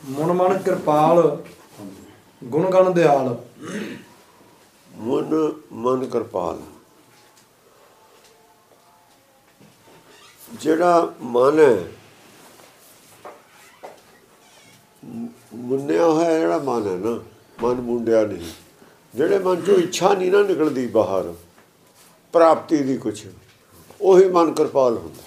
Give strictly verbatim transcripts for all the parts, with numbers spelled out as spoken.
ਮੁਨ ਮਨ ਕਿਰਪਾਲ ਗੁਣ ਗਣ ਦਿਆਲ। ਮੁਨ ਮਨ ਕਿਰਪਾਲ, ਜਿਹੜਾ ਮਨ ਹੈ ਮੁੰਨਿਆ ਹੋਇਆ, ਜਿਹੜਾ ਮਨ ਹੈ ਨਾ, ਮਨ ਮੁੰਡਿਆ ਨਹੀਂ। ਜਿਹੜੇ ਮਨ 'ਚੋਂ ਇੱਛਾ ਨਹੀਂ ਨਾ ਨਿਕਲਦੀ ਬਾਹਰ ਪ੍ਰਾਪਤੀ ਦੀ ਕੁਛ, ਉਹੀ ਮਨ ਕਿਰਪਾਲ ਹੁੰਦਾ।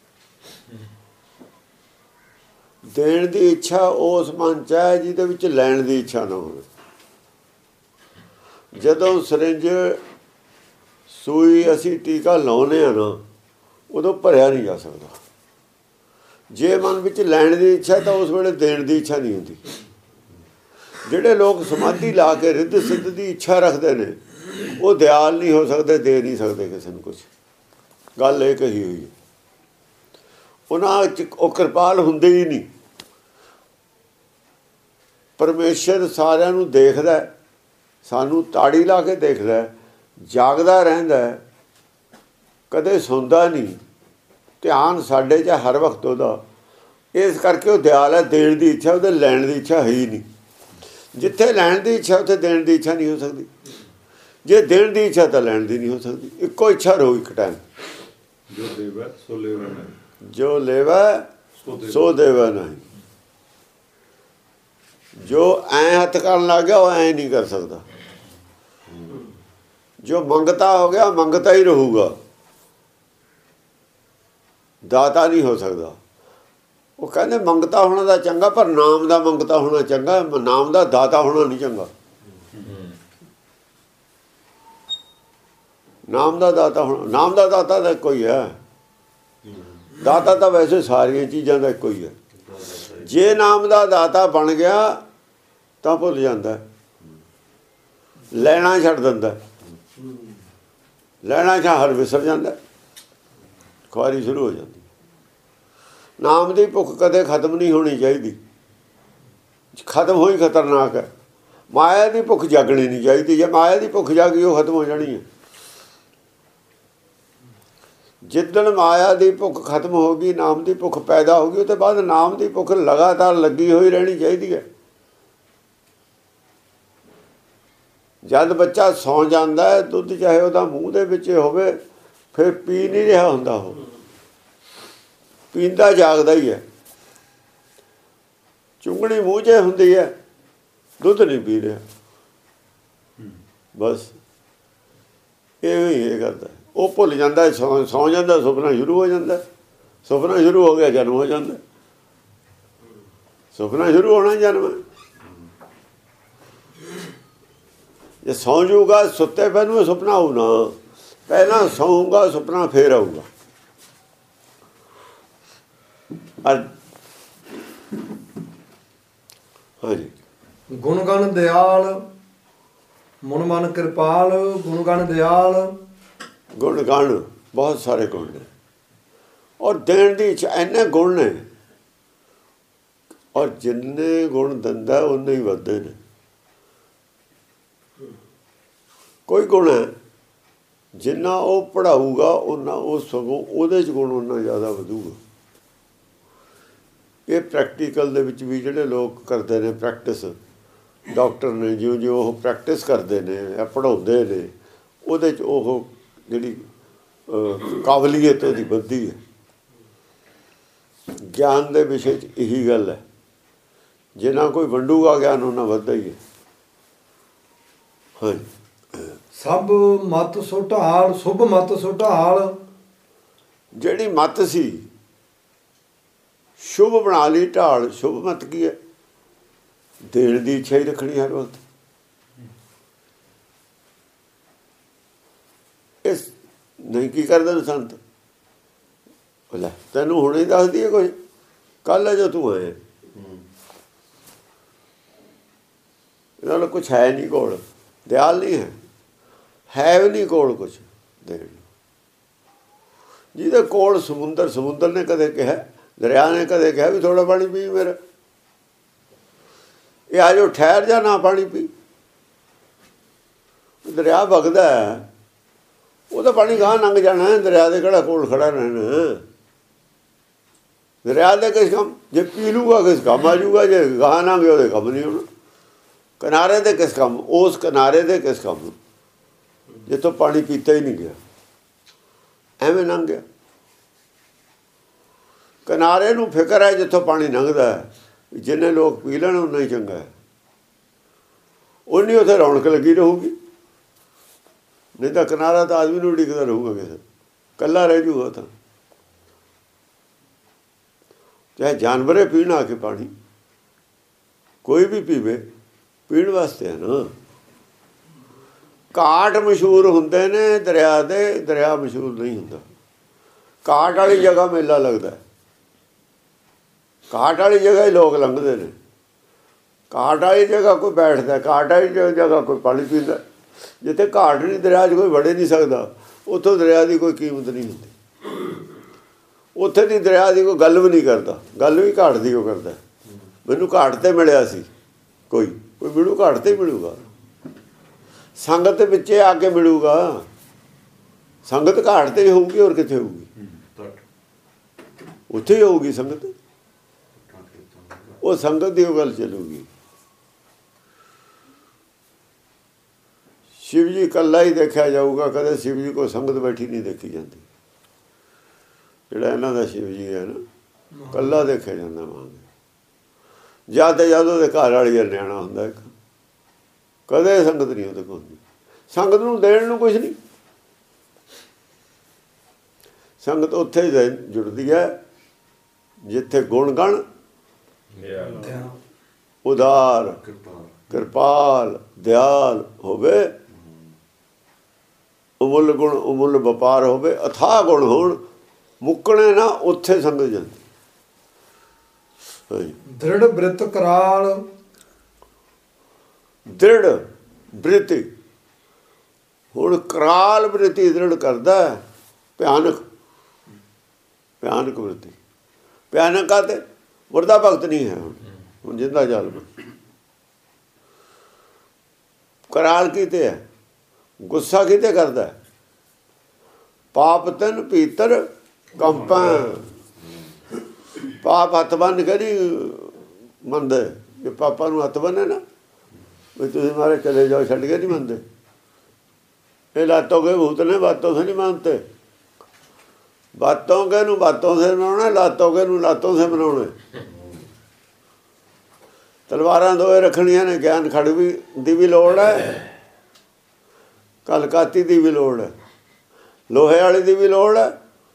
ਦੇਣ ਦੀ ਇੱਛਾ ਉਸ ਮਨ 'ਚ ਹੈ ਜਿਹਦੇ ਵਿੱਚ ਲੈਣ ਦੀ ਇੱਛਾ ਨਾ ਹੋਵੇ। ਜਦੋਂ ਸਰਿੰਜ ਸੂਈ ਅਸੀਂ ਟੀਕਾ ਲਾਉਂਦੇ ਹਾਂ ਨਾ, ਉਦੋਂ ਭਰਿਆ ਨਹੀਂ ਜਾ ਸਕਦਾ। ਜੇ ਮਨ ਵਿੱਚ ਲੈਣ ਦੀ ਇੱਛਾ ਤਾਂ ਉਸ ਵੇਲੇ ਦੇਣ ਦੀ ਇੱਛਾ ਨਹੀਂ ਹੁੰਦੀ। ਜਿਹੜੇ ਲੋਕ ਸਮਾਧੀ ਲਾ ਕੇ ਰਿੱਧ ਸਿੱਧ ਦੀ ਇੱਛਾ ਰੱਖਦੇ ਨੇ, ਉਹ ਦਿਆਲ ਨਹੀਂ ਹੋ ਸਕਦੇ, ਦੇ ਨਹੀਂ ਸਕਦੇ ਕਿਸੇ ਨੂੰ ਕੁਛ। ਗੱਲ ਇਹ ਕਹੀ ਹੋਈ ਹੈ। ਉਹਨਾਂ 'ਚ ਉਹ ਕਿਰਪਾਲ ਹੁੰਦੇ ਹੀ ਨਹੀਂ। ਪਰਮੇਸ਼ਰ ਸਾਰਿਆਂ ਨੂੰ ਦੇਖਦਾ, ਸਾਨੂੰ ਤਾੜੀ ਲਾ ਕੇ ਦੇਖਦਾ, ਜਾਗਦਾ ਰਹਿੰਦਾ, ਕਦੇ ਸੌਂਦਾ ਨਹੀਂ। ਧਿਆਨ ਸਾਡੇ 'ਚ ਹਰ ਵਕਤ ਉਹਦਾ। ਇਸ ਕਰਕੇ ਉਹ ਦਿਆਲ ਹੈ। ਦੇਣ ਦੀ ਇੱਛਾ, ਉਹਦੇ ਲੈਣ ਦੀ ਇੱਛਾ ਹੈ ਹੀ ਨਹੀਂ। ਜਿੱਥੇ ਲੈਣ ਦੀ ਇੱਛਾ ਉੱਥੇ ਦੇਣ ਦੀ ਇੱਛਾ ਨਹੀਂ ਹੋ ਸਕਦੀ। ਜੇ ਦੇਣ ਦੀ ਇੱਛਾ ਤਾਂ ਲੈਣ ਦੀ ਨਹੀਂ ਹੋ ਸਕਦੀ। ਇੱਕੋ ਇੱਛਾ ਰਹੋ ਇੱਕ ਟਾਈਮ। ਜੋ ਦੇਵੈ ਸੋ ਲੇਵੈ ਨਹੀਂ, ਜੋ ਲੇਵੈ ਸੋ ਦੇਵੈ ਨਹੀਂ। ਜੋ ਐਂ ਹੱਥ ਕਰਨ ਲੱਗ ਗਿਆ ਉਹ ਐਂ ਨਹੀਂ ਕਰ ਸਕਦਾ। ਜੋ ਮੰਗਤਾ ਹੋ ਗਿਆ ਮੰਗਤਾ ਹੀ ਰਹੂਗਾ, ਦਾਤਾ ਨਹੀਂ ਹੋ ਸਕਦਾ। ਉਹ ਕਹਿੰਦੇ ਮੰਗਤਾ ਹੋਣਾ ਦਾ ਚੰਗਾ, ਪਰ ਨਾਮ ਦਾ ਮੰਗਤਾ ਹੋਣਾ ਚੰਗਾ, ਨਾਮ ਦਾ ਦਾਤਾ ਹੋਣਾ ਨਹੀਂ ਚੰਗਾ। ਨਾਮ ਦਾ ਦਾਤਾ ਹੋਣਾ, ਨਾਮ ਦਾ ਦਾਤਾ ਤਾਂ ਇੱਕੋ ਹੀ ਹੈ। ਦਾਤਾ ਤਾਂ ਵੈਸੇ ਸਾਰੀਆਂ ਚੀਜ਼ਾਂ ਦਾ ਇੱਕੋ ਹੀ ਹੈ। ਜੇ ਨਾਮ ਦਾ ਦਾਤਾ ਬਣ ਗਿਆ ਤਾਂ ਭੁੱਲ ਜਾਂਦਾ, ਲੈਣਾ ਛੱਡ ਦਿੰਦਾ। ਲੈਣਾ ਜਾਂ ਹਰ ਵਿਸਰ ਜਾਂਦਾ, ਖੁਆਰੀ ਸ਼ੁਰੂ ਹੋ ਜਾਂਦੀ। ਨਾਮ ਦੀ ਭੁੱਖ ਕਦੇ ਖਤਮ ਨਹੀਂ ਹੋਣੀ ਚਾਹੀਦੀ। ਖਤਮ ਹੋਈ ਖਤਰਨਾਕ ਹੈ। ਮਾਇਆ ਦੀ ਭੁੱਖ ਜਾਗਣੀ ਨਹੀਂ ਚਾਹੀਦੀ। ਜੇ ਮਾਇਆ ਦੀ ਭੁੱਖ ਜਾਗੀ ਉਹ ਖਤਮ ਹੋ ਜਾਣੀ ਹੈ। ਜਿੱਦਣ ਮਾਇਆ ਦੀ ਭੁੱਖ ਖਤਮ ਹੋ ਗਈ, ਨਾਮ ਦੀ ਭੁੱਖ ਪੈਦਾ ਹੋ ਗਈ, ਉਹ ਤੋਂ ਬਾਅਦ ਨਾਮ ਦੀ ਭੁੱਖ ਲਗਾਤਾਰ ਲੱਗੀ ਹੋਈ ਰਹਿਣੀ ਚਾਹੀਦੀ ਹੈ। ਜਦ ਬੱਚਾ ਸੌਂ ਜਾਂਦਾ ਹੈ, ਦੁੱਧ ਚਾਹੇ ਉਹਦਾ ਮੂੰਹ ਦੇ ਵਿੱਚ ਹੋਵੇ, ਫਿਰ ਪੀ ਨਹੀਂ ਰਿਹਾ ਹੁੰਦਾ। ਉਹ ਪੀਂਦਾ ਜਾਗਦਾ ਹੀ ਹੈ। ਚੁੰਗਣੀ ਮੂੰਹ 'ਚ ਹੁੰਦੀ ਹੈ, ਦੁੱਧ ਨਹੀਂ ਪੀ ਰਿਹਾ। ਬਸ ਇਹ ਹੀ ਇਹ ਕਰਦਾ। ਉਹ ਭੁੱਲ ਜਾਂਦਾ, ਸੌਂ ਸੌਂ ਜਾਂਦਾ, ਸੁਪਨਾ ਸ਼ੁਰੂ ਹੋ ਜਾਂਦਾ। ਸੁਪਨਾ ਸ਼ੁਰੂ ਹੋ ਗਿਆ, ਜਨਮ ਹੋ ਜਾਂਦਾ। ਸੁਪਨਾ ਸ਼ੁਰੂ ਹੋਣਾ ਜਨਮ। ਜੇ ਸੌਂ ਜਾਊਗਾ, ਸੁੱਤੇ ਪਏ ਨੂੰ ਸੁਪਨਾ ਆਊ ਨਾ। ਪਹਿਲਾਂ ਸੌਂਗਾ, ਸੁਪਨਾ ਫੇਰ ਆਊਗਾ। ਹਾਂਜੀ। ਗੁਣ ਗਣ ਦਿਆਲ, ਮੁਨ ਮਨ ਕਿਰਪਾਲ ਗੁਣ ਗਣ ਦਿਆਲ। ਗੁਣ ਗਣ ਬਹੁਤ ਸਾਰੇ ਗੁਣ ਨੇ, ਔਰ ਦੇਣ ਦੀ ਇੱਛਾ ਇੰਨੇ ਗੁਣ ਨੇ। ਔਰ ਜਿੰਨੇ ਗੁਣ ਦਿੰਦਾ ਉਨੇ ਹੀ ਵੱਧਦੇ ਨੇ। ਕੋਈ ਗੁਣ ਹੈ ਜਿੰਨਾ ਉਹ ਪੜ੍ਹਾਊਗਾ ਉਹਨਾਂ ਉਹ ਸਗੋਂ ਉਹਦੇ 'ਚ ਗੁਣ ਉਨਾ ਜ਼ਿਆਦਾ ਵਧੂਗਾ। ਇਹ ਪ੍ਰੈਕਟੀਕਲ ਦੇ ਵਿੱਚ ਵੀ ਜਿਹੜੇ ਲੋਕ ਕਰਦੇ ਨੇ ਪ੍ਰੈਕਟਿਸ, ਡਾਕਟਰ ਨੇ, ਜਿਉਂ ਜਿਉਂ ਉਹ ਪ੍ਰੈਕਟਿਸ ਕਰਦੇ ਨੇ ਜਾਂ ਪੜ੍ਹਾਉਂਦੇ ਨੇ, ਉਹਦੇ 'ਚ ਉਹ ਜਿਹੜੀ ਕਾਬਲੀਅਤ ਉਹਦੀ ਵੱਧਦੀ ਹੈ। ਗਿਆਨ ਦੇ ਵਿਸ਼ੇ 'ਚ ਇਹੀ ਗੱਲ ਹੈ। ਜਿੰਨਾ ਕੋਈ ਵੰਡੂਗਾ ਗਿਆਨ ਉਹਨਾਂ ਵੱਧਦਾ ਹੀ ਹੈ। ਹਾਂਜੀ। ਸਭ ਮਤ ਸੋ ਢਾਲ, ਸ਼ੁਭ ਮਤ ਸੋ ਢਾਲ। ਜਿਹੜੀ ਮਤ ਸੀ ਸ਼ੁਭ ਬਣਾ ਲਈ ਢਾਲ। ਸ਼ੁਭ ਮਤ ਕੀ ਹੈ? ਦੇਣ ਦੀ ਇੱਛਾ ਹੀ ਰੱਖਣੀ ਹਰ ਵਕਤ। ਇਸ ਨਹੀਂ ਕੀ ਕਰਦੇ ਨੇ ਸੰਤ? ਲੈ ਤੈਨੂੰ ਹੁਣੇ ਦੱਸਦੀ ਹੈ ਕੋਈ, ਕੱਲ੍ਹ ਹੈ ਜੋ ਤੂੰ ਆਇਆ। ਇਹਨਾਂ ਨੂੰ ਕੁਛ ਹੈ ਨਹੀਂ ਕੋਲ, ਦਿਆਲ ਨਹੀਂ ਹੈ, ਹੈ ਵੀ ਨਹੀਂ ਕੋਲ ਕੁਛ ਦੇਣ। ਜਿਹਦੇ ਕੋਲ ਸਮੁੰਦਰ, ਸਮੁੰਦਰ ਨੇ ਕਦੇ ਕਿਹਾ, ਦਰਿਆ ਨੇ ਕਦੇ ਕਿਹਾ ਵੀ ਥੋੜ੍ਹਾ ਪਾਣੀ ਪੀ ਮੇਰਾ। ਇਹ ਆ ਜੋ ਠਹਿਰ ਜਾ, ਨਾ ਪਾਣੀ ਪੀ। ਦਰਿਆ ਵਗਦਾ ਹੈ, ਉਹਦਾ ਪਾਣੀ ਗਾਂਹ ਲੰਘ ਜਾਣਾ। ਦਰਿਆ ਦੇ ਕਿਹੜਾ ਕੋਲ ਖੜਾ ਰਹਿਣਾ। ਦਰਿਆ ਦੇ ਕਿਸ ਕੰਮ, ਜੇ ਪੀ ਲੂਗਾ ਕਿਸ ਕੰਮ ਆ ਜੂਗਾ, ਜੇ ਗਾਹ ਨਾ ਗਏ ਉਹਦੇ ਕੰਮ ਨਹੀਂ ਹੋਣਾ। ਕਿਨਾਰੇ ਦੇ ਕਿਸ ਕੰਮ, ਉਸ ਕਿਨਾਰੇ ਦੇ ਕਿਸ ਕੰਮ ਜਿੱਥੋਂ ਪਾਣੀ ਪੀਤਾ ਹੀ ਨਹੀਂ ਗਿਆ, ਐਵੇਂ ਲੰਘ ਗਿਆ। ਕਿਨਾਰੇ ਨੂੰ ਫਿਕਰ ਹੈ ਜਿੱਥੋਂ ਪਾਣੀ ਲੰਘਦਾ ਹੈ, ਜਿੰਨੇ ਲੋਕ ਪੀ ਲੈਣ ਉਨਾ ਹੀ ਚੰਗਾ ਹੈ, ਉਨੀ ਉੱਥੇ ਰੌਣਕ ਲੱਗੀ ਰਹੂਗੀ। ਨਹੀਂ ਤਾਂ ਕਿਨਾਰਾ ਤਾਂ ਆਦਮੀ ਨੂੰ ਉਡੀਕਦਾ ਰਹੂਗਾ, ਕਿਸੇ ਇਕੱਲਾ ਰਹਿ ਜੂਗਾ। ਤਾਂ ਚਾਹੇ ਜਾਨਵਰੇ ਪੀਣ ਆ ਕੇ ਪਾਣੀ, ਕੋਈ ਵੀ ਪੀਵੇ, ਪੀਣ ਵਾਸਤੇ ਹੈ ਨਾ। ਘਾਟ ਮਸ਼ਹੂਰ ਹੁੰਦੇ ਨੇ ਦਰਿਆ ਦੇ, ਦਰਿਆ ਮਸ਼ਹੂਰ ਨਹੀਂ ਹੁੰਦਾ। ਘਾਟ ਵਾਲੀ ਜਗ੍ਹਾ ਮੇਲਾ ਲੱਗਦਾ, ਘਾਟ ਵਾਲੀ ਜਗ੍ਹਾ ਹੀ ਲੋਕ ਲੰਘਦੇ ਨੇ। ਘਾਟ ਵਾਲੀ ਜਗ੍ਹਾ ਕੋਈ ਬੈਠਦਾ, ਘਾਟ ਵਾਲੀ ਜਗ੍ਹਾ ਕੋਈ ਪਾਣੀ ਪੀਂਦਾ। ਜਿੱਥੇ ਘਾਟ ਨਹੀਂ, ਦਰਿਆ 'ਚ ਕੋਈ ਵੜੇ ਨਹੀਂ ਸਕਦਾ, ਉੱਥੋਂ ਦਰਿਆ ਦੀ ਕੋਈ ਕੀਮਤ ਨਹੀਂ ਹੁੰਦੀ। ਉੱਥੇ ਦੀ ਦਰਿਆ ਦੀ ਕੋਈ ਗੱਲ ਵੀ ਨਹੀਂ ਕਰਦਾ, ਗੱਲ ਵੀ ਘਾਟ ਦੀ ਉਹ ਕਰਦਾ। ਮੈਨੂੰ ਘਾਟ 'ਤੇ ਮਿਲਿਆ ਸੀ ਕੋਈ, ਕੋਈ ਮਿਲੂ ਘਾਟ 'ਤੇ ਹੀ ਮਿਲੂਗਾ। ਸੰਗਤ ਦੇ ਵਿੱਚ ਆ ਕੇ ਮਿਲੂਗਾ, ਸੰਗਤ ਘਾਟ 'ਤੇ ਹੀ ਹੋਊਗੀ, ਹੋਰ ਕਿੱਥੇ ਹੋਊਗੀ? ਉੱਥੇ ਹੀ ਹੋਊਗੀ ਸੰਗਤ। ਉਹ ਸੰਗਤ ਦੀ ਉਹ ਗੱਲ ਚੱਲੂਗੀ। ਸ਼ਿਵ ਜੀ ਇਕੱਲਾ ਹੀ ਦੇਖਿਆ ਜਾਊਗਾ, ਕਦੇ ਸ਼ਿਵ ਜੀ ਕੋਈ ਸੰਗਤ ਬੈਠੀ ਨਹੀਂ ਦੇਖੀ ਜਾਂਦੀ। ਜਿਹੜਾ ਇਹਨਾਂ ਦਾ ਸ਼ਿਵ ਜੀ ਹੈ ਨਾ, ਇਕੱਲਾ ਦੇਖਿਆ ਜਾਂਦਾ ਮੰਗ। ਜਦ ਤੇ ਜਦ ਉਹਦੇ ਘਰ ਵਾਲੀ ਨਿਆਣਾ ਹੁੰਦਾ ਇੱਕ, ਕਦੇ ਸੰਗਤ ਨਹੀਂ ਉਹਦੇ ਕੋਲ। ਸੰਗਤ ਨੂੰ ਦੇਣ ਨੂੰ ਕੁਛ ਨਹੀਂ। ਸੰਗਤ ਉੱਥੇ ਹੀ ਜੁੜਦੀ ਹੈ ਜਿੱਥੇ ਗੁਣ ਗਣ, ਉਦਾਰ, ਕਿਰਪਾਲ, ਦਿਆਲ ਹੋਵੇ, ਅਮੁੱਲ ਗੁਣ ਅਮੁੱਲ ਵਪਾਰ ਹੋਵੇ, ਅਥਾਹ ਗੁਣ ਹੋਣ, ਮੁੱਕਣੇ ਨਾ, ਉੱਥੇ ਸੰਗਤ ਜਾਂਦੀ। ਦ੍ਰਿੜ ਬ੍ਰਿਤ ਕਰਾਲ, ਦ੍ਰਿੜ ਬ੍ਰਿਤੀ, ਹੁਣ ਕਰਾਲ ਬ੍ਰਿਤੀ ਦ੍ਰਿੜ ਕਰਦਾ, ਭਿਆਨਕ ਭਿਆਨਕ ਬ੍ਰਿਤੀ। ਭਿਆਨਕ ਆ ਤੇ ਮੁਰਦਾ ਭਗਤ ਨਹੀਂ ਹੈ, ਹੁਣ ਹੁਣ ਜਿੰਦਾ ਜ਼ਾਲਮ। ਕਰਾਲ ਕੀਤੇ ਹੈ, ਗੁੱਸਾ ਕੀਤੇ ਕਰਦਾ, ਪਾਪ ਤਨ ਪੀਤਰ ਕੰਪਾਂ। ਪਾਪ ਹੱਥ ਬੰਨ ਕੇ ਨਹੀਂ ਮੰਨਦੇ, ਜੇ ਪਾਪਾਂ ਨੂੰ ਹੱਥ ਬੰਨੇ ਨਾ ਵੀ ਤੁਸੀਂ ਮਾਰੇ ਚਲੇ ਜਾਓ, ਛੱਡ ਕੇ ਨਹੀਂ ਮੰਨਦੇ। ਇਹ ਲਾਤੋਂ ਕੇ ਭੂਤ ਨੇ, ਬਾਤੋਂ ਸੇ ਨਹੀਂ ਮਾਨਤੇ। ਬਾਤੋਂ ਕੇ ਨੂੰ ਬਾਤੋਂ ਸੇ ਮਨਾਉਣਾ, ਲਾਤੋਂ ਕੇ ਨੂੰ ਲਾਤੋਂ ਸੇ ਮਨਾਉਣਾ। ਤਲਵਾਰਾਂ ਦੋਏ ਰੱਖਣੀਆਂ ਨੇ, ਗਿਆਨ ਖੜ ਵੀ ਦੀ ਵੀ ਲੋੜ ਹੈ, ਕਲਕਾਤੀ ਦੀ ਵੀ ਲੋੜ ਹੈ, ਲੋਹੇ ਵਾਲੀ ਦੀ ਵੀ ਲੋੜ ਹੈ,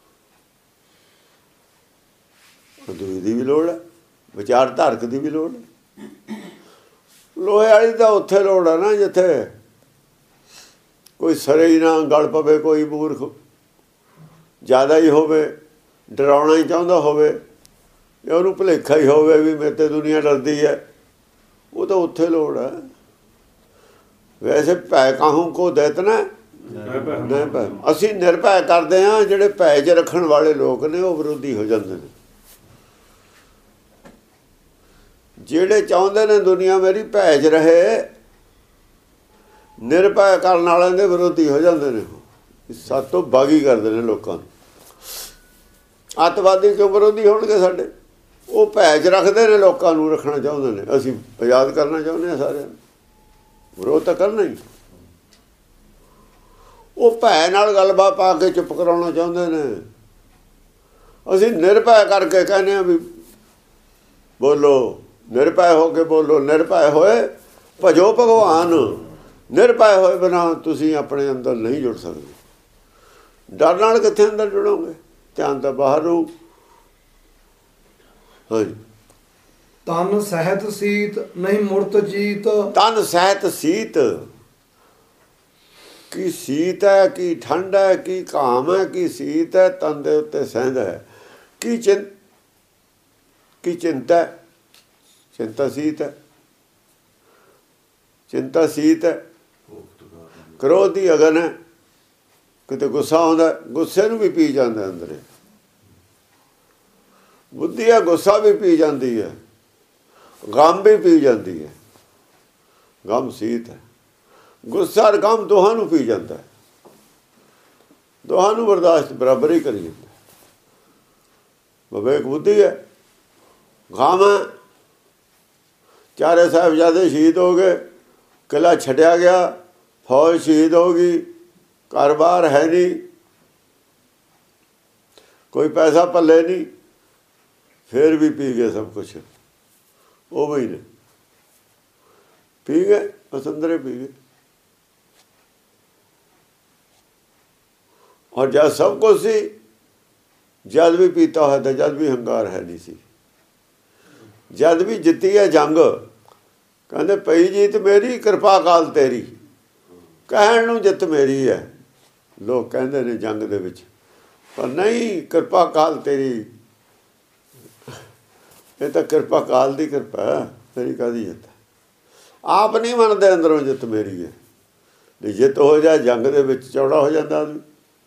ਦੂਈ ਦੀ ਵੀ ਲੋੜ ਹੈ, ਵਿਚਾਰ ਧਾਰਕ ਦੀ ਵੀ ਲੋੜ ਹੈ। ਲੋਹੇ ਵਾਲੀ ਤਾਂ ਉੱਥੇ ਲੋੜ ਹੈ ਨਾ ਜਿੱਥੇ ਕੋਈ ਸਰੇ ਹੀ ਨਾ ਗਲ ਪਵੇ, ਕੋਈ ਮੂਰਖ ਜ਼ਿਆਦਾ ਹੀ ਹੋਵੇ, ਡਰਾਉਣਾ ਹੀ ਚਾਹੁੰਦਾ ਹੋਵੇ, ਜਾਂ ਉਹਨੂੰ ਭੁਲੇਖਾ ਹੀ ਹੋਵੇ ਵੀ ਮੇਰੇ ਤੇ ਦੁਨੀਆ ਡਰਦੀ ਹੈ, ਉਹ ਤਾਂ ਉੱਥੇ ਲੋੜ ਹੈ। ਵੈਸੇ ਭੈ ਕਾਹੂ ਕੋ ਦੇਤਨਾ ਨਹੀਂ ਭੈ। ਅਸੀਂ ਨਿਰਭੈ ਕਰਦੇ ਹਾਂ, ਜਿਹੜੇ ਭੈ 'ਚ ਰੱਖਣ ਵਾਲੇ ਲੋਕ ਨੇ ਉਹ ਵਿਰੋਧੀ ਹੋ ਜਾਂਦੇ ਨੇ। ਜਿਹੜੇ ਚਾਹੁੰਦੇ ਨੇ ਦੁਨੀਆ ਮੇਰੀ ਭੈ 'ਚ ਰਹੇ, ਨਿਰਭੈ ਕਰਨ ਵਾਲਿਆਂ ਦੇ ਵਿਰੋਧੀ ਹੋ ਜਾਂਦੇ ਨੇ। ਸਾਤੋਂ ਬਾਗੀ ਕਰਦੇ ਨੇ ਲੋਕਾਂ ਨੂੰ। ਅੱਤਵਾਦੀ ਕਿਉਂ ਵਿਰੋਧੀ ਹੋਣਗੇ ਸਾਡੇ? ਉਹ ਭੈ 'ਚ ਰੱਖਦੇ ਨੇ, ਲੋਕਾਂ ਨੂੰ ਰੱਖਣਾ ਚਾਹੁੰਦੇ ਨੇ। ਅਸੀਂ ਆਜ਼ਾਦ ਕਰਨਾ ਚਾਹੁੰਦੇ ਹਾਂ ਸਾਰਿਆਂ ਨੂੰ, ਵਿਰੋਧ ਤਾਂ ਕਰਨਾ ਹੀ। ਉਹ ਭੈ ਨਾਲ ਗੱਲਬਾਤ ਪਾ ਕੇ ਚੁੱਪ ਕਰਾਉਣਾ ਚਾਹੁੰਦੇ ਨੇ। ਅਸੀਂ ਨਿਰਭੈ ਕਰਕੇ ਕਹਿੰਦੇ ਹਾਂ ਵੀ ਬੋਲੋ, ਨਿਰਭੈ ਹੋ ਕੇ ਬੋਲੋ। ਨਿਰਭੈ ਹੋਏ ਭਜੋ ਭਗਵਾਨ। ਨਿਰਭੈ ਹੋਏ ਬਿਨਾਂ ਤੁਸੀਂ ਆਪਣੇ ਅੰਦਰ ਨਹੀਂ ਜੁੜ ਸਕਦੇ। ਡਰ ਨਾਲ ਕਿੱਥੇ ਅੰਦਰ ਜੁੜੋਗੇ? ਧਿਆਨ ਤਾਂ ਬਾਹਰ ਰਹੂ। ਹਾਂਜੀ, ਤਨ ਸਹਿਤ ਸੀਤ ਨਹੀਂ ਮੁਰਤ ਜੀਤ। ਤਨ ਸਹਿਤ ਸੀਤ, ਕੀ ਸੀਤ ਹੈ, ਕੀ ਠੰਡ ਹੈ, ਕੀ ਘਾਮ ਹੈ, ਕੀ ਸੀਤ ਹੈ, ਤਨ ਦੇ ਉੱਤੇ ਸਹਿੰਦਾ ਹੈ। ਕੀ ਚਿੰਤ ਕੀ ਚਿੰਤਾ ਹੈ, ਚਿੰਤਾ ਸੀਤ ਹੈ, ਚਿੰਤਾ ਸੀਤ ਹੈ। ਕ੍ਰੋਧ ਦੀ ਅਗਨ ਹੈ, ਕਿਤੇ ਗੁੱਸਾ ਆਉਂਦਾ, ਗੁੱਸੇ ਨੂੰ ਵੀ ਪੀ ਜਾਂਦਾ ਅੰਦਰ। ਬੁੱਧੀ ਹੈ, ਗੁੱਸਾ ਵੀ ਪੀ ਜਾਂਦੀ ਹੈ, ਗਮ ਵੀ ਪੀ ਜਾਂਦੀ ਹੈ। ਗਮ ਸੀਤ ਹੈ, ਗੁੱਸਾ ਔਰ ਗਮ ਦੋਹਾਂ ਨੂੰ ਪੀ ਜਾਂਦਾ ਹੈ, ਦੋਹਾਂ ਨੂੰ ਬਰਦਾਸ਼ਤ ਬਰਾਬਰ ਹੀ ਕਰੀ ਜਾਂਦਾ। ਵਿਵੇਕ ਬੁੱਧੀ ਹੈ, ਗਮ ਚਾਰੇ ਸਾਹਿਬਜ਼ਾਦੇ ਸ਼ਹੀਦ ਹੋ ਗਏ, ਕਿਲ੍ਹਾ ਛੱਡਿਆ ਗਿਆ, ਫੌਜ ਸ਼ਹੀਦ ਹੋ ਗਈ, ਘਰ-ਬਾਰ ਹੈ ਨਹੀਂ, ਕੋਈ ਪੈਸਾ ਪੱਲੇ ਨਹੀਂ, ਫਿਰ ਵੀ ਪੀ ਗਏ ਸਭ ਕੁਛ। ਉਹ ਵੀ ਨੇ ਪੀ ਗਏ, ਪਸੰਦਰੇ ਪੀ ਗਏ। ਔਰ ਜਦ ਸਭ ਕੁਛ ਸੀ, ਜਦ ਵੀ ਪੀਤਾ ਹੋਇਆ ਤਾਂ ਜਦ ਵੀ ਹੰਕਾਰ ਹੈ ਨਹੀਂ ਸੀ। ਜਦ ਵੀ ਜਿੱਤੀ ਹੈ ਜੰਗ, ਕਹਿੰਦੇ ਪਈ ਜੀਤ ਮੇਰੀ, ਕਿਰਪਾ ਕਾਲ ਤੇਰੀ। ਕਹਿਣ ਨੂੰ ਜਿੱਤ ਮੇਰੀ ਹੈ, ਲੋਕ ਕਹਿੰਦੇ ਨੇ ਜੰਗ ਦੇ ਵਿੱਚ, ਪਰ ਨਹੀਂ, ਕਿਰਪਾ ਕਾਲ ਤੇਰੀ। ਇਹ ਤਾਂ ਕਿਰਪਾ ਕਾਲ ਦੀ ਕਿਰਪਾ, ਮੇਰੀ ਕਾਹਦੀ ਜਿੱਤ? ਆਪ ਨਹੀਂ ਮੰਨਦੇ ਅੰਦਰੋਂ ਜਿੱਤ ਮੇਰੀ ਹੈ। ਨਹੀਂ ਜਿੱਤ ਹੋ ਜਾਏ ਜੰਗ ਦੇ ਵਿੱਚ ਚੌੜਾ ਹੋ ਜਾਂਦਾ ਆਦਮੀ।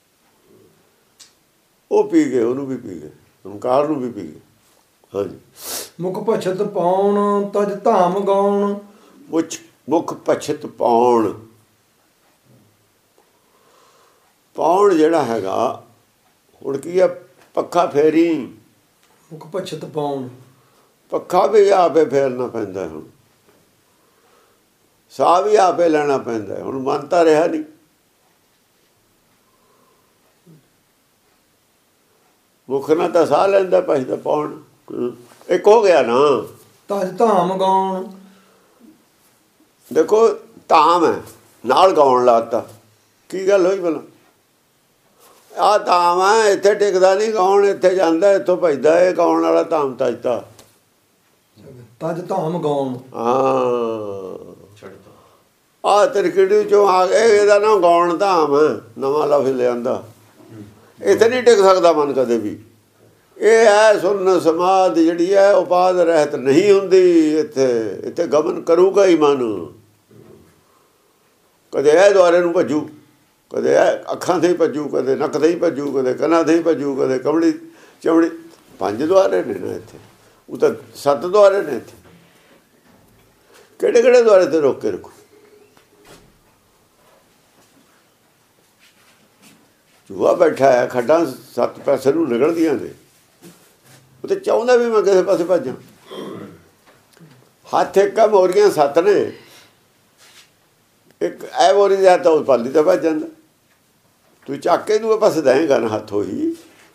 ਉਹ ਪੀ ਗਏ, ਉਹਨੂੰ ਵੀ ਪੀ ਗਏ, ਹੰਕਾਰ ਨੂੰ ਵੀ ਪੀ ਗਏ। ਹਾਂਜੀ। ਮੁਖ ਪਛਤ ਪਾਉਣ ਤਜ ਧਾਮ ਗਾਉਣ। ਮੁੱਛ ਮੁਖ ਪਛਤ ਪਾਉਣ, ਪਾਉਣ ਜਿਹੜਾ ਹੈਗਾ ਹੁਣ ਕੀ ਹੈ? ਪੱਖਾ ਫੇਰੀ। ਮੁਖ ਪਛਤ ਪਾਉਣ, ਪੱਖਾ ਵੀ ਆਪੇ ਫੇਰਨਾ ਪੈਂਦਾ। ਹੁਣ ਸਾਹ ਵੀ ਆਪੇ ਲੈਣਾ ਪੈਂਦਾ। ਹੁਣ ਮਨ ਤਾਂ ਰਿਹਾ ਨਹੀਂ। ਮੁਖ ਨਾਲ ਤਾਂ ਸਾਹ ਲੈਂਦਾ, ਪਛਦਾ ਪਾਉਣ ਇੱਕ ਹੋ ਗਿਆ ਨਾ। ਤਜ ਧਾਮ ਗਾਉਣ, ਦੇਖੋ ਧਾਮ ਹੈ ਨਾਲ ਗਾਉਣ ਲਾਤਾ। ਕੀ ਗੱਲ ਹੋਈ ਭਲਾ? ਆਹ ਧਾਮ ਹੈ, ਇੱਥੇ ਟਿਕਦਾ ਨਹੀਂ ਗਾਉਣ, ਇੱਥੇ ਜਾਂਦਾ, ਇੱਥੋਂ ਭਜਦਾ। ਇਹ ਗਾਉਣ ਵਾਲਾ ਧਾਮ ਤਜਤਾ, ਤਜ ਧਾਮ ਗਾਉਣ। ਹਾਂ ਆਹ ਤ੍ਰਿਕੜੀ ਚੋਂ ਆ ਗਏ। ਇਹਦਾ ਨਾ ਗਾਉਣ ਧਾਮ ਹੈ, ਨਵਾਂ ਲਫ਼ਜ਼ ਲਿਆਂਦਾ। ਇੱਥੇ ਨਹੀਂ ਟਿਕ ਸਕਦਾ ਮਨ ਕਦੇ ਵੀ। ਇਹ ਹੈ ਸੁਰਨ ਸਮਾਧ ਜਿਹੜੀ ਹੈ, ਉਪਾਦ ਰਹਿਤ ਨਹੀਂ ਹੁੰਦੀ। ਇੱਥੇ ਇੱਥੇ ਗਮਨ ਕਰੂਗਾ ਹੀ ਮਨ। ਕਦੇ ਇਹ ਦੁਆਰੇ ਨੂੰ ਭੱਜੂ, ਕਦੇ ਇਹ ਅੱਖਾਂ 'ਤੇ ਹੀ ਭੱਜੂ, ਕਦੇ ਨੱਕ 'ਤੇ ਹੀ ਭੱਜੂ, ਕਦੇ ਕੰਨਾਂ 'ਤੇ ਹੀ ਭੱਜੂ, ਕਦੇ ਕਮੜੀ ਚਮੜੀ। ਪੰਜ ਦੁਆਰੇ ਨੇ ਨਾ ਇੱਥੇ, ਉਹ ਤਾਂ ਸੱਤ ਦੁਆਰੇ ਨੇ ਇੱਥੇ। ਕਿਹੜੇ ਕਿਹੜੇ ਦੁਆਰੇ 'ਤੇ ਰੋਕ ਕੇ ਰੱਖੂ? ਚੂਹਾ ਬੈਠਾ ਹੈ, ਖੱਡਾਂ ਸੱਤ ਪਾਸੇ ਨੂੰ ਨਿਕਲਦੀਆਂ ਨੇ। ਉਹ ਤਾਂ ਚਾਹੁੰਦਾ ਵੀ ਮੈਂ ਕਿਸੇ ਪਾਸੇ ਭੱਜਾਂ। ਹੱਥ ਇੱਕ ਆ, ਮੋਰੀਆਂ ਸੱਤ ਨੇ। ਇੱਕ ਐ ਮੋਰੀ ਦੇ ਹੱਥ ਉਸ ਪਾਲੀ ਤਾਂ ਭੱਜ ਜਾਂਦਾ। ਤੂੰ ਚੱਕ ਕੇ ਦੂਏ ਪਾਸੇ ਦੇਂਗਾ ਨਾ ਹੱਥੋਂ ਹੀ।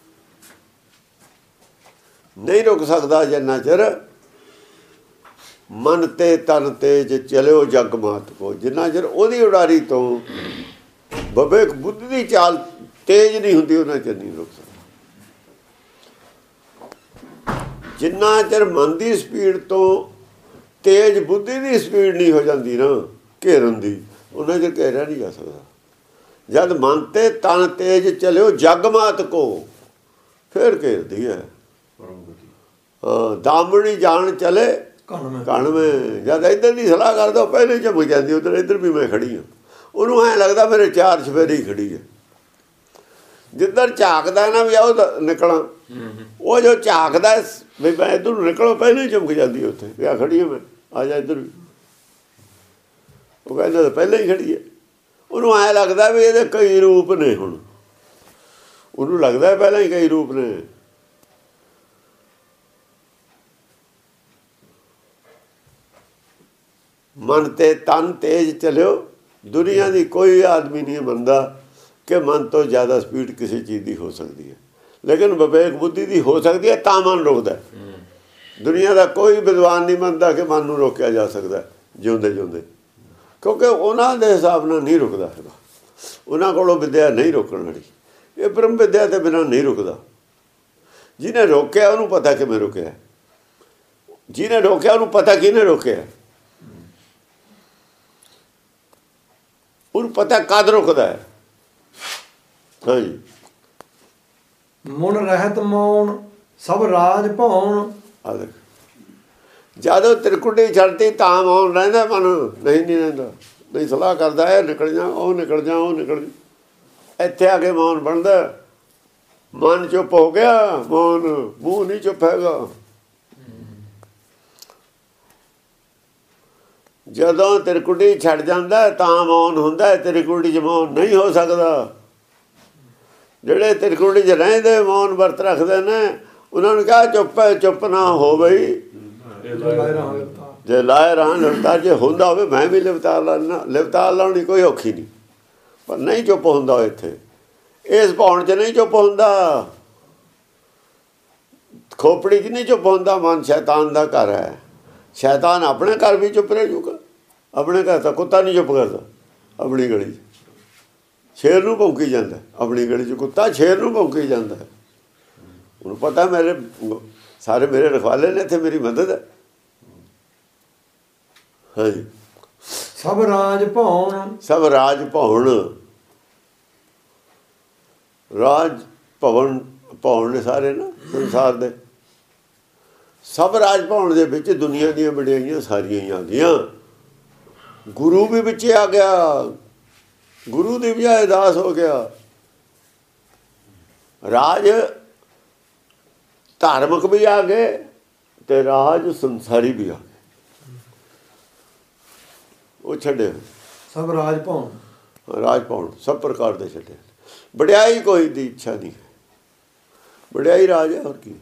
ਨਹੀਂ ਰੁਕ ਸਕਦਾ ਜਿੰਨਾ ਚਿਰ ਮਨ ਤੇ ਤਨ ਤੇ ਜੇ ਚਲਿਓ ਜਗ ਮਾਤ ਕੋ। ਜਿੰਨਾ ਚਿਰ ਉਹਦੀ ਉਡਾਰੀ ਤੋਂ ਵਿਵੇਕ ਬੁੱਧੀ ਦੀ ਚਾਲ ਤੇਜ਼ ਨਹੀਂ ਹੁੰਦੀ, ਉਹਨਾਂ ਚਿਰ ਨਹੀਂ ਰੁਕ ਸਕਦਾ। ਜਿੰਨਾ ਚਿਰ ਮਨ ਦੀ ਸਪੀਡ ਤੋਂ ਤੇਜ਼ ਬੁੱਧੀ ਦੀ ਸਪੀਡ ਨਹੀਂ ਹੋ ਜਾਂਦੀ ਨਾ ਘੇਰਨ ਦੀ, ਉਹਨਾਂ ਚਿਰ ਘੇਰਿਆ ਨਹੀਂ ਜਾ ਸਕਦਾ। ਜਦ ਮਨ ਤੇ ਤਨ ਤੇਜ਼ ਚਲਿਓ ਜਗ ਮਾਤ ਕੋ, ਫਿਰ ਘੇਰਦੀ ਹੈ। ਹਾਂ, ਦਾਮਣੀ ਜਾਣ ਚਲੇ ਕਣਵੇਂ। ਜਦ ਇੱਧਰ ਦੀ ਸਲਾਹ ਕਰਦਾ, ਪਹਿਲੇ ਹੀ ਝੁਕ ਜਾਂਦੀ ਉੱਧਰ। ਇੱਧਰ ਵੀ ਮੈਂ ਖੜੀ ਹਾਂ। ਉਹਨੂੰ ਐਂ ਲੱਗਦਾ ਮੇਰੇ ਚਾਰ ਚੁਫੇਰੇ ਹੀ ਖੜੀ ਹੈ। ਜਿੱਧਰ ਝਾਕਦਾ ਨਾ ਵੀ ਆਓ ਨਿਕਲਾਂ, ਉਹ ਜੋ ਝਾਕਦਾ ਵੀ ਮੈਂ ਇੱਧਰ ਨੂੰ ਨਿਕਲਾਂ, ਪਹਿਲਾਂ ਹੀ ਚਮਕ ਜਾਂਦੀ ਉੱਥੇ ਵੀ ਆ ਖੜੀ ਹਾਂ ਮੈਂ, ਆ ਜਾ ਇੱਧਰ ਵੀ। ਉਹ ਕਹਿੰਦਾ ਪਹਿਲਾਂ ਹੀ ਖੜੀ ਹੈ। ਉਹਨੂੰ ਐਂ ਲੱਗਦਾ ਵੀ ਇਹਦੇ ਕਈ ਰੂਪ ਨੇ। ਹੁਣ ਉਹਨੂੰ ਲੱਗਦਾ ਪਹਿਲਾਂ ਹੀ ਕਈ ਰੂਪ ਨੇ। ਮਨ ਤੇ ਤਨ ਤੇਜ਼ ਚਲਿਓ। ਦੁਨੀਆ ਦੀ ਕੋਈ ਆਦਮੀ ਨਹੀਂ ਮੰਨਦਾ ਕਿ ਮਨ ਤੋਂ ਜ਼ਿਆਦਾ ਸਪੀਡ ਕਿਸੇ ਚੀਜ਼ ਦੀ ਹੋ ਸਕਦੀ ਹੈ, ਲੇਕਿਨ ਵਿਵੇਕ ਬੁੱਧੀ ਦੀ ਹੋ ਸਕਦੀ ਹੈ, ਤਾਂ ਮਨ ਰੁਕਦਾ। ਦੁਨੀਆ ਦਾ ਕੋਈ ਵਿਦਵਾਨ ਨਹੀਂ ਮੰਨਦਾ ਕਿ ਮਨ ਨੂੰ ਰੋਕਿਆ ਜਾ ਸਕਦਾ ਜਿਉਂਦੇ ਜਿਉਂਦੇ, ਕਿਉਂਕਿ ਉਹਨਾਂ ਦੇ ਹਿਸਾਬ ਨਾਲ ਨਹੀਂ ਰੁਕਦਾ ਹੈਗਾ। ਉਹਨਾਂ ਕੋਲੋਂ ਵਿਦਿਆ ਨਹੀਂ ਰੋਕਣ ਵਾਲੀ। ਇਹ ਬ੍ਰਹਮ ਵਿਦਿਆ ਦੇ ਬਿਨਾਂ ਨਹੀਂ ਰੁਕਦਾ। ਜਿਹਨੇ ਰੋਕਿਆ ਉਹਨੂੰ ਪਤਾ ਕਿਵੇਂ ਰੁਕਿਆ, ਜਿਹਨੇ ਰੋਕਿਆ ਉਹਨੂੰ ਪਤਾ ਕਿਹਨੇ ਰੋਕਿਆ, ਉਹਨੂੰ ਪਤਾ ਕਦ ਰੁਕਦਾ ਹੈ। ਹਾਂਜੀ। ਮਨ ਰਹਿਤ ਮੌਨ ਸਭ ਰਾਜ ਭਉਣ। ਆ ਦੇਖ, ਜਦੋਂ ਤ੍ਰਿਕੁਟੀ ਛੱਡਤੀ ਤਾਂ ਮੌਨ ਰਹਿੰਦਾ ਮਨ, ਨਹੀਂ ਨਹੀਂ ਰਹਿੰਦਾ। ਨਹੀਂ ਸਲਾਹ ਕਰਦਾ ਹੈ ਨਿਕਲ ਜਾ, ਉਹ ਨਿਕਲ ਜਾ, ਉਹ ਨਿਕਲ ਜਾ। ਇੱਥੇ ਆ ਕੇ ਮੌਨ ਬਣਦਾ। ਮਨ ਚੁੱਪ ਹੋ ਗਿਆ, ਮੌਨ ਮੂੰਹ ਨਹੀਂ ਚੁੱਪ ਹੈਗਾ। ਜਦੋਂ ਤ੍ਰਿਕੁਟੀ ਛੱਡ ਜਾਂਦਾ ਤਾਂ ਮੌਨ ਹੁੰਦਾ। ਤ੍ਰਿਕੁਟੀ 'ਚ ਮੌਨ ਨਹੀਂ ਹੋ ਸਕਦਾ। ਜਿਹੜੇ ਤ੍ਰਿਕੁਟੀ 'ਚ ਰਹਿੰਦੇ ਮੌਨ ਵਰਤ ਰੱਖਦੇ ਨੇ, ਉਹਨਾਂ ਨੇ ਕਿਹਾ ਚੁੱਪ ਹੈ, ਚੁੱਪ ਨਾ ਹੋ ਬਈ, ਲਾਏ ਰਹਾਂ ਲਿਵਤਾਰ। ਜੇ ਲਾਏ ਰਹਾਂ ਲਿਵਤਾਰ, ਜੇ ਹੁੰਦਾ ਹੋਵੇ ਮੈਂ ਵੀ ਲਿਵਤਾਰ ਲਾਉਣਾ। ਲਿਵਤਾਰ ਲਾਉਣੀ ਕੋਈ ਔਖੀ ਨਹੀਂ, ਪਰ ਨਹੀਂ ਚੁੱਪ ਹੁੰਦਾ ਇੱਥੇ, ਇਸ ਭੌਣ 'ਚ ਨਹੀਂ ਚੁੱਪ ਹੁੰਦਾ, ਖੋਪੜੀ 'ਚ ਨਹੀਂ ਚੁੱਪ ਹੁੰਦਾ। ਮਨ ਸ਼ੈਤਾਨ ਦਾ ਘਰ ਹੈ, ਸ਼ੈਤਾਨ ਆਪਣੇ ਘਰ ਵੀ ਚੁੱਪ ਰਹਿ ਜੂਗਾ। ਆਪਣੇ ਘਰ ਤਾਂ ਕੁੱਤਾ ਨਹੀਂ ਚੁੱਪ ਕਰਦਾ, ਆਪਣੀ ਗਲੀ 'ਚ ਸ਼ੇਰ ਨੂੰ ਭੌਂਕੀ ਜਾਂਦਾ, ਆਪਣੀ ਗਲੀ 'ਚ ਕੁੱਤਾ ਸ਼ੇਰ ਨੂੰ ਭੌਂਕੀ ਜਾਂਦਾ। ਉਹਨੂੰ ਪਤਾ ਮੇਰੇ ਸਾਰੇ ਮੇਰੇ ਰਖਵਾਲੇ ਨੇ, ਇੱਥੇ ਮੇਰੀ ਮਦਦ ਹੈ। ਹਾਂਜੀ, ਸਭ ਰਾਜ ਭਉਣ, ਸਭ ਰਾਜ ਭਉਣ, ਰਾਜ ਭਵਨ ਭਉਣ ਨੇ ਸਾਰੇ ਨਾ ਸੰਸਾਰ ਦੇ। ਸਭ ਰਾਜ ਭਉਣ ਦੇ ਵਿੱਚ ਦੁਨੀਆ ਦੀਆਂ ਵਡਿਆਈਆਂ ਸਾਰੀਆਂ ਹੀ ਆ ਗਈਆਂ। ਗੁਰੂ ਵੀ ਵਿੱਚ ਆ ਗਿਆ, ਗੁਰੂ ਦੀ ਬਜਾਏ ਦਾਸ ਹੋ ਗਿਆ। ਰਾਜ ਧਾਰਮਿਕ ਵੀ ਆ ਗਏ ਤੇ ਰਾਜ ਸੰਸਾਰੀ ਵੀ ਆ ਗਏ, ਉਹ ਛੱਡੇ। ਸਭ ਰਾਜ ਭਉਣ, ਰਾਜ ਭਉਣ ਸਭ ਪ੍ਰਕਾਰ ਦੇ ਛੱਡੇ। ਵਡਿਆਈ ਕੋਈ ਦੀ ਇੱਛਾ ਨਹੀਂ ਹੈ, ਵਡਿਆਈ ਰਾਜ ਹੈ, ਹੋਰ ਕੀ।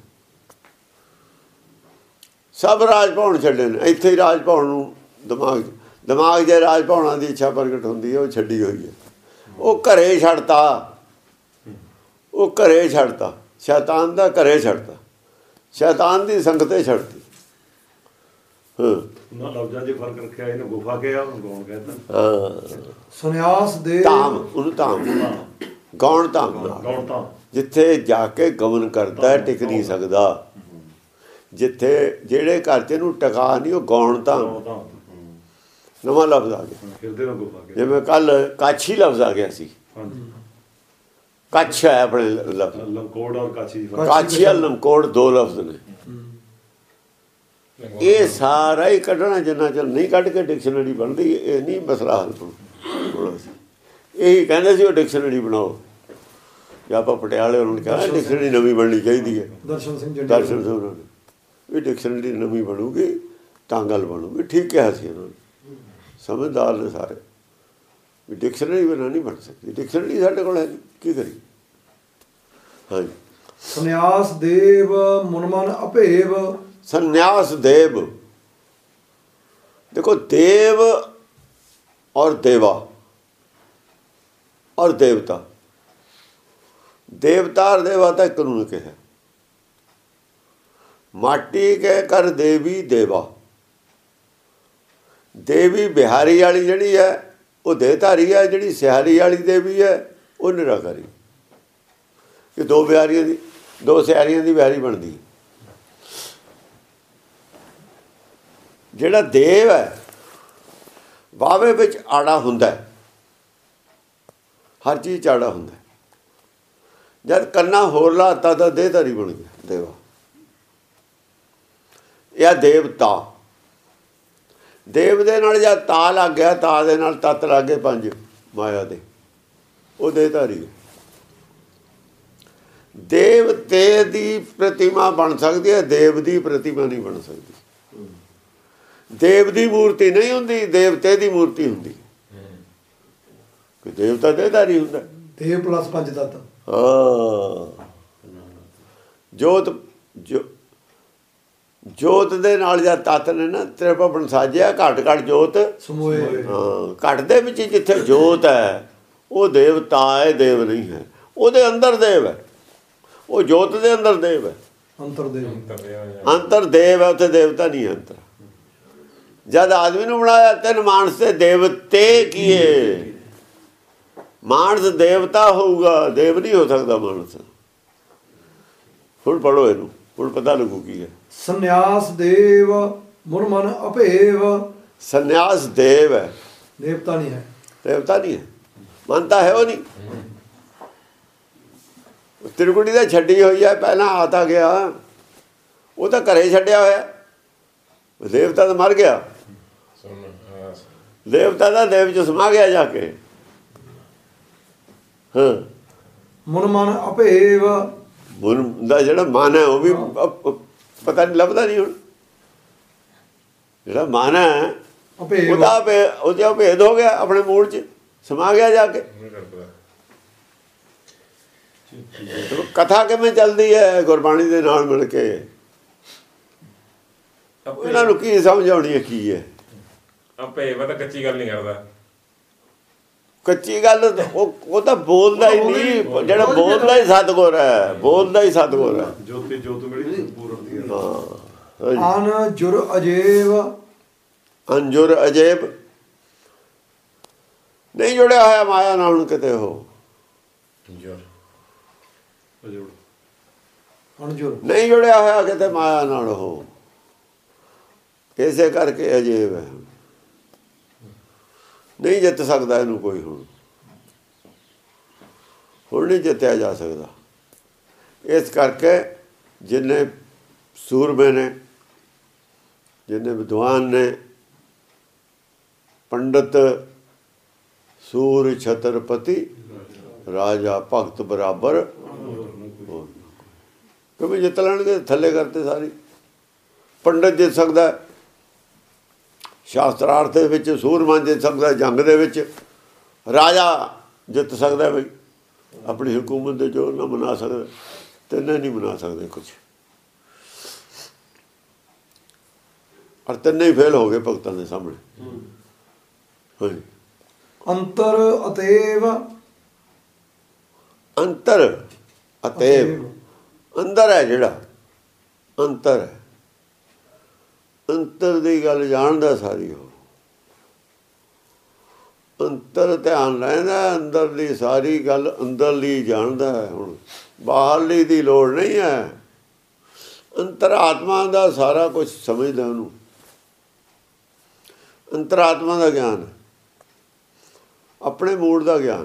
ਸਭ ਰਾਜ ਭਉਣ ਛੱਡੇ ਨੇ। ਇੱਥੇ ਹੀ ਰਾਜ ਭਉਣ ਨੂੰ ਦਿਮਾਗ ਦਿਮਾਗ ਜੇ ਰਾਜ ਭਉਣਾਂ ਦੀ ਇੱਛਾ ਪ੍ਰਗਟ ਹੁੰਦੀ ਹੈ, ਉਹ ਛੱਡੀ ਹੋਈ ਹੈ। ਉਹ ਘਰੇ ਛੱਡਤਾ, ਉਹ ਘਰੇ ਛੱਡਤਾ, ਸ਼ੈਤਾਨ ਦਾ ਘਰੇ ਛੱਡਤਾ, ਸ਼ੈਤਾਨ ਦੀ ਸੰਗਤੇ ਛੱਡਤੀ। ਹਾਂ, ਨਾ ਲਫ਼ਜ਼ਾਂ 'ਚ ਫਰਕ ਰੱਖਿਆ, ਇਹਨੂੰ ਗੁਫਾ ਕਿਹਾ, ਉਹਨੂੰ ਗੌਣ ਕਹਿੰਦਾ। ਹਾਂ, ਸੰਨਿਆਸ ਦੇ ਧਾਮ, ਉਹਨੂੰ ਧਾਮ, ਗੌਣ ਧਾਮ, ਗੌਣ ਧਾਮ, ਜਿੱਥੇ ਜਾ ਕੇ ਗਮਨ ਕਰਦਾ ਟਿਕ ਨਹੀਂ ਸਕਦਾ। ਜਿੱਥੇ ਜਿਹੜੇ ਘਰ 'ਚ ਇਹਨੂੰ ਟਿਕਾ ਨਹੀਂ, ਉਹ ਗੌਣ ਧਾਮ, ਨਵਾਂ ਲਫ਼ਜ਼ ਆ ਗਿਆ। ਹਿਰਦੇ ਨੂੰ ਗੁਫਾ ਕਿਹਾ। ਜਿਵੇਂ ਕੱਲ ਕਾਛੀ ਲਫ਼ਜ਼ ਆ ਗਿਆ ਸੀ, ਕੱਛ ਹੈ ਆਪਣੇ ਲਫ਼ਜ਼, ਲੰਕੋੜ ਔਰ ਕਾਛੀ। ਕਾਛੀ ਔਰ ਲੰਕੋੜ ਦੋ ਲਫ਼ਜ਼ ਨੇ। ਇਹ ਸਾਰਾ ਹੀ ਕੱਢਣਾ, ਜਿੰਨਾ ਚਿਰ ਨਹੀਂ ਕੱਢ ਕੇ ਡਿਕਸ਼ਨਰੀ ਬਣਦੀ, ਇਹ ਨਹੀਂ ਮਸਲਾ ਹੱਲ ਹੋਣਾ ਸੀ। ਇਹੀ ਕਹਿੰਦੇ ਸੀ ਉਹ ਡਿਕਸ਼ਨਰੀ ਬਣਾਓ। ਜਾਂ ਆਪਾਂ ਪਟਿਆਲੇ ਉਹਨਾਂ ਨੇ ਕਿਹਾ ਡਿਕਸ਼ਨਰੀ ਨਵੀਂ ਬਣਨੀ ਚਾਹੀਦੀ ਹੈ। ਦਰਸ਼ਨ ਸਿੰਘ ਦਰਸ਼ਨ ਸਿੰਘ ਉਹਨਾਂ ਨੇ ਵੀ ਡਿਕਸ਼ਨਰੀ ਨਵੀਂ ਬਣੂਗੀ ਤਾਂ ਗੱਲ ਬਣੂਗੀ। ਠੀਕ ਕਿਹਾ ਸੀ ਉਹਨਾਂ ਨੇ, ਸਮਝਦਾਰ ਨੇ ਸਾਰੇ, ਵੀ ਡਿਕਸ਼ਨਰੀ ਬਿਨਾਂ ਨਹੀਂ ਬਣ ਸਕਦੀ। ਡਿਕਸ਼ਨਰੀ ਸਾਡੇ ਕੋਲ ਹੈ ਨਹੀਂ, ਕੀ ਕਰੀ। ਹਾਂਜੀ, ਸੰਨਿਆਸ ਦੇਵ ਮੁਨਮਨ ਅਭੇਵ, ਸੰਨਿਆਸ ਦੇਵ। ਦੇਖੋ, ਦੇਵ ਔਰ ਦੇਵਾ ਔਰ ਦੇਵਤਾ, ਦੇਵਤਾ ਔਰ ਦੇਵਾ ਤਾਂ ਇੱਕ ਨੂੰ ਕਿਹਾ। ਮਾਟੀ ਕੇ ਕਰ ਦੇਵੀ ਦੇਵਾ। ਦੇਵੀ ਬਿਹਾਰੀ ਵਾਲੀ ਜਿਹੜੀ ਹੈ ਉਹ ਦੇਹਧਾਰੀ ਹੈ, ਜਿਹੜੀ ਸਿਹਾਰੀ ਵਾਲੀ ਦੇਵੀ ਹੈ ਉਹ ਨਿਰਾਕਾਰੀ। ਇਹ ਦੋ ਬਿਹਾਰੀਆਂ ਦੀ, ਦੋ ਸਿਹਾਰੀਆਂ ਦੀ ਬਿਹਾਰੀ ਬਣਦੀ। ਜਿਹੜਾ ਦੇਵ ਹੈ ਵਾਵੇ ਵਿੱਚ ਆੜਾ ਹੁੰਦਾ, ਹਰ ਚੀਜ਼ 'ਚ ਆੜਾ ਹੁੰਦਾ। ਜਦ ਕੰਨਾ ਹੋਰ ਲਾਤਾ ਤਾਂ ਦੇਹਧਾਰੀ ਬਣ ਗਿਆ ਦੇਵਾ। ਇਹ ਦੇਵਤਾ, ਦੇਵ ਦੇ ਨਾਲ ਜਦ ਤਾ ਲੱਗ ਗਿਆ, ਤਾ ਦੇ ਨਾਲ ਤੱਤ ਲੱਗ ਗਏ ਪੰਜ ਮਾਇਆ ਦੇ, ਉਹ ਦੇਹਧਾਰੀ ਹੈ। ਦੇਵਤੇ ਦੀ ਪ੍ਰਤਿਮਾ ਬਣ ਸਕਦੀ ਹੈ, ਦੇਵ ਦੀ ਪ੍ਰਤਿਮਾ ਨਹੀਂ ਬਣ ਸਕਦੀ। ਦੇਵ ਦੀ ਮੂਰਤੀ ਨਹੀਂ ਹੁੰਦੀ, ਦੇਵਤੇ ਦੀ ਮੂਰਤੀ ਹੁੰਦੀ। ਕਿ ਦੇਵਤਾ ਦੇਹਧਾਰੀ ਹੁੰਦਾ, ਦੇਵ ਪਲੱਸ ਪੰਜ ਤੱਤ। ਹਾਂ, ਜੋਤ ਜੋ ਜੋਤ ਦੇ ਨਾਲ ਜਦ ਤੱਤ ਨੇ ਨਾ ਤ੍ਰਿਭੁਵਨ ਸਾਜਿਆ, ਘਟ ਘਟ ਜੋਤ ਸਮੋਏ। ਹਾਂ, ਘਟ ਦੇ ਵਿੱਚ ਜਿੱਥੇ ਜੋਤ ਹੈ ਉਹ ਦੇਵਤਾ ਹੈ, ਦੇਵ ਨਹੀਂ ਹੈ। ਉਹਦੇ ਅੰਦਰ ਦੇਵ ਹੈ, ਉਹ ਜੋਤ ਦੇ ਅੰਦਰ ਦੇਵ ਹੈ। ਅੰਤਰ ਦੇਵ, ਅੰਤਰ ਦੇਵ ਹੈ, ਉੱਥੇ ਦੇਵਤਾ ਨਹੀਂ ਹੈ। ਅੰਤਰ ਜਦ ਆਦਮੀ ਨੂੰ ਬਣਾਇਆ ਤਿੰਨ ਮਾਨਸ ਤੇ ਦੇਵਤੇ ਕੀਏ। ਮਾਨਸ ਦੇਵਤਾ ਹੋਊਗਾ, ਦੇਵ ਨਹੀਂ ਹੋ ਸਕਦਾ ਮਾਨਸ। ਹੁਣ ਪੜੋ ਇਹਨੂੰ, ਹੁਣ ਪਤਾ ਲੱਗੂ ਕੀ ਹੈ। ਸੰਨਿਆਸ ਦੇਵ ਮੁਨਮਨ ਅਭੇਵ। ਸੰਨਿਆਸ ਦੇਵ ਹੈ, ਦੇਵਤਾ ਨਹੀਂ ਹੈ। ਦੇਵਤਾ ਨਹੀਂ ਹੈ, ਮੰਨਤਾ ਹੈ ਉਹ ਨਹੀਂ। ਤ੍ਰਿਕੁਟੀ ਦਾ ਛੱਡੀ ਹੋਈ ਹੈ, ਪਹਿਲਾਂ ਆ ਤਾਂ ਗਿਆ, ਉਹ ਤਾਂ ਘਰੇ ਛੱਡਿਆ ਹੋਇਆ। ਦੇਵਤਾ ਤਾਂ ਮਰ ਗਿਆ, ਦੇਵਤਾ ਦਾ ਦੇਵ ਚ ਸਮਾ ਗਿਆ ਜਾ ਕੇ। ਹਾਂ, ਮੁਨਮਨ ਅਭੇਵ। ਮਨ ਦਾ ਜਿਹੜਾ ਮਨ ਹੈ ਉਹ ਵੀ ਪਤਾ ਨਹੀਂ ਲੱਭਦਾ ਨਹੀਂ। ਹੁਣ ਜਿਹੜਾ ਮਨ ਹੈ ਉਹਦਾ ਉਹਦਾ ਭੇਦ ਹੋ ਗਿਆ, ਆਪਣੇ ਮੂਲ ਚ ਸਮਾ ਗਿਆ ਜਾ ਕੇ। ਕਥਾ ਕਿਵੇਂ ਚੱਲਦੀ ਹੈ ਗੁਰਬਾਣੀ ਦੇ ਨਾਲ ਮਿਲ ਕੇ? ਇਹਨਾਂ ਨੂੰ ਕੀ ਸਮਝ ਆਉਣੀ ਹੈ ਕੀ ਹੈ? ਆਪੇ ਉਹ ਤਾਂ ਕੱਚੀ ਗੱਲ ਨਹੀਂ ਕਰਦਾ। ਕੱਚੀ ਗੱਲ ਉਹ ਉਹ ਤਾਂ ਬੋਲਦਾ ਹੀ ਨਹੀਂ। ਜਿਹੜਾ ਬੋਲਦਾ ਹੀ ਸਤਿਗੁਰ ਹੈ, ਬੋਲਦਾ ਹੀ ਸਤਿਗੁਰ ਹੈ। ਜੋਤੀ ਜੋਤ ਮਿਲੀ ਪੂਰਨ ਦੀ। ਹਾਂ ਅਨ ਜੁਰ ਅਜੇਬ, ਅੰਜੁਰ ਅਜੇਬ ਨਹੀਂ ਜੁੜਿਆ ਹੋਇਆ ਮਾਇਆ ਨਾਲ ਹੁਣ ਕਿਤੇ। ਉਹ ਅਨਜੁਰ ਨਹੀਂ ਜੁੜਿਆ ਹੋਇਆ ਕਿਤੇ ਮਾਇਆ ਨਾਲ। ਉਹ ਇਸੇ ਕਰਕੇ ਅਜੇਬ ਹੈ, ਨਹੀਂ ਜਿੱਤ ਸਕਦਾ ਇਹਨੂੰ ਕੋਈ। ਹੁਣ ਹੁਣ ਨਹੀਂ ਜਿੱਤਿਆ ਜਾ ਸਕਦਾ। ਇਸ ਕਰਕੇ ਜਿੰਨੇ ਸੂਰਮੇ ਨੇ, ਜਿੰਨੇ ਵਿਦਵਾਨ ਨੇ, ਪੰਡਤ, ਸੂਰ, ਛਤਰਪਤੀ, ਰਾਜਾ, ਭਗਤ ਬਰਾਬਰ ਕਿਵੇਂ ਜਿੱਤ ਲੈਣਗੇ? ਥੱਲੇ ਕਰਤੇ ਸਾਰੀ। ਪੰਡਤ ਜਿੱਤ ਸਕਦਾ ਸ਼ਾਸਤਰਾਰਥ ਦੇ ਵਿੱਚ, ਸੂਰਮਾਨ ਜਿੱਤ ਸਕਦਾ ਜੰਗ ਦੇ ਵਿੱਚ, ਰਾਜਾ ਜਿੱਤ ਸਕਦਾ ਬਈ ਆਪਣੀ ਹਕੂਮਤ ਦੇ ਜ਼ੋਰ ਨਾਲ ਬਣਾ ਸਕਦਾ। ਤਿੰਨੇ ਨਹੀਂ ਬਣਾ ਸਕਦੇ ਕੁਛ, ਔਰ ਤਿੰਨੇ ਹੀ ਫੇਲ ਹੋ ਗਏ ਭਗਤਾਂ ਦੇ ਸਾਹਮਣੇ। ਹਾਂਜੀ ਅੰਤਰ ਅਤੇਵ, ਅੰਤਰ ਅਤੇਵ ਅੰਦਰ ਹੈ ਜਿਹੜਾ ਅੰਤਰ ਹੈ। ਅੰਤਰ ਦੀ ਗੱਲ ਜਾਣਦਾ ਸਾਰੀ। ਉਹ ਅੰਤਰ ਧਿਆਨ ਰਹਿੰਦਾ, ਅੰਦਰਲੀ ਸਾਰੀ ਗੱਲ ਅੰਦਰਲੀ ਜਾਣਦਾ ਹੈ। ਹੁਣ ਬਾਹਰਲੀ ਦੀ ਲੋੜ ਨਹੀਂ ਹੈ। ਅੰਤਰਾਤਮਾ ਦਾ ਸਾਰਾ ਕੁਝ ਸਮਝਦਾ ਉਹਨੂੰ। ਅੰਤਰਾਤਮਾ ਦਾ ਗਿਆਨ, ਆਪਣੇ ਮੂਡ ਦਾ ਗਿਆਨ।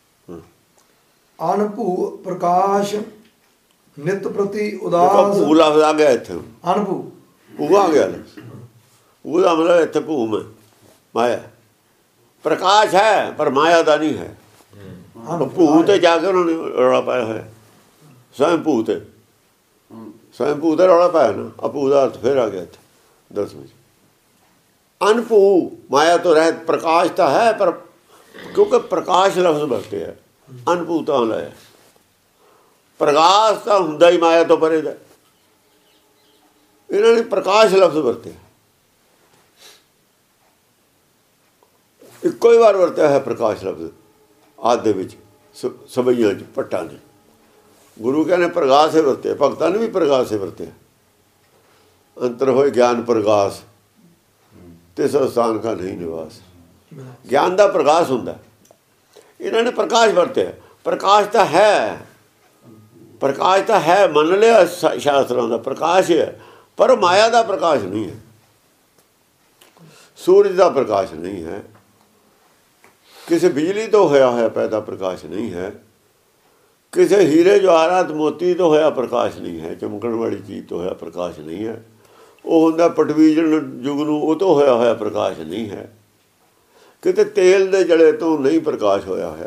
ਅਨਭੂ ਪ੍ਰਕਾਸ਼ ਨਿਤ ਪ੍ਰਤੀ ਉਦਾਸ। ਭੂ ਲਫ਼ਜ਼ ਆ ਗਿਆ ਇੱਥੇ। ਅਨਭੂ ਭੂ ਆ ਗਿਆ। ਉਹਦਾ ਮਤਲਬ ਇੱਥੇ ਭੂਮ ਹੈ, ਮਾਇਆ। ਪ੍ਰਕਾਸ਼ ਹੈ ਪਰ ਮਾਇਆ ਦਾ ਨਹੀਂ ਹੈ। ਭੂ ਤੇ ਜਾ ਕੇ ਉਹਨਾਂ ਨੇ ਰੌਲਾ ਪਾਇਆ ਹੋਇਆ। ਸਵੈਂ ਭੂ ਤੇ ਸਵੈਂ ਭੂ ਤੇ ਰੌਲਾ ਪਾਇਆ ਨਾ। ਅਭੂ ਦਾ ਅਰਥ ਫਿਰ ਆ ਗਿਆ ਇੱਥੇ ਦਸਵੇਂ। ਅਨਭੂ ਮਾਇਆ ਤੋਂ ਰਹਿਤ। ਪ੍ਰਕਾਸ਼ ਤਾਂ ਹੈ ਪਰ ਕਿਉਂਕਿ ਪ੍ਰਕਾਸ਼ ਲਫ਼ਜ਼ ਵਰਤਿਆ, ਅਨਭੂ ਤਾਂ ਲਾਇਆ। ਪ੍ਰਕਾਸ਼ ਤਾਂ ਹੁੰਦਾ ਹੀ ਮਾਇਆ ਤੋਂ ਪਰੇ ਦਾ। ਇਹਨਾਂ ਨੇ ਪ੍ਰਕਾਸ਼ ਲਫ਼ਜ਼ ਵਰਤਿਆ। ਇੱਕੋ ਹੀ ਵਾਰ ਵਰਤਿਆ ਹੈ ਪ੍ਰਕਾਸ਼ ਲਫ਼ਜ਼ ਆਦਿ ਦੇ ਵਿੱਚ, ਸਬਈਆਂ 'ਚ, ਭੱਟਾਂ 'ਚ। ਗੁਰੂ ਕਹਿੰਦੇ ਪ੍ਰਗਾਸ ਹੀ ਵਰਤਿਆ, ਭਗਤਾਂ ਨੇ ਵੀ ਪ੍ਰਗਾਸ ਹੀ ਵਰਤਿਆ। ਅੰਤਰ ਹੋਏ ਗਿਆਨ ਪ੍ਰਗਾਸ, ਤਿਸ ਸਥਾਨ ਕਾ ਨਹੀਂ ਨਿਵਾਸ। ਗਿਆਨ ਦਾ ਪ੍ਰਕਾਸ਼ ਹੁੰਦਾ, ਇਹਨਾਂ ਨੇ ਪ੍ਰਕਾਸ਼ ਵਰਤਿਆ। ਪ੍ਰਕਾਸ਼ ਤਾਂ ਹੈ, ਪ੍ਰਕਾਸ਼ ਤਾਂ ਹੈ, ਮੰਨ ਲਿਆ ਸ਼ਾਸਤਰਾਂ ਦਾ ਪ੍ਰਕਾਸ਼ ਹੈ, ਪਰ ਮਾਇਆ ਦਾ ਪ੍ਰਕਾਸ਼ ਨਹੀਂ ਹੈ। ਸੂਰਜ ਦਾ ਪ੍ਰਕਾਸ਼ ਨਹੀਂ ਹੈ, ਕਿਸੇ ਬਿਜਲੀ ਤੋਂ ਹੋਇਆ ਹੋਇਆ ਪੈਦਾ ਪ੍ਰਕਾਸ਼ ਨਹੀਂ ਹੈ, ਕਿਸੇ ਹੀਰੇ ਜਵਾਹਰਾਤ ਮੋਤੀ ਤੋਂ ਹੋਇਆ ਪ੍ਰਕਾਸ਼ ਨਹੀਂ ਹੈ, ਚਮਕਣ ਵਾਲੀ ਚੀਜ਼ ਤੋਂ ਹੋਇਆ ਪ੍ਰਕਾਸ਼ ਨਹੀਂ ਹੈ। ਉਹ ਹੁੰਦਾ ਪਟਵੀਜਨ ਯੁੱਗ ਨੂੰ, ਉਹ ਤੋਂ ਹੋਇਆ ਹੋਇਆ ਪ੍ਰਕਾਸ਼ ਨਹੀਂ ਹੈ। ਕਿਤੇ ਤੇਲ ਦੇ ਜਲੇ ਤੋਂ ਨਹੀਂ ਪ੍ਰਕਾਸ਼ ਹੋਇਆ ਹੋਇਆ,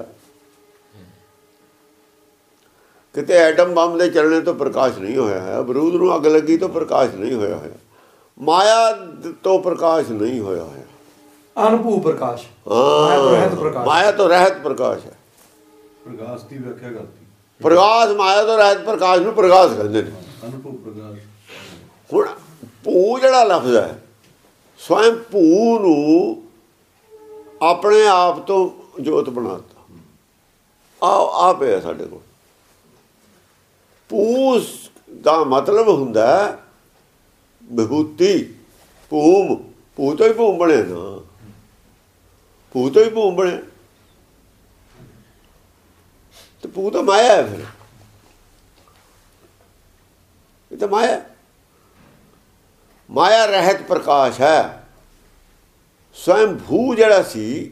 ਕਿਤੇ ਐਟਮ ਬੰਬ ਦੇ ਚੱਲਣੇ ਤੋਂ ਪ੍ਰਕਾਸ਼ ਨਹੀਂ ਹੋਇਆ ਹੈ, ਬਰੂਦ ਨੂੰ ਅੱਗ ਲੱਗੀ ਤੋਂ ਪ੍ਰਕਾਸ਼ ਨਹੀਂ ਹੋਇਆ ਹੋਇਆ, ਮਾਇਆ ਤੋਂ ਪ੍ਰਕਾਸ਼ ਨਹੀਂ ਹੋਇਆ ਹੋਇਆ। ਅਨਭੂ ਪ੍ਰਕਾਸ਼, ਹਾਂ, ਮਾਇਆ ਤੋਂ ਰਹਿਤ ਪ੍ਰਕਾਸ਼ ਹੈ। ਪ੍ਰਕਾਸ਼ ਦੀ ਵਿਆਖਿਆ ਕਰਤੀ। ਪ੍ਰਕਾਸ਼ ਮਾਇਆ ਤੋਂ ਰਹਿਤ ਪ੍ਰਕਾਸ਼ ਨੂੰ ਪ੍ਰਕਾਸ਼ ਕਹਿੰਦੇ ਨੇ। ਅਨੁਭਵ ਪ੍ਰਕਾਸ਼। ਹੁਣ ਭੂ ਜਿਹੜਾ ਲਫ਼ਜ਼ ਹੈ, ਸਵੈਂ ਭੂ ਨੂੰ ਆਪਣੇ ਆਪ ਤੋਂ ਜੋਤ ਬਣਾਤਾ। ਆ ਆ ਪਿਆ ਸਾਡੇ ਕੋਲ। ਭੂ ਦਾ ਮਤਲਬ ਹੁੰਦਾ ਵਿਭੂਤੀ, ਭੂਮ। ਭੂ ਤੋਂ ਹੀ ਭੂਮ ਬਣੇ ਨਾ, ਭੂ ਤੋਂ ਹੀ ਭੂਮ ਬਣੇ। ਤੇ ਭੂ ਤਾਂ ਮਾਇਆ ਹੈ, ਫਿਰ ਇਹ ਤਾਂ ਮਾਇਆ, ਮਾਇਆ ਰਹਿਤ ਪ੍ਰਕਾਸ਼ ਹੈ। ਸਵੈਂ ਭੂ ਜਿਹੜਾ ਸੀ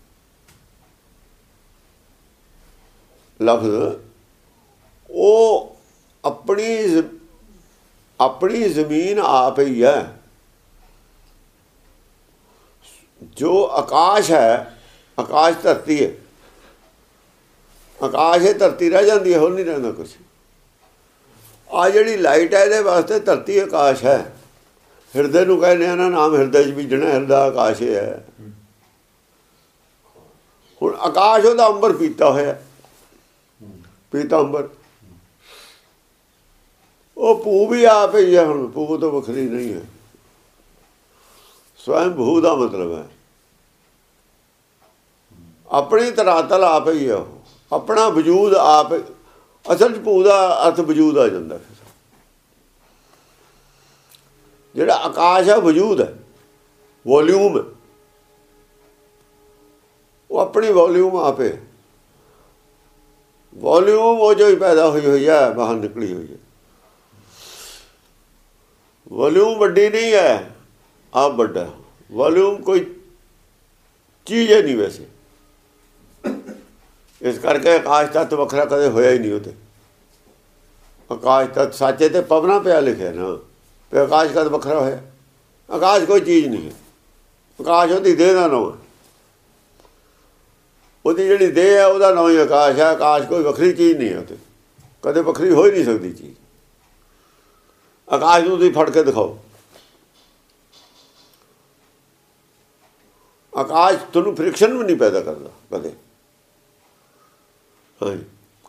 ਲਫ਼ਜ਼, ਉਹ ਆਪਣੀ ਆਪਣੀ ਜ਼ਮੀਨ ਆਪ ਹੀ ਹੈ। ਜੋ ਆਕਾਸ਼ ਹੈ, ਆਕਾਸ਼ ਧਰਤੀ ਹੈ, ਆਕਾਸ਼ ਹੈ ਧਰਤੀ ਰਹਿ ਜਾਂਦੀ ਹੈ, ਹੋਰ ਨਹੀਂ ਰਹਿੰਦਾ ਕੁਛ। ਆ ਜਿਹੜੀ ਲਾਈਟ ਹੈ ਇਹਦੇ ਵਾਸਤੇ ਧਰਤੀ ਆਕਾਸ਼ ਹੈ। ਹਿਰਦੇ ਨੂੰ ਕਹਿੰਦੇ ਆ ਨਾ, ਨਾਮ ਹਿਰਦੇ 'ਚ ਬੀਜਣਾ, ਹਿਰਦਾ ਆਕਾਸ਼ ਹੈ। ਹੁਣ ਆਕਾਸ਼ ਉਹਦਾ ਅੰਬਰ ਪੀਤਾ ਹੋਇਆ, ਪੀਤਾੰਬਰ। ਉਹ ਭੂ ਵੀ ਆਪ ਹੀ ਹੈ, ਹੁਣ ਭੂ ਤੋਂ ਵੱਖਰੀ ਨਹੀਂ ਹੈ। ਸਵੈਂ ਭੂ ਦਾ ਮਤਲਬ ਹੈ ਆਪਣੀ ਧਰਾਤਲ ਆਪ ਹੀ ਹੈ, ਉਹ ਆਪਣਾ ਵਜੂਦ ਆਪ। ਅਸਲ 'ਚ ਭੂ ਦਾ ਅਰਥ ਵਜੂਦ ਆ ਜਾਂਦਾ। ਜਿਹੜਾ ਆਕਾਸ਼ ਹੈ ਵਜੂਦ ਹੈ, ਵੋਲਿਊਮ, ਉਹ ਆਪਣੀ ਵੋਲਿਊਮ ਆਪੇ। ਵੋਲਿਊਮ ਉਹ ਜੋ ਹੀ ਪੈਦਾ ਹੋਈ ਹੋਈ ਹੈ, ਬਾਹਰ ਨਿਕਲੀ ਹੋਈ ਹੈ। ਵੋਲਿਊਮ ਵੱਡੀ ਨਹੀਂ ਹੈ, ਆਪ ਵੱਡਾ। ਵੋਲਿਊਮ ਕੋਈ ਚੀਜ਼ ਹੈ ਨਹੀਂ ਵੈਸੇ। ਇਸ ਕਰਕੇ ਆਕਾਸ਼ ਤੱਤ ਵੱਖਰਾ ਕਦੇ ਹੋਇਆ ਹੀ ਨਹੀਂ। ਉਹ 'ਤੇ ਆਕਾਸ਼ ਤੱਤ ਸਾਚੇ ਤੇ ਪਵਨਾ ਪਿਆ ਲਿਖਿਆ ਨਾ, ਤੇ ਆਕਾਸ਼ ਕਦ ਵੱਖਰਾ ਹੋਇਆ? ਆਕਾਸ਼ ਕੋਈ ਚੀਜ਼ ਨਹੀਂ ਹੈ। ਆਕਾਸ਼ ਉਹਦੀ ਦੇਹ ਦਾ ਨਾਮ ਹੈ। ਉਹਦੀ ਜਿਹੜੀ ਦੇਹ ਹੈ ਉਹਦਾ ਨਾਮ ਹੀ ਆਕਾਸ਼ ਹੈ। ਆਕਾਸ਼ ਕੋਈ ਵੱਖਰੀ ਚੀਜ਼ ਨਹੀਂ ਹੈ, ਉਹ 'ਤੇ ਕਦੇ ਵੱਖਰੀ ਹੋ ਹੀ ਨਹੀਂ ਸਕਦੀ ਚੀਜ਼। ਆਕਾਸ਼ ਨੂੰ ਤੁਸੀਂ ਫੜ ਕੇ ਦਿਖਾਓ, ਆਕਾਸ਼ ਤੁਹਾਨੂੰ ਫ੍ਰਿਕਸ਼ਨ ਵੀ ਨਹੀਂ ਪੈਦਾ ਕਰਦਾ ਕਦੇ। ਹਾਂਜੀ।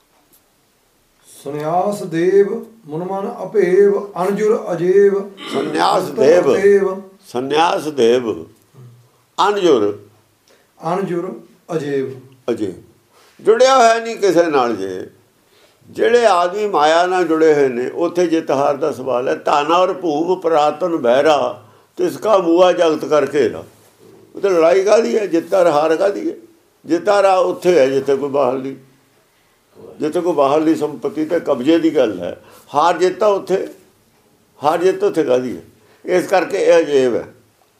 ਸੰਨਿਆਸ ਦੇਵ ਮੁਨਮਨ ਅਭੇਵ ਅਨਜੁਰ ਅਜੇਵ। ਸੰਨਿਆਸ ਦੇਵ, ਸੰਨਿਆਸ ਦੇਵ ਅਨਜੁਰ, ਅਨਜੁਰ ਅਜੇਵ। ਅਜੇ ਜੁੜਿਆ ਹੋਇਆ ਨਹੀਂ ਕਿਸੇ ਨਾਲ। ਜੇ ਜਿਹੜੇ ਆਦਮੀ ਮਾਇਆ ਨਾਲ ਜੁੜੇ ਹੋਏ ਨੇ, ਉੱਥੇ ਜਿੱਤ ਹਾਰ ਦਾ ਸਵਾਲ ਹੈ। ਤਾਨਾ ਔਰ ਭੂਮ ਪ੍ਰਾਤਨ ਬਹਿਰਾ ਤਿਸਕਾ ਮੂਆ ਜਗਤ ਕਰਕੇ ਲਾ। ਉਹ ਤਾਂ ਲੜਾਈ ਕਾਹਦੀ ਹੈ? ਜਿੱਤਾਰ ਹਾਰ ਕਾਹਦੀ ਹੈ? ਜਿੱਤਾਰ ਆ ਉੱਥੇ ਹੈ ਜਿੱਥੇ ਕੋਈ ਬਾਹਰਲੀ, ਜਿੱਥੇ ਕੋਈ ਬਾਹਰਲੀ ਸੰਪત્ਤੀ ਤੇ ਕਬਜ਼ੇ ਦੀ ਗੱਲ ਹੈ। ਹਾਰ ਜਿੱਤਾ ਉੱਥੇ, ਹਾਰ ਜਿੱਤ ਉੱਥੇ ਕਾਹਦੀ ਹੈ? ਇਸ ਕਰਕੇ ਇਹ ਅਜੇਬ ਹੈ।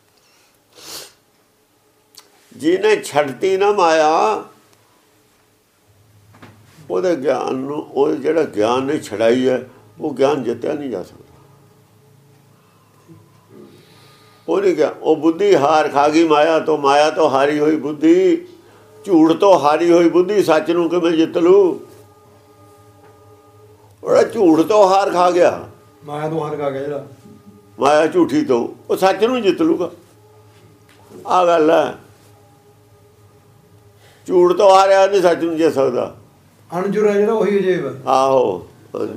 ਜਿਹਨੇ ਛੱਡਤੀ ਨਾ ਮਾਇਆ, ਉਹਦੇ ਗਿਆਨ ਨੂੰ, ਉਹ ਜਿਹੜਾ ਗਿਆਨ ਨੇ ਛੜਾਈ ਹੈ, ਉਹ ਗਿਆਨ ਜਿੱਤਿਆ ਨਹੀਂ ਜਾ ਸਕਦਾ। ਉਹ ਨਹੀਂ ਗਿਆ। ਉਹ ਬੁੱਧੀ ਹਾਰ ਖਾ ਗਈ ਮਾਇਆ ਤੋਂ। ਮਾਇਆ ਤੋਂ ਹਾਰੀ ਹੋਈ ਬੁੱਧੀ, ਝੂਠ ਤੋਂ ਹਾਰੀ ਹੋਈ ਬੁੱਧੀ ਸੱਚ ਨੂੰ ਕਿਵੇਂ ਜਿੱਤ ਲੂ? ਉਹਦਾ ਝੂਠ ਤੋਂ ਹਾਰ ਖਾ ਗਿਆ, ਮਾਇਆ ਤੋਂ ਹਾਰ ਖਾ ਗਿਆ ਜਿਹੜਾ, ਮਾਇਆ ਝੂਠੀ ਤੋਂ, ਉਹ ਸੱਚ ਨੂੰ ਜਿੱਤ ਲੂਗਾ। ਆਹ ਗੱਲ ਹੈ। ਝੂਠ ਤੋਂ ਹਾਰਿਆ ਨਹੀਂ ਸੱਚ ਨੂੰ ਜਿੱਤ ਸਕਦਾ। ਅਣਜੁਰ ਹੈ ਜਿਹੜਾ ਉਹੀ ਅਜੇਬ ਹੈ। ਆਹੋ,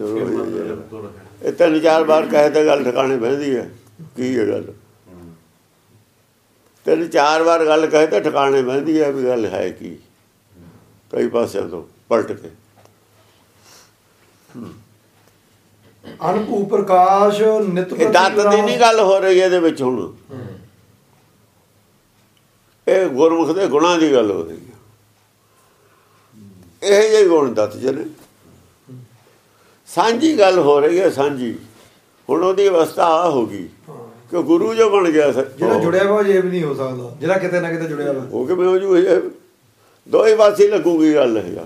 ਇਹ ਤਿੰਨ ਚਾਰ ਵਾਰ ਕਹੇ ਤਾਂ ਗੱਲ ਠਿਕਾਣੇ ਬਹਿੰਦੀ ਹੈ। ਕੀ ਹੈ ਗੱਲ? ਤਿੰਨ ਚਾਰ ਵਾਰ ਗੱਲ ਕਹੇ ਤਾਂ ਠਿਕਾਣੇ ਬਹਿੰਦੀ ਹੈ ਵੀ ਗੱਲ ਹੈ ਕੀ, ਕਈ ਪਾਸਿਆਂ ਤੋਂ ਪਲਟ ਕੇ। ਅਨਭੂ ਪ੍ਰਕਾਸ਼ ਨਿਤ ਇਹ ਦੱਤ ਦੀ ਨਹੀਂ ਗੱਲ ਹੋ ਰਹੀ ਇਹਦੇ ਵਿੱਚ। ਹੁਣ ਇਹ ਗੁਰਮੁਖ ਦੇ ਗੁਣਾਂ ਦੀ ਗੱਲ ਹੋ ਰਹੀ ਹੈ। ਇਹ ਜਿਹੇ ਗੁਣ ਦੱਤ ਜਨੇ ਸਾਂਝੀ ਗੱਲ ਹੋ ਰਹੀ ਹੈ, ਸਾਂਝੀ। ਹੁਣ ਉਹਦੀ ਅਵਸਥਾ ਆ ਹੋ ਗਈ ਕਿ ਗੁਰੂ ਜੋ ਬਣ ਗਿਆ। ਜਿਹੜਾ ਜੁੜਿਆ ਵਾ ਅਜੇਬ ਨਹੀਂ ਹੋ ਸਕਦਾ, ਜਿਹੜਾ ਕਿਤੇ ਨਾ ਕਿਤੇ ਜੁੜਿਆ ਵਾ। ਉਹ ਕਿਵੇਂ ਹੋ ਜੂ? ਇਹ ਦੋਏ ਪਾਸੇ ਲੱਗੂਗੀ ਗੱਲ ਹੈ।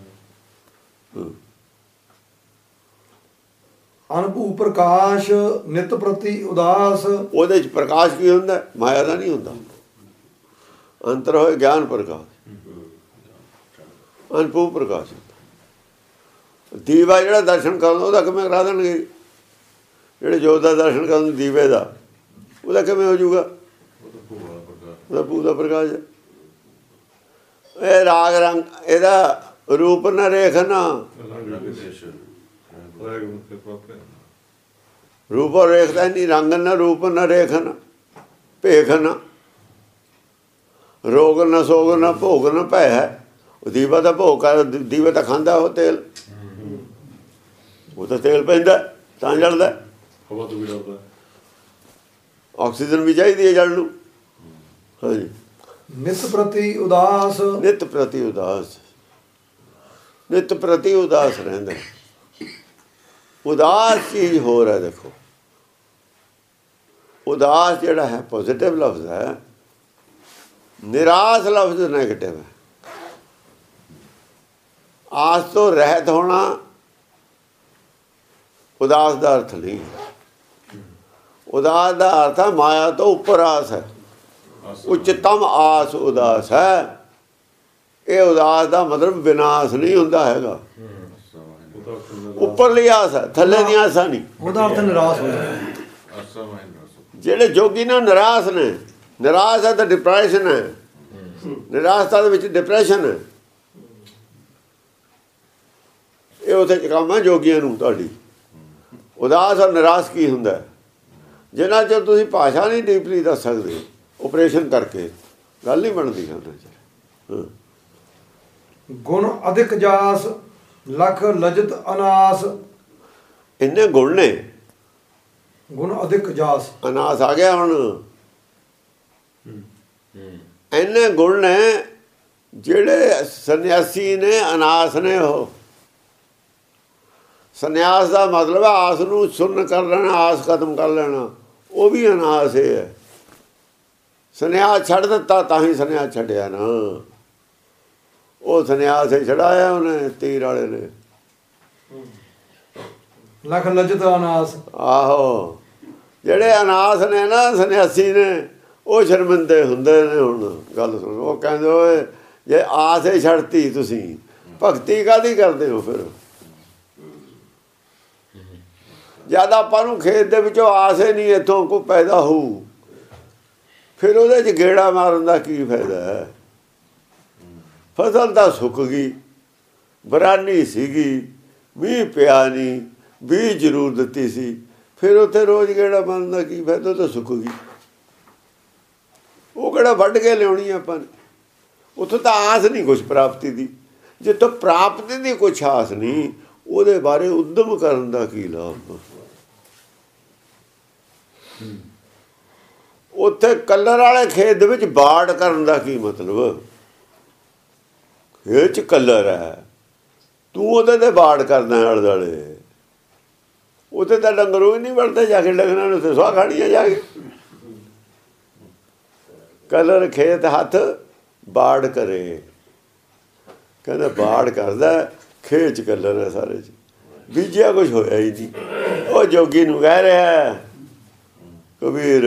ਅਨਭੂ ਪ੍ਰਕਾਸ਼ ਨਿਤ ਪ੍ਰਤੀ ਉਦਾਸ। ਉਹਦੇ 'ਚ ਪ੍ਰਕਾਸ਼ ਕੀ ਹੁੰਦਾ? ਮਾਇਆ ਦਾ ਨਹੀਂ ਹੁੰਦਾ। ਅੰਤਰ ਹੋਏ ਗਿਆਨ ਪ੍ਰਕਾਸ਼, ਅਨਭੂ ਪ੍ਰਕਾਸ਼। ਦੀਵਾ ਜਿਹੜਾ ਦਰਸ਼ਨ ਕਰਦਾ ਉਹਦਾ ਕਿਵੇਂ ਕਰਾ ਦੇਣਗੇ? ਜਿਹੜੇ ਜੋਤ ਦਾ ਦਰਸ਼ਨ ਕਰਨ ਦੀਵੇ ਦਾ, ਉਹਦਾ ਕਿਵੇਂ ਹੋ ਜਾਊਗਾ? ਉਹਦਾ ਭੂ ਦਾ ਪ੍ਰਕਾਸ਼ ਹੈ। ਇਹ ਰਾਗ ਰੰਗ, ਇਹਦਾ ਰੂਪ ਨਾ ਰੇਖ ਨਾ, ਰੂਪ ਔਰ ਰੇਖ ਦਾ ਨਹੀਂ। ਰੰਗ ਨਾ ਰੂਪ ਨਾ ਰੇਖ ਨਾ, ਭੇਖ ਨਾ, ਰੋਗ ਨਾ ਸੋਗ ਨਾ, ਭੋਗ ਨਾ ਭੈ ਹੈ। ਉਹ ਦੀਵਾ ਦਾ ਭੋਗ ਕਰ, ਦੀਵੇ ਤਾਂ ਖਾਂਦਾ ਉਹ ਤੇਲ, ਉਹ ਤਾਂ ਤੇਲ ਪੈਂਦਾ ਤਾਂ ਜਲਦਾ। ਹਵਾ ਤੋਂ ਵੀ ਡਰਦਾ, ਆਕਸੀਜਨ ਵੀ ਚਾਹੀਦੀ ਹੈ ਜਲ ਨੂੰ। ਹਾਂਜੀ। ਨਿਤ ਪ੍ਰਤੀ ਉਦਾਸ, ਨਿਤ ਪ੍ਰਤੀ ਉਦਾਸ, ਨਿਤ ਪ੍ਰਤੀ ਉਦਾਸ ਰਹਿੰਦਾ। ਉਦਾਸ ਚੀਜ਼ ਹੋਰ ਹੈ। ਦੇਖੋ, ਉਦਾਸ ਜਿਹੜਾ ਹੈ ਪੋਜ਼ਿਟਿਵ ਲਫ਼ਜ਼ ਹੈ, ਨਿਰਾਸ਼ ਲਫ਼ਜ਼ ਨੈਗੇਟਿਵ ਹੈ। ਆਸ ਤੋਂ ਰਹਿਤ ਹੋਣਾ ਉਦਾਸ ਦਾ ਅਰਥ ਨਹੀਂ। ਉਦਾਸ ਦਾ ਅਰਥ ਹੈ ਮਾਇਆ ਤੋਂ ਉੱਪਰ ਆਸ ਹੈ, ਉੱਚਤਮ ਆਸ ਉਦਾਸ ਹੈ। ਇਹ ਉਦਾਸ ਦਾ ਮਤਲਬ ਵਿਨਾਸ਼ ਨਹੀਂ ਹੁੰਦਾ ਹੈਗਾ। ਉੱਪਰਲੀ ਆਸ ਹੈ, ਥੱਲੇ ਦੀਆਂ ਆਸਾਂ ਨਹੀਂ। ਉਹਦਾ ਅਰਥ ਨਿਰਾਸ਼ ਹੋ ਜਾਂਦਾ। ਜਿਹੜੇ ਜੋਗੀ ਨੇ ਨਿਰਾਸ਼ ਨੇ, ਨਿਰਾਸ਼ ਹੈ ਤਾਂ ਡਿਪਰੈਸ਼ਨ ਹੈ। ਨਿਰਾਸ਼ਤਾ ਦੇ ਵਿੱਚ ਡਿਪਰੈਸ਼ਨ ਹੈ। ਇਹ ਉੱਥੇ ਕੰਮ ਹੈ ਜੋਗੀਆਂ ਨੂੰ। ਤੁਹਾਡੀ ਉਦਾਸ ਔਰ ਨਿਰਾਸ਼ ਕੀ ਹੁੰਦਾ, ਜਿੰਨਾ ਚਿਰ ਤੁਸੀਂ ਭਾਸ਼ਾ ਨਹੀਂ ਡੀਪਲੀ ਦੱਸ ਸਕਦੇ, ਓਪਰੇਸ਼ਨ ਕਰਕੇ ਗੱਲ ਨਹੀਂ ਬਣਦੀ। ਹਾਂ, ਗੁਣ ਅਧਿਕ ਜਾਸ ਲਖ ਲਜਤ ਅਨਾਸ। ਇੰਨੇ ਗੁਣ ਨੇ, ਗੁਣ ਅਧਿਕ ਜਾਸ, ਅਨਾਸ ਆ ਗਿਆ ਹੁਣ। ਇੰਨੇ ਗੁਣ ਨੇ ਜਿਹੜੇ ਸੰਨਿਆਸੀ ਨੇ, ਅਨਾਸ ਨੇ। ਉਹ ਸੰਨਿਆਸ ਦਾ ਮਤਲਬ ਆਸ ਨੂੰ ਸੁੰਨ ਕਰ ਲੈਣਾ, ਆਸ ਖਤਮ ਕਰ ਲੈਣਾ, ਉਹ ਵੀ ਅਨਾਸ ਹੈ। ਸੰਨਿਆਸ ਛੱਡ ਦਿੱਤਾ ਤਾਂ ਹੀ ਸੰਨਿਆਸ ਛੱਡਿਆ ਨਾ, ਉਹ ਸੰਨਿਆਸ ਹੀ ਛਡਾਇਆ ਉਹਨੇ, ਤੀਰ ਵਾਲੇ ਨੇ। ਲਖ ਲਜਤ ਅਨਾਸ। ਆਹੋ, ਜਿਹੜੇ ਅਨਾਸ ਨੇ ਨਾ ਸੰਨਿਆਸੀ ਨੇ, ਉਹ ਸ਼ਰਮਿੰਦੇ ਹੁੰਦੇ ਨੇ। ਹੁਣ ਗੱਲ ਸੁਣੋ, ਉਹ ਕਹਿੰਦੇ ਓਏ ਜੇ ਆਸ ਹੀ ਛੱਡਤੀ ਤੁਸੀਂ, ਭਗਤੀ ਕਾਹਦੀ ਕਰਦੇ ਹੋ ਫਿਰ? ਜਦ ਆਪਾਂ ਨੂੰ ਖੇਤ ਦੇ ਵਿੱਚੋਂ ਆਸ ਹੀ ਨਹੀਂ ਇੱਥੋਂ ਕੋਈ ਪੈਦਾ ਹੋਊ, ਫਿਰ ਉਹਦੇ 'ਚ ਗੇੜਾ ਮਾਰਨ ਦਾ ਕੀ ਫਾਇਦਾ ਹੈ? ਫਸਲ ਤਾਂ ਸੁੱਕ ਗਈ, ਬਰਾਨੀ ਸੀਗੀ, ਮੀਂਹ ਪਿਆ ਨਹੀਂ, ਬੀਜ ਜ਼ਰੂਰ ਦਿੱਤੀ ਸੀ, ਫਿਰ ਉੱਥੇ ਰੋਜ਼ ਗੇੜਾ ਮਾਰਨ ਦਾ ਕੀ ਫਾਇਦਾ? ਉਹ ਤਾਂ ਸੁੱਕ ਗਈ। ਉਹ ਕਿਹੜਾ ਵੱਢ ਕੇ ਲਿਆਉਣੀ ਆਪਾਂ ਨੇ? ਉੱਥੋਂ ਤਾਂ ਆਸ ਨਹੀਂ ਕੁਛ ਪ੍ਰਾਪਤੀ ਦੀ। ਜਿੱਥੋਂ ਪ੍ਰਾਪਤੀ ਦੀ ਕੁਛ ਆਸ ਨਹੀਂ, ਉਹਦੇ ਬਾਰੇ ਉਦਮ ਕਰਨ ਦਾ ਕੀ ਲਾਭ? ਉੱਥੇ ਕਲਰ ਵਾਲੇ ਖੇਤ ਦੇ ਵਿੱਚ ਬਾੜ ਕਰਨ ਦਾ ਕੀ ਮਤਲਬ? ਇਹ 'ਚ ਕਲਰ ਹੈ, ਤੂੰ ਉਹਦੇ ਤੇ ਬਾੜ ਕਰਦਾ ਆਲੇ ਦੁਆਲੇ। ਉੱਥੇ ਤਾਂ ਡੰਗਰੋਂ ਹੀ ਨਹੀਂ ਵੜਦੇ, ਜਾ ਕੇ ਡੰਗਰਾਂ ਨੂੰ ਉੱਥੇ ਸੁਆਹ ਖਾਣੀਆਂ ਜਾ ਕੇ। ਕਲਰ ਖੇਤ ਹੱਥ ਬਾੜ ਕਰੇ, ਕਹਿੰਦਾ ਬਾੜ ਕਰਦਾ, ਖੇਤ 'ਚ ਕਲਰ ਹੈ ਸਾਰੇ 'ਚ, ਬੀਜਿਆ ਕੁਛ ਹੋਇਆ ਹੀ ਨਹੀਂ। ਉਹ ਜੋਗੀ ਨੂੰ ਕਹਿ ਰਿਹਾ ਕਬੀਰ,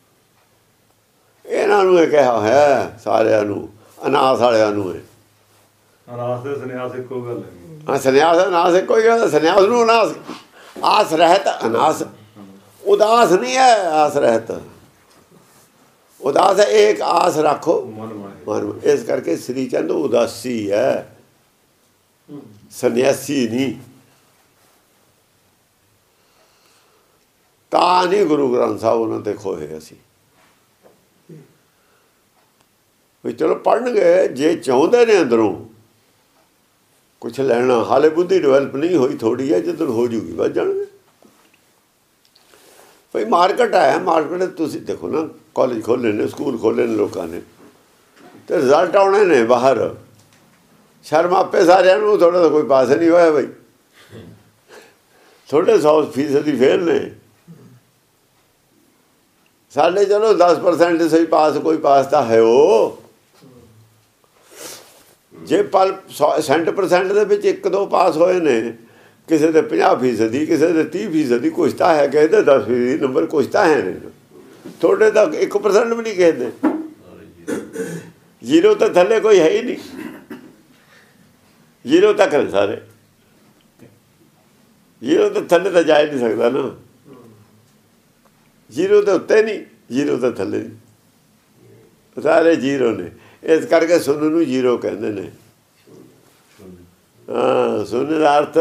ਇਹਨਾਂ ਨੂੰ ਇਹ ਕਿਹਾ ਹੈ ਸਾਰਿਆਂ ਨੂੰ, ਅਨਾਸ ਵਾਲਿਆਂ ਨੂੰ। ਇਹ ਅਨਾਸ ਤੇ ਸੰਨਿਆਸ ਇੱਕੋ ਗੱਲ ਹੈ। ਹਾਂ, ਸੰਨਿਆਸ ਅਨਾਸ ਇੱਕੋ ਹੀ ਗੱਲ। ਸੰਨਿਆਸ ਨੂੰ ਅਨਾਸ, ਆਸ ਰਹਿਤ ਅਨਾਸ, ਉਦਾਸ ਨਹੀਂ ਹੈ ਆਸ ਰਹਿਤ। ਉਦਾਸ ਹੈ ਇੱਕ ਆਸ ਰੱਖੋ ਮਨ। ਇਸ ਕਰਕੇ ਸ੍ਰੀ ਚੰਦ ਉਦਾਸੀ ਹੈ, ਸੰਨਿਆਸੀ ਨਹੀਂ। ਤਾਂ ਨਹੀਂ ਗੁਰੂ ਗ੍ਰੰਥ ਸਾਹਿਬ ਉਹਨਾਂ ਤੇ ਖੋਏ ਅਸੀਂ ਵੀ ਚਲੋ ਪੜ੍ਹਨਗੇ ਜੇ ਚਾਹੁੰਦੇ ਨੇ ਅੰਦਰੋਂ ਕੁਛ ਲੈਣਾ। ਹਾਲੇ ਬੁੱਧੀ ਡਿਵੈਲਪ ਨਹੀਂ ਹੋਈ, ਥੋੜ੍ਹੀ ਹੈ, ਜਦੋਂ ਹੋ ਜੂਗੀ ਵੱਧ ਜਾਣਗੇ। ਭਾਈ ਮਾਰਕੀਟ ਆਇਆ, ਮਾਰਕੀਟ ਤੁਸੀਂ ਦੇਖੋ ਨਾ, ਕਾਲਜ ਖੋਲ੍ਹੇ ਨੇ, ਸਕੂਲ ਖੋਲ੍ਹੇ ਨੇ ਲੋਕਾਂ ਨੇ, ਅਤੇ ਰਿਜ਼ਲਟ ਆਉਣੇ ਨੇ ਬਾਹਰ। ਸ਼ਰਮ ਆਪੇ ਸਾਰਿਆਂ ਨੂੰ, ਥੋੜ੍ਹਾ ਤਾਂ ਕੋਈ ਪਾਸ ਨਹੀਂ ਹੋਇਆ ਬਈ, ਥੋੜ੍ਹੇ ਸੌ ਫੀਸਦੀ ਫੇਲ ਨੇ। ਸਾਡੇ ਚਲੋ ਦਸ ਪਰਸੈਂਟ ਸਹੀ ਪਾਸ, ਕੋਈ ਪਾਸ ਤਾਂ ਹੈ। ਉਹ ਜੇ ਪਲ ਸੈਂਟ ਪਰਸੈਂਟ ਦੇ ਵਿੱਚ ਇੱਕ ਦੋ ਪਾਸ ਹੋਏ ਨੇ, ਕਿਸੇ ਦੇ ਪੰਜਾਹ ਫੀਸਦੀ, ਕਿਸੇ ਦੇ ਤੀਹ ਫੀਸਦੀ, ਕੁਛ ਤਾਂ ਹੈ, ਕਿਸੇ ਦੇ ਦਸ ਫੀਸਦੀ ਨੰਬਰ, ਕੁਛ ਤਾਂ ਹੈ ਨੇ। ਤੁਹਾਡੇ ਤਾਂ ਇੱਕ ਪਰਸੈਂਟ ਵੀ ਨਹੀਂ ਕਿਸੇ ਦੇ, ਜ਼ੀਰੋ ਤਾਂ ਥੱਲੇ ਕੋਈ ਹੈ ਹੀ ਨਹੀਂ, ਜ਼ੀਰੋ ਤੱਕ ਨੇ ਸਾਰੇ। ਜ਼ੀਰੋ ਤਾਂ ਥੱਲੇ ਤਾਂ ਜਾ ਹੀ ਨਹੀਂ ਸਕਦਾ ਨਾ, ਜ਼ੀਰੋ ਦੇ ਉੱਤੇ ਨਹੀਂ, ਜ਼ੀਰੋ ਤਾਂ ਥੱਲੇ ਨਹੀਂ, ਸਾਰੇ ਜ਼ੀਰੋ ਨੇ। ਇਸ ਕਰਕੇ ਸੁਣ ਨੂੰ ਜ਼ੀਰੋ ਕਹਿੰਦੇ ਨੇ। ਹਾਂ, ਸੁਣ ਦਾ ਅਰਥ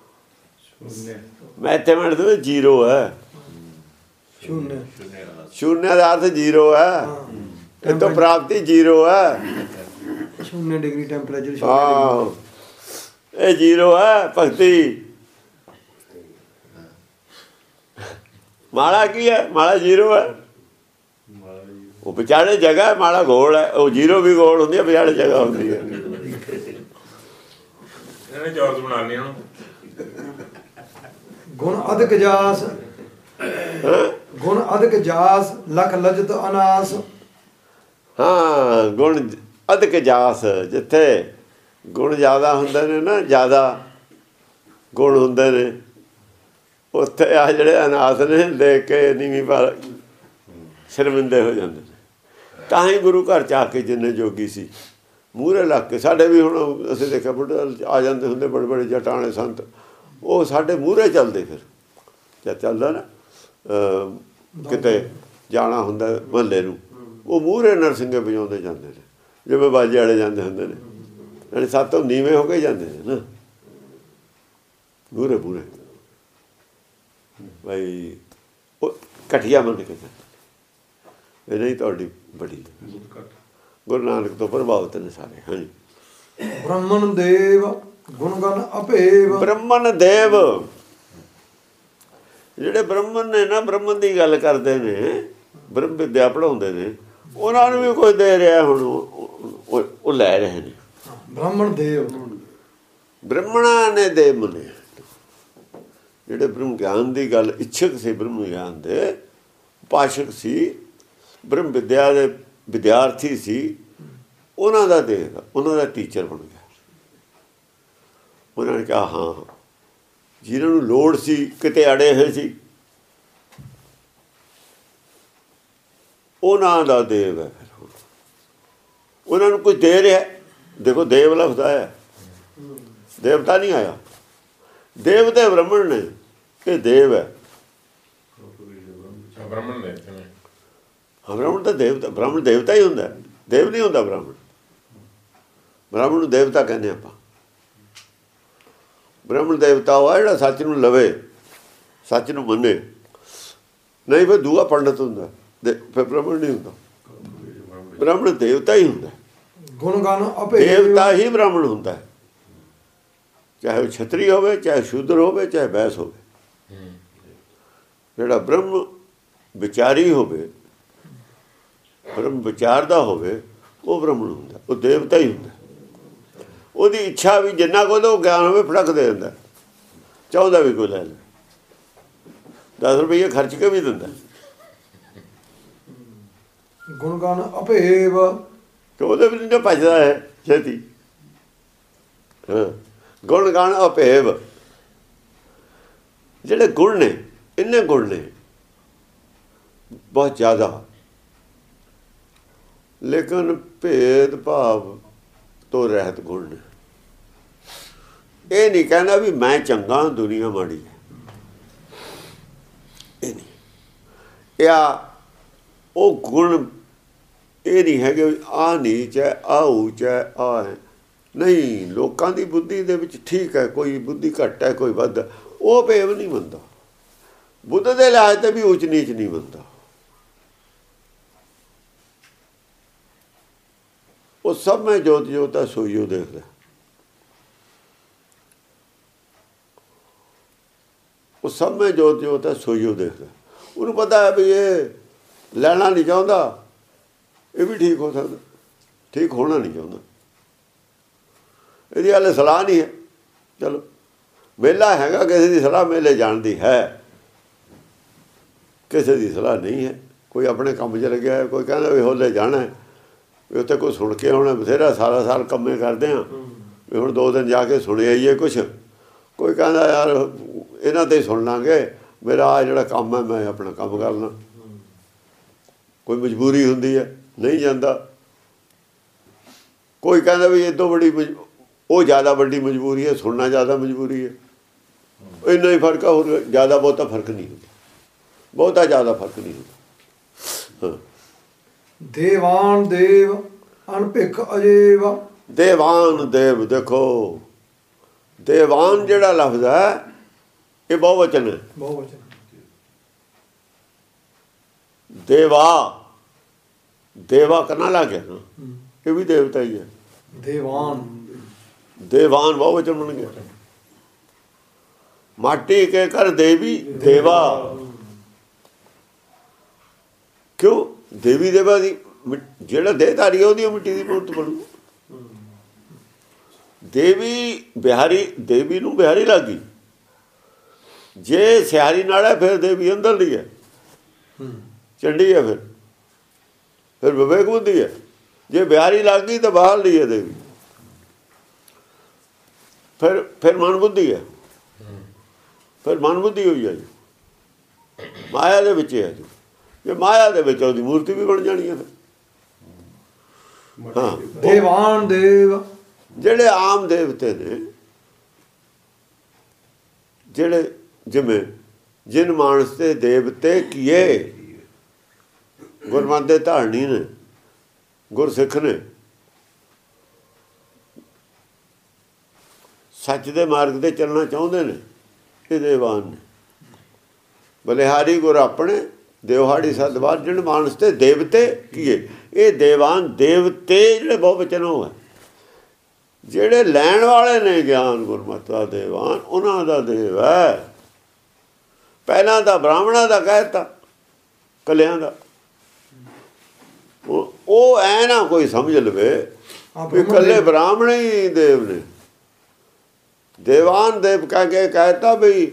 ਮੈਥਮੈਟਿਕਸ ਵਿੱਚ ਜ਼ੀਰੋ ਹੈ। ਸ਼ੂਨਯ, ਸ਼ੂਨਯ ਦਾ ਅਰਥ ਜ਼ੀਰੋ ਹੈ, ਇਹ ਤੋਂ ਪ੍ਰਾਪਤੀ ਜ਼ੀਰੋ ਹੈ। ਸ਼ੂਨਯ ਡਿਗਰੀ ਟੈਂਪਰੇਚਰ। ਹਾਂ, ਇਹ ਜ਼ੀਰੋ ਹੈ ਭਗਤੀ। ਮਾਲਾ ਕੀ ਹੈ? ਮਾਲਾ ਜ਼ੀਰੋ ਹੈ। ਉਹ ਵਿਚਾਲੇ ਜਗ੍ਹਾ, ਮਾਲਾ ਗੋਲ ਹੈ। ਉਹ ਜ਼ੀਰੋ ਵੀ ਗੋਲ ਹੁੰਦੀ ਹੈ, ਵਿਚਾਲੇ ਜਗ੍ਹਾ ਹੁੰਦੀ ਹੈ। ਇਹਨੇ ਚੌਰਸ ਬਣਾ ਲਿਆ ਹੁਣ। ਗੁਣ ਅਧਿਕ ਜਾਸ, ਗੁਣ ਅਧਿਕ ਜਾਸ ਲਖ ਲਜਤ ਅਨਾਸ। ਹਾਂ, ਗੁਣ ਅਧਿਕ ਜਾਸ, ਜਿੱਥੇ ਗੁਣ ਜ਼ਿਆਦਾ ਹੁੰਦੇ ਨੇ ਨਾ, ਜ਼ਿਆਦਾ ਗੁਣ ਹੁੰਦੇ ਨੇ, ਉੱਥੇ ਆ ਜਿਹੜੇ ਅਨਾਥ ਨੇ ਦੇਖ ਕੇ ਨੀਵੀਂ ਪਾ ਸ਼ਰਮਿੰਦੇ ਹੋ ਜਾਂਦੇ ਨੇ। ਤਾਂ ਹੀ ਗੁਰੂ ਘਰ 'ਚ ਆ ਕੇ ਜਿੰਨੇ ਜੋਗੀ ਸੀ ਮੂਹਰੇ ਲੱਗ ਕੇ, ਸਾਡੇ ਵੀ ਹੁਣ ਅਸੀਂ ਦੇਖਿਆ ਬੁੱਢੇ ਆ ਜਾਂਦੇ ਹੁੰਦੇ ਬੜੇ ਬੜੇ ਜਟਾਣੇ ਸੰਤ, ਉਹ ਸਾਡੇ ਮੂਹਰੇ ਚੱਲਦੇ। ਫਿਰ ਜਦ ਚੱਲਦਾ ਨਾ ਕਿਤੇ ਜਾਣਾ ਹੁੰਦਾ ਮਹੱਲੇ ਨੂੰ, ਉਹ ਮੂਹਰੇ ਨਰਸਿੰਗੇ ਵਜਾਉਂਦੇ ਜਾਂਦੇ ਨੇ, ਜਿਵੇਂ ਬਾਜੇ ਵਾਲੇ ਜਾਂਦੇ ਹੁੰਦੇ ਨੇ। ਯਾਨੀ ਸਾਤੋਂ ਨੀਵੇਂ ਹੋ ਕੇ ਜਾਂਦੇ ਨੇ ਨਾ। ਮੂਹਰੇ ਮੂਹਰੇ ਬਈ ਉਹ ਘਟੀਆ ਮੰਨ ਕੇ ਇਹ ਨਹੀਂ ਤੁਹਾਡੀ ਬੜੀ ਗੁਰੂ ਨਾਨਕ ਤੋਂ ਪ੍ਰਭਾਵਿਤ ਨੇ ਸਾਰੇ। ਹਾਂਜੀ ਬ੍ਰਹਮਣ ਦੇਵ ਗੁਣ ਗਣ ਅਭੇਵ। ਬ੍ਰਹਮਣ ਦੇਵ ਜਿਹੜੇ ਬ੍ਰਹਮਣ ਨੇ ਨਾ, ਬ੍ਰਹਮਣ ਦੀ ਗੱਲ ਕਰਦੇ ਨੇ, ਬ੍ਰਹਮ ਵਿਦਿਆ ਪੜ੍ਹਾਉਂਦੇ ਨੇ, ਉਹਨਾਂ ਨੂੰ ਵੀ ਕੁਝ ਦੇ ਰਿਹਾ ਹੁਣ ਉਹ ਲੈ ਰਹੇ ਨੇ। ਬ੍ਰਾਹਮਣ ਦੇਵ ਬ੍ਰਹਮਣਾ ਨੇ ਦੇਵ ਮੰਨੇ ਜਿਹੜੇ ਬ੍ਰਹਮ ਗਿਆਨ ਦੀ ਗੱਲ ਇੱਛਕ ਸੀ, ਬ੍ਰਹਮ ਗਿਆਨ ਦੇ ਉਪਾਸ਼ਕ ਸੀ, ਬ੍ਰਹਮ ਵਿਦਿਆ ਦੇ ਵਿਦਿਆਰਥੀ ਸੀ, ਉਹਨਾਂ ਦਾ ਦੇਵ, ਉਹਨਾਂ ਦਾ ਟੀਚਰ ਬਣ ਗਿਆ। ਉਹਨਾਂ ਨੇ ਕਿਹਾ ਹਾਂ ਜਿਹਨਾਂ ਨੂੰ ਲੋੜ ਸੀ, ਕਿਤੇ ਅੜੇ ਹੋਏ ਸੀ, ਉਹਨਾਂ ਦਾ ਦੇਵ ਹੈ। ਫਿਰ ਉਹਨਾਂ ਨੂੰ ਕੁਝ ਦੇ ਰਿਹਾ। ਦੇਖੋ ਦੇਵ ਲਫ਼ਜ਼ ਆਇਆ, ਦੇਵਤਾ ਨਹੀਂ ਆਇਆ। ਦੇਵ ਤੇ ਬ੍ਰਹਮਣ ਨੇ, ਇਹ ਦੇਵ ਹੈ। ਬ੍ਰਾਹਮਣ ਨੇ ਹਾਂ ਬ੍ਰਾਹਮਣ ਤਾਂ ਦੇਵਤਾ, ਬ੍ਰਾਹਮਣ ਦੇਵਤਾ ਹੀ ਹੁੰਦਾ, ਦੇਵ ਨਹੀਂ ਹੁੰਦਾ ਬ੍ਰਾਹਮਣ। ਬ੍ਰਾਹਮਣ ਨੂੰ ਦੇਵਤਾ ਕਹਿੰਦੇ ਆਪਾਂ। ਬ੍ਰਾਹਮਣ ਦੇਵਤਾ ਉਹ ਹੈ ਜਿਹੜਾ ਸੱਚ ਨੂੰ ਲਵੇ, ਸੱਚ ਨੂੰ ਮੰਨੇ। ਨਹੀਂ ਫਿਰ ਦੂਆ ਪੰਡਤ ਹੁੰਦਾ, ਫਿਰ ਬ੍ਰਾਹਮਣ ਨਹੀਂ ਹੁੰਦਾ। ਬ੍ਰਾਹਮਣ ਦੇਵਤਾ ਹੀ ਹੁੰਦਾ, ਗੁਣ ਗਣ ਅਭੇਵ। ਦੇਵਤਾ ਹੀ ਬ੍ਰਾਹਮਣ ਹੁੰਦਾ, ਚਾਹੇ ਉਹ ਛਤਰੀ ਹੋਵੇ, ਚਾਹੇ ਸ਼ੂਦਰ ਹੋਵੇ, ਚਾਹੇ ਬੈਸ ਹੋਵੇ। ਜਿਹੜਾ ਬ੍ਰਹਮ ਵਿਚਾਰੀ ਹੋਵੇ, ਬ੍ਰਹਮ ਵਿਚਾਰਦਾ ਹੋਵੇ, ਉਹ ਬ੍ਰਾਹਮਣ ਹੁੰਦਾ, ਉਹ ਦੇਵਤਾ ਹੀ ਹੁੰਦਾ। ਉਹਦੀ ਇੱਛਾ ਵੀ ਜਿੰਨਾ ਕੋਲ ਉਹ ਗਿਆਨ ਹੋਵੇ ਫੜਕ ਦੇ ਦਿੰਦਾ, ਚਾਹੁੰਦਾ ਵੀ ਕੋਈ ਲੈ ਲੈ, ਦਸ ਰੁਪਈਏ ਖਰਚ ਕੇ ਵੀ ਦਿੰਦਾ। ਗੁਣ ਗਣ ਅਭੇਵ ਕਿ ਉਹਦੇ ਵੀ ਨਹੀਂ ਭੱਜਦਾ ਹੈ ਛੇਤੀ। ਹਾਂ ਗੁਣ ਗਣ ਅਭੇਵ, ਜਿਹੜੇ ਗੁਣ ਨੇ, ਇੰਨੇ ਗੁਣ ਨੇ ਬਹੁਤ ਜ਼ਿਆਦਾ, ਲੇਕਿਨ ਭੇਦ ਭਾਵ ਤੋਂ ਰਹਿਤ ਗੁਣ ਨੇ। ਇਹ ਨਹੀਂ ਕਹਿੰਦਾ ਵੀ ਮੈਂ ਚੰਗਾ, ਦੁਨੀਆ ਮਾੜੀ ਹੈ, ਇਹ ਨਹੀਂ। ਇਹ ਉਹ ਗੁਣ ਇਹ ਨਹੀਂ ਹੈਗੇ ਆਹ ਨੀਚ ਹੈ, ਆਹ ਉੱਚ ਹੈ, ਆਹ ਹੈ। ਨਹੀਂ, ਲੋਕਾਂ ਦੀ ਬੁੱਧੀ ਦੇ ਵਿੱਚ ਠੀਕ ਹੈ, ਕੋਈ ਬੁੱਧੀ ਘੱਟ ਹੈ, ਕੋਈ ਵੱਧ, ਉਹ ਭੇਵ ਨਹੀਂ ਮੰਨਦਾ। ਬੁੱਧ ਦੇ ਲਿਹਾਜ਼ ਤੇ ਵੀ ਉੱਚ ਨੀਚ ਨਹੀਂ ਮੰਨਦਾ। ਉਹ ਸਭ ਮੈਂ ਜੋਤ ਜੋਤ ਹੈ, ਸੋਈਓ ਦੇਖਦਾ। ਉਹ ਸਭ ਮੈਂ ਜੋਤ ਜੋਤ ਹੈ, ਸੋਈਓ ਦੇਖਦਾ। ਉਹਨੂੰ ਪਤਾ ਹੈ ਵੀ ਇਹ ਲੈਣਾ ਨਹੀਂ ਚਾਹੁੰਦਾ, ਇਹ ਵੀ ਠੀਕ ਹੋ ਸਕਦਾ, ਠੀਕ ਹੋਣਾ ਨਹੀਂ ਚਾਹੁੰਦਾ। ਇਹਦੀ ਹਾਲੇ ਸਲਾਹ ਨਹੀਂ ਹੈ। ਚਲੋ ਮੇਲਾ ਹੈਗਾ, ਕਿਸੇ ਦੀ ਸਲਾਹ ਮੇਲੇ ਜਾਣ ਦੀ ਹੈ, ਕਿਸੇ ਦੀ ਸਲਾਹ ਨਹੀਂ ਹੈ। ਕੋਈ ਆਪਣੇ ਕੰਮ 'ਚ ਲੱਗਿਆ ਹੈ, ਕੋਈ ਕਹਿੰਦਾ ਵੀ ਹੋਲੇ ਜਾਣਾ ਹੈ, ਵੀ ਉੱਥੇ ਕੋਈ ਸੁਣ ਕੇ ਆਉਣਾ। ਬਥੇਰਾ ਸਾਰਾ ਸਾਲ ਕੰਮੇ ਕਰਦੇ ਹਾਂ ਵੀ ਹੁਣ ਦੋ ਦਿਨ ਜਾ ਕੇ ਸੁਣ ਆਈਏ ਕੁਛ। ਕੋਈ ਕਹਿੰਦਾ ਯਾਰ ਇਹਨਾਂ 'ਤੇ ਸੁਣ ਲਾਂਗੇ, ਮੇਰਾ ਆ ਜਿਹੜਾ ਕੰਮ ਹੈ ਮੈਂ ਆਪਣਾ ਕੰਮ ਕਰਨਾ। ਕੋਈ ਮਜਬੂਰੀ ਹੁੰਦੀ ਹੈ, ਨਹੀਂ ਜਾਂਦਾ। ਕੋਈ ਕਹਿੰਦਾ ਵੀ ਇਹ ਤੋਂ ਬੜੀ ਉਹ ਜ਼ਿਆਦਾ ਵੱਡੀ ਮਜਬੂਰੀ ਹੈ, ਸੁਣਨਾ ਜ਼ਿਆਦਾ ਮਜਬੂਰੀ ਹੈ। ਇੰਨਾ ਹੀ ਫਰਕ ਆ, ਹੋਰ ਜ਼ਿਆਦਾ ਬਹੁਤਾ ਫਰਕ ਨਹੀਂ ਹੁੰਦਾ, ਬਹੁਤਾ ਜ਼ਿਆਦਾ ਫਰਕ ਨਹੀਂ ਹੁੰਦਾ। ਹਾਂ ਦੇਵਾਨ ਦੇਵ ਅਨਭਿਖ ਅਜੇਵ। ਦੇਵਾਨ ਦੇਵ, ਦੇਖੋ ਦੇਵਾਨ ਜਿਹੜਾ ਲਫ਼ਜ਼ ਹੈ ਇਹ ਬਹੁਵਚਨ ਹੈ। ਬਹੁਵਚਨ ਦੇਵਾ, ਦੇਵਾ ਕਰਨਾ ਲੱਗ ਗਿਆ ਨਾ, ਇਹ ਵੀ ਦੇਵਤਾ ਹੀ ਹੈ। ਦੇਵਾਨ, ਦੇਵਾਨ ਬਹੁਵਚਨ ਬਣ ਗਿਆ। ਮਾਟੀ ਕੇ ਕਰ ਦੇਵੀ ਦੇਵਾ, ਕਿਉਂ? ਦੇਵੀ ਦੇਵਾ ਦੀ ਜਿਹੜਾ ਦੇਹਧਾਰੀ ਹੈ ਉਹਦੀ ਮਿੱਟੀ ਦੀ ਮੂਰਤ ਬਣੂ। ਦੇਵੀ ਬਿਹਾਰੀ, ਦੇਵੀ ਨੂੰ ਬਿਹਾਰੀ ਲੱਗ ਗਈ। ਜੇ ਸਿਹਾਰੀ ਨਾਲ ਹੈ ਫਿਰ ਦੇਵੀ ਅੰਦਰਲੀ ਹੈ, ਚੰਡੀ ਹੈ, ਫਿਰ ਫਿਰ ਵਿਵੇਕ ਬੁੱਧੀ ਹੈ। ਜੇ ਬਿਹਾਰੀ ਲੱਗ ਗਈ ਤਾਂ ਬਾਹਰਲੀ ਹੈ ਦੇਵੀ, ਫਿਰ ਫਿਰ ਮਨ ਬੁੱਧੀ ਹੈ, ਫਿਰ ਮਨ ਬੁੱਧੀ ਹੋਈ ਹੈ ਜੀ, ਮਾਇਆ ਦੇ ਵਿੱਚ ਹੈ ਜੀ। ਜੇ ਮਾਇਆ ਦੇ ਵਿੱਚ ਉਹਦੀ ਮੂਰਤੀ ਵੀ ਬਣ ਜਾਣੀ ਹੈ। ਫਿਰ ਹਾਂ ਦੇਵਾਨ ਦੇਵ, ਜਿਹੜੇ ਆਮ ਦੇਵਤੇ ਨੇ, ਜਿਹੜੇ ਜਿਵੇਂ ਜਿਨ ਮਾਨਸ ਤੇ ਦੇਵਤੇ ਕੀਏ, ਗੁਰਮਤਿ ਦੇ ਧਾਰਨੀ ਨੇ, ਗੁਰਸਿੱਖ ਨੇ, ਸੱਚ ਦੇ ਮਾਰਗ ਤੇ ਚੱਲਣਾ ਚਾਹੁੰਦੇ ਨੇ, ਇਹ ਦੇਵਾਨ ਨੇ। ਬਲਿਹਾਰੀ ਗੁਰ ਆਪਣੇ ਦੇਵਹਾੜੀ ਸਦਵਾਰ ਜਿਨ ਮਾਨਸ ਤੇ ਦੇਵਤੇ ਕੀਏ। ਇਹ ਦੇਵਾਨ ਦੇਵਤੇ ਜਿਹੜੇ ਬਹੁ ਵਚਨੋਂ ਹੈ, ਜਿਹੜੇ ਲੈਣ ਵਾਲੇ ਨੇ ਗਿਆਨ ਗੁਰਮਤਿ ਦਾ ਦੇਵਾਨ, ਉਹਨਾਂ ਦਾ ਦੇਵ ਹੈ। ਪਹਿਲਾਂ ਤਾਂ ਬ੍ਰਾਹਮਣਾਂ ਦਾ ਕਹਿਤਾ, ਕਲਿਆਂ ਦਾ। ਉਹ ਐ ਨਾ ਕੋਈ ਸਮਝ ਲਵੇ ਵੀ ਇਕੱਲੇ ਬ੍ਰਾਹਮਣ ਹੀ ਦੇਵ ਨੇ। ਦੇਵਾਨ ਦੇਵ ਕਹਿ ਕੇ ਕਹਿਤਾ ਵੀ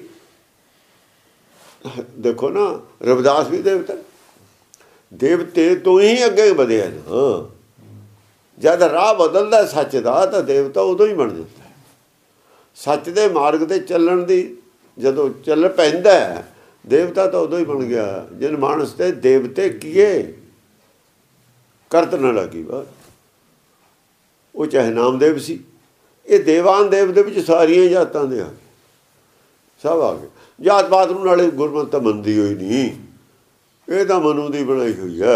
ਦੇਖੋ ਨਾ, ਰਵਿਦਾਸ ਵੀ ਦੇਵਤਾ, ਦੇਵਤੇ ਤੋਂ ਹੀ ਅੱਗੇ ਵਧਿਆ ਨਾ। ਜਦ ਰਾਹ ਬਦਲਦਾ ਸੱਚ ਦਾ ਤਾਂ ਦੇਵਤਾ ਉਦੋਂ ਹੀ ਬਣ ਜਾਂਦਾ। ਸੱਚ ਦੇ ਮਾਰਗ ਤੇ ਚੱਲਣ ਦੀ ਜਦੋਂ ਚੱਲ ਪੈਂਦਾ ਦੇਵਤਾ ਤਾਂ ਉਦੋਂ ਹੀ ਬਣ ਗਿਆ। ਜਿਨ ਮਾਨਸ ਤੇ ਦੇਵਤੇ ਕੀਏ, ਕਰਤ ਨਾ ਲੱਗੀ ਬਾਤ। ਉਹ ਚਾਹੇ ਨਾਮਦੇਵ ਸੀ। ਇਹ ਦੇਵਾਨ ਦੇਵ ਦੇ ਵਿੱਚ ਸਾਰੀਆਂ ਜਾਤਾਂ ਦੇ ਆ ਗਏ, ਸਭ ਆ ਗਏ। ਜਾਤ ਪਾਤ ਨੂੰ ਨਾਲੇ ਗੁਰਮਤਿ ਤਾਂ ਮੰਨਦੀ ਹੋਈ ਨਹੀਂ, ਇਹ ਤਾਂ ਮਨੂ ਦੀ ਬਣਾਈ ਹੋਈ ਹੈ।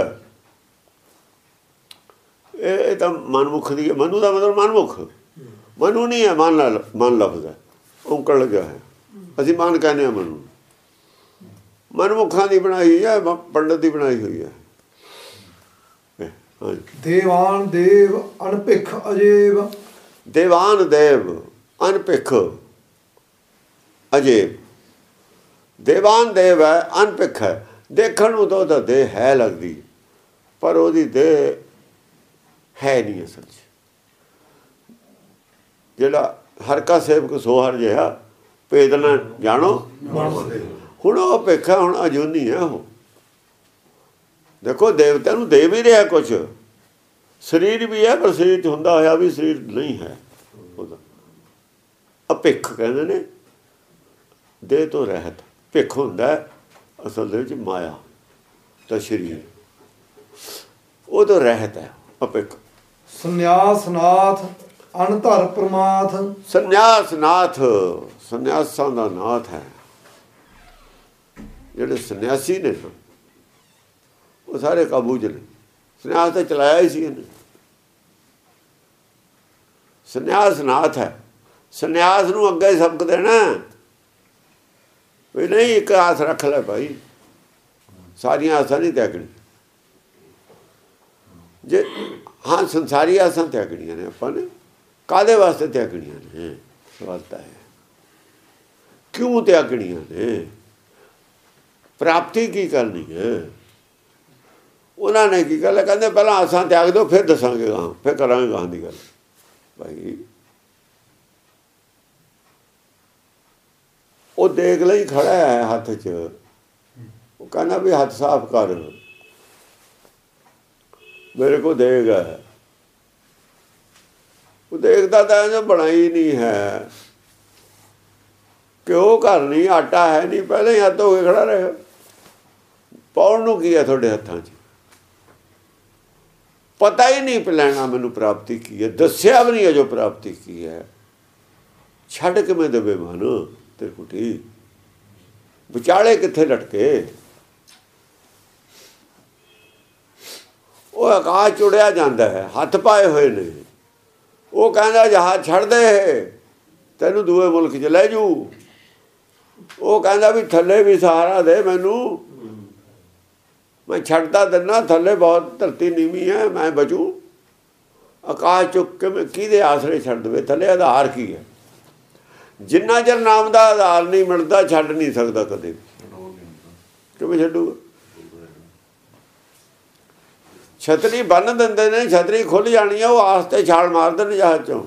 ਇਹ ਇਹ ਤਾਂ ਮਨਮੁਖ ਦੀ। ਮਨੂ ਦਾ ਮਤਲਬ ਮਨਮੁਖ, ਮਨੂ ਨਹੀਂ ਹੈ, ਮਨ ਨਾਲ ਮਨ ਲਫ਼ਜ਼ ਹੈ, ਔਂਕੜ ਲੱਗਿਆ ਹੈ। ਅਸੀਂ ਮਨ ਕਹਿੰਦੇ ਹਾਂ ਮਨੂ। ਮਨਮੁਖਾਂ ਦੀ ਬਣਾਈ ਹੋਈ ਹੈ, ਪੰਡਤ ਦੀ ਬਣਾਈ ਹੋਈ ਹੈ। ਦੇਵਾਨ ਦੇਵ ਅਨਭਿਖ ਅਜੇਬ। ਦੇਵਾਨ ਦੇਵ ਅਨਭਿਖ ਅਜੇਬ। ਦੇਵਾਨ ਦੇਵ ਹੈ, ਅਨਭਿਖ ਹੈ। ਦੇਖਣ ਨੂੰ ਤਾਂ ਉਹਦਾ ਦੇਹ ਹੈ ਲੱਗਦੀ, ਪਰ ਉਹਦੀ ਦੇਹ ਹੈ ਨਹੀਂ ਅਸਲ 'ਚ। ਜਿਹੜਾ ਹਰ ਕਾ ਸੇਵਕ ਸੋ ਹਰ ਜਿਹਾ, ਭੇਦ ਨਾ ਜਾਣੋ। ਹੁਣ ਉਹ ਭਿੱਖ ਹੈ, ਹੁਣ ਅਜੂਨੀ ਹੈ ਉਹ। ਦੇਖੋ ਦੇਵਤਿਆਂ ਨੂੰ ਦੇ ਵੀ ਰਿਹਾ ਕੁਛ, ਸਰੀਰ ਵੀ ਹੈ, ਪਰ ਸਰੀਰ 'ਚ ਹੁੰਦਾ ਹੋਇਆ ਵੀ ਸਰੀਰ ਨਹੀਂ ਹੈ ਉਹਦਾ। ਅਭਿੱਖ ਕਹਿੰਦੇ ਨੇ ਦੇਹ ਤੋਂ ਰਹਿਤ। ਭਿੱਖ ਹੁੰਦਾ ਅਸਲ ਦੇ ਵਿੱਚ ਮਾਇਆ ਤਾਂ ਸਰੀਰ, ਉਹ ਤੋਂ ਰਹਿਤ ਹੈ ਅਭਿੱਖ। ਸੰਨਿਆਸ ਨਾਥ ਅਨਧਰ ਪ੍ਰਮਾਥ। ਸੰਨਿਆਸ ਨਾਥ, ਸੰਨਿਆਸਾਂ ਦਾ ਨਾਥ ਹੈ। ਜਿਹੜੇ ਸੰਨਿਆਸੀ ਨੇ ਉਹ ਸਾਰੇ ਕਾਬੂ 'ਚ ਨੇ। ਸੰਨਿਆਸ ਤਾਂ ਚਲਾਇਆ ਹੀ ਸੀ ਇਹਨੇ। ਸੰਨਿਆਸ ਨਾਥ ਹੈ। ਸੰਨਿਆਸ ਨੂੰ ਅੱਗੇ ਸਬਕ ਦੇਣਾ ਵੀ ਨਹੀਂ, ਇੱਕ ਆਸ ਰੱਖ ਲੈ ਭਾਈ, ਸਾਰੀਆਂ ਆਸਾਂ ਨਹੀਂ ਤਿਆਗਣੀ। ਜੇ ਹਾਂ ਸੰਸਾਰੀ ਆਸਾਂ ਤਿਆਗਣੀਆਂ ਨੇ ਆਪਾਂ ਨੇ, ਕਾਹਦੇ ਵਾਸਤੇ ਤਿਆਗਣੀਆਂ ਨੇ? ਸਵਾਲ ਤਾਂ ਹੈ ਕਿਉਂ ਤਿਆਗਣੀਆਂ ਨੇ? ਪ੍ਰਾਪਤੀ ਕੀ ਕਰਨੀ ਹੈ? ਉਹਨਾਂ ਨੇ ਕੀ ਗੱਲ ਕਹਿੰਦੇ ਪਹਿਲਾਂ ਆਸਾਂ ਤਿਆਗ ਦਿਓ, ਫਿਰ ਦੱਸਾਂਗੇ ਗਾਂ, ਫਿਰ ਕਰਾਂਗੇ ਗਾਂ ਦੀ ਗੱਲ। ਭਾਈ ਉਹ ਦੇਖ ਲਈ ਖੜਾ ਹੈ ਹੱਥ 'ਚ, ਉਹ ਕਹਿੰਦਾ ਵੀ ਹੱਥ ਸਾਫ਼ ਕਰ, ਮੇਰੇ ਕੋਲ ਦੇਗ ਹੈ। ਉਹ ਦੇਖਦਾ ਤਾਂ ਇਹਨੇ ਬਣਾਈ ਨਹੀਂ ਹੈ, ਘਿਓ ਘਰ ਨਹੀਂ, ਆਟਾ ਹੈ ਨਹੀਂ, ਪਹਿਲਾਂ ਹੀ ਹੱਥ ਹੋ ਕੇ ਖੜਾ ਰਹੇ। ਪਾਉਣ ਨੂੰ ਕੀ ਹੈ ਤੁਹਾਡੇ ਹੱਥਾਂ 'ਚ? ਪਤਾ ਹੀ ਨਹੀਂ ਲੈਣਾ ਮੈਨੂੰ ਪ੍ਰਾਪਤੀ ਕੀ ਹੈ, ਦੱਸਿਆ ਵੀ ਨਹੀਂ ਅਜੋ ਪ੍ਰਾਪਤੀ ਕੀ ਹੈ। ਛੱਡ ਕਿਵੇਂ ਦੇਵੇ ਮਨ ਤ੍ਰਿਕੁਟੀ, ਵਿਚਾਲੇ ਕਿੱਥੇ ਲਟਕੇ? ਉਹ ਆਕਾਸ਼ ਚੁੜਿਆ ਜਾਂਦਾ ਹੈ, ਹੱਥ ਪਾਏ ਹੋਏ ਨੇ। ਉਹ ਕਹਿੰਦਾ ਜਹਾਜ਼ ਛੱਡ ਦੇ, ਤੈਨੂੰ ਦੂਏ ਮੁਲਕ 'ਚ ਲੈ ਜੂ। ਉਹ ਕਹਿੰਦਾ ਵੀ ਥੱਲੇ ਵੀ ਸਹਾਰਾ ਦੇ ਮੈਨੂੰ, ਮੈਂ ਛੱਡਦਾ ਦਿੰਦਾ, ਥੱਲੇ ਬਹੁਤ ਧਰਤੀ ਨੀਵੀਂ ਹੈ, ਮੈਂ ਬਚੂ। ਆਕਾਸ਼ ਚੁੱਕ ਕੇ ਕਿਹਦੇ ਆਸਰੇ ਛੱਡ ਦੇਵੇ? ਥੱਲੇ ਆਧਾਰ ਕੀ ਹੈ? ਜਿੰਨਾ ਚਿਰ ਨਾਮ ਦਾ ਆਧਾਰ ਨਹੀਂ ਮਿਲਦਾ ਛੱਡ ਨਹੀਂ ਸਕਦਾ ਕਦੇ। ਕਿਵੇਂ ਛੱਡੂਗਾ? ਛਤਰੀ ਬੰਨ ਦਿੰਦੇ ਨੇ, ਛਤਰੀ ਖੁੱਲ ਜਾਣੀ ਹੈ, ਉਹ ਆਸ ਤੇ ਛਾਲ ਮਾਰਦੇ ਨੇ ਜਹਾਜ਼ 'ਚੋਂ।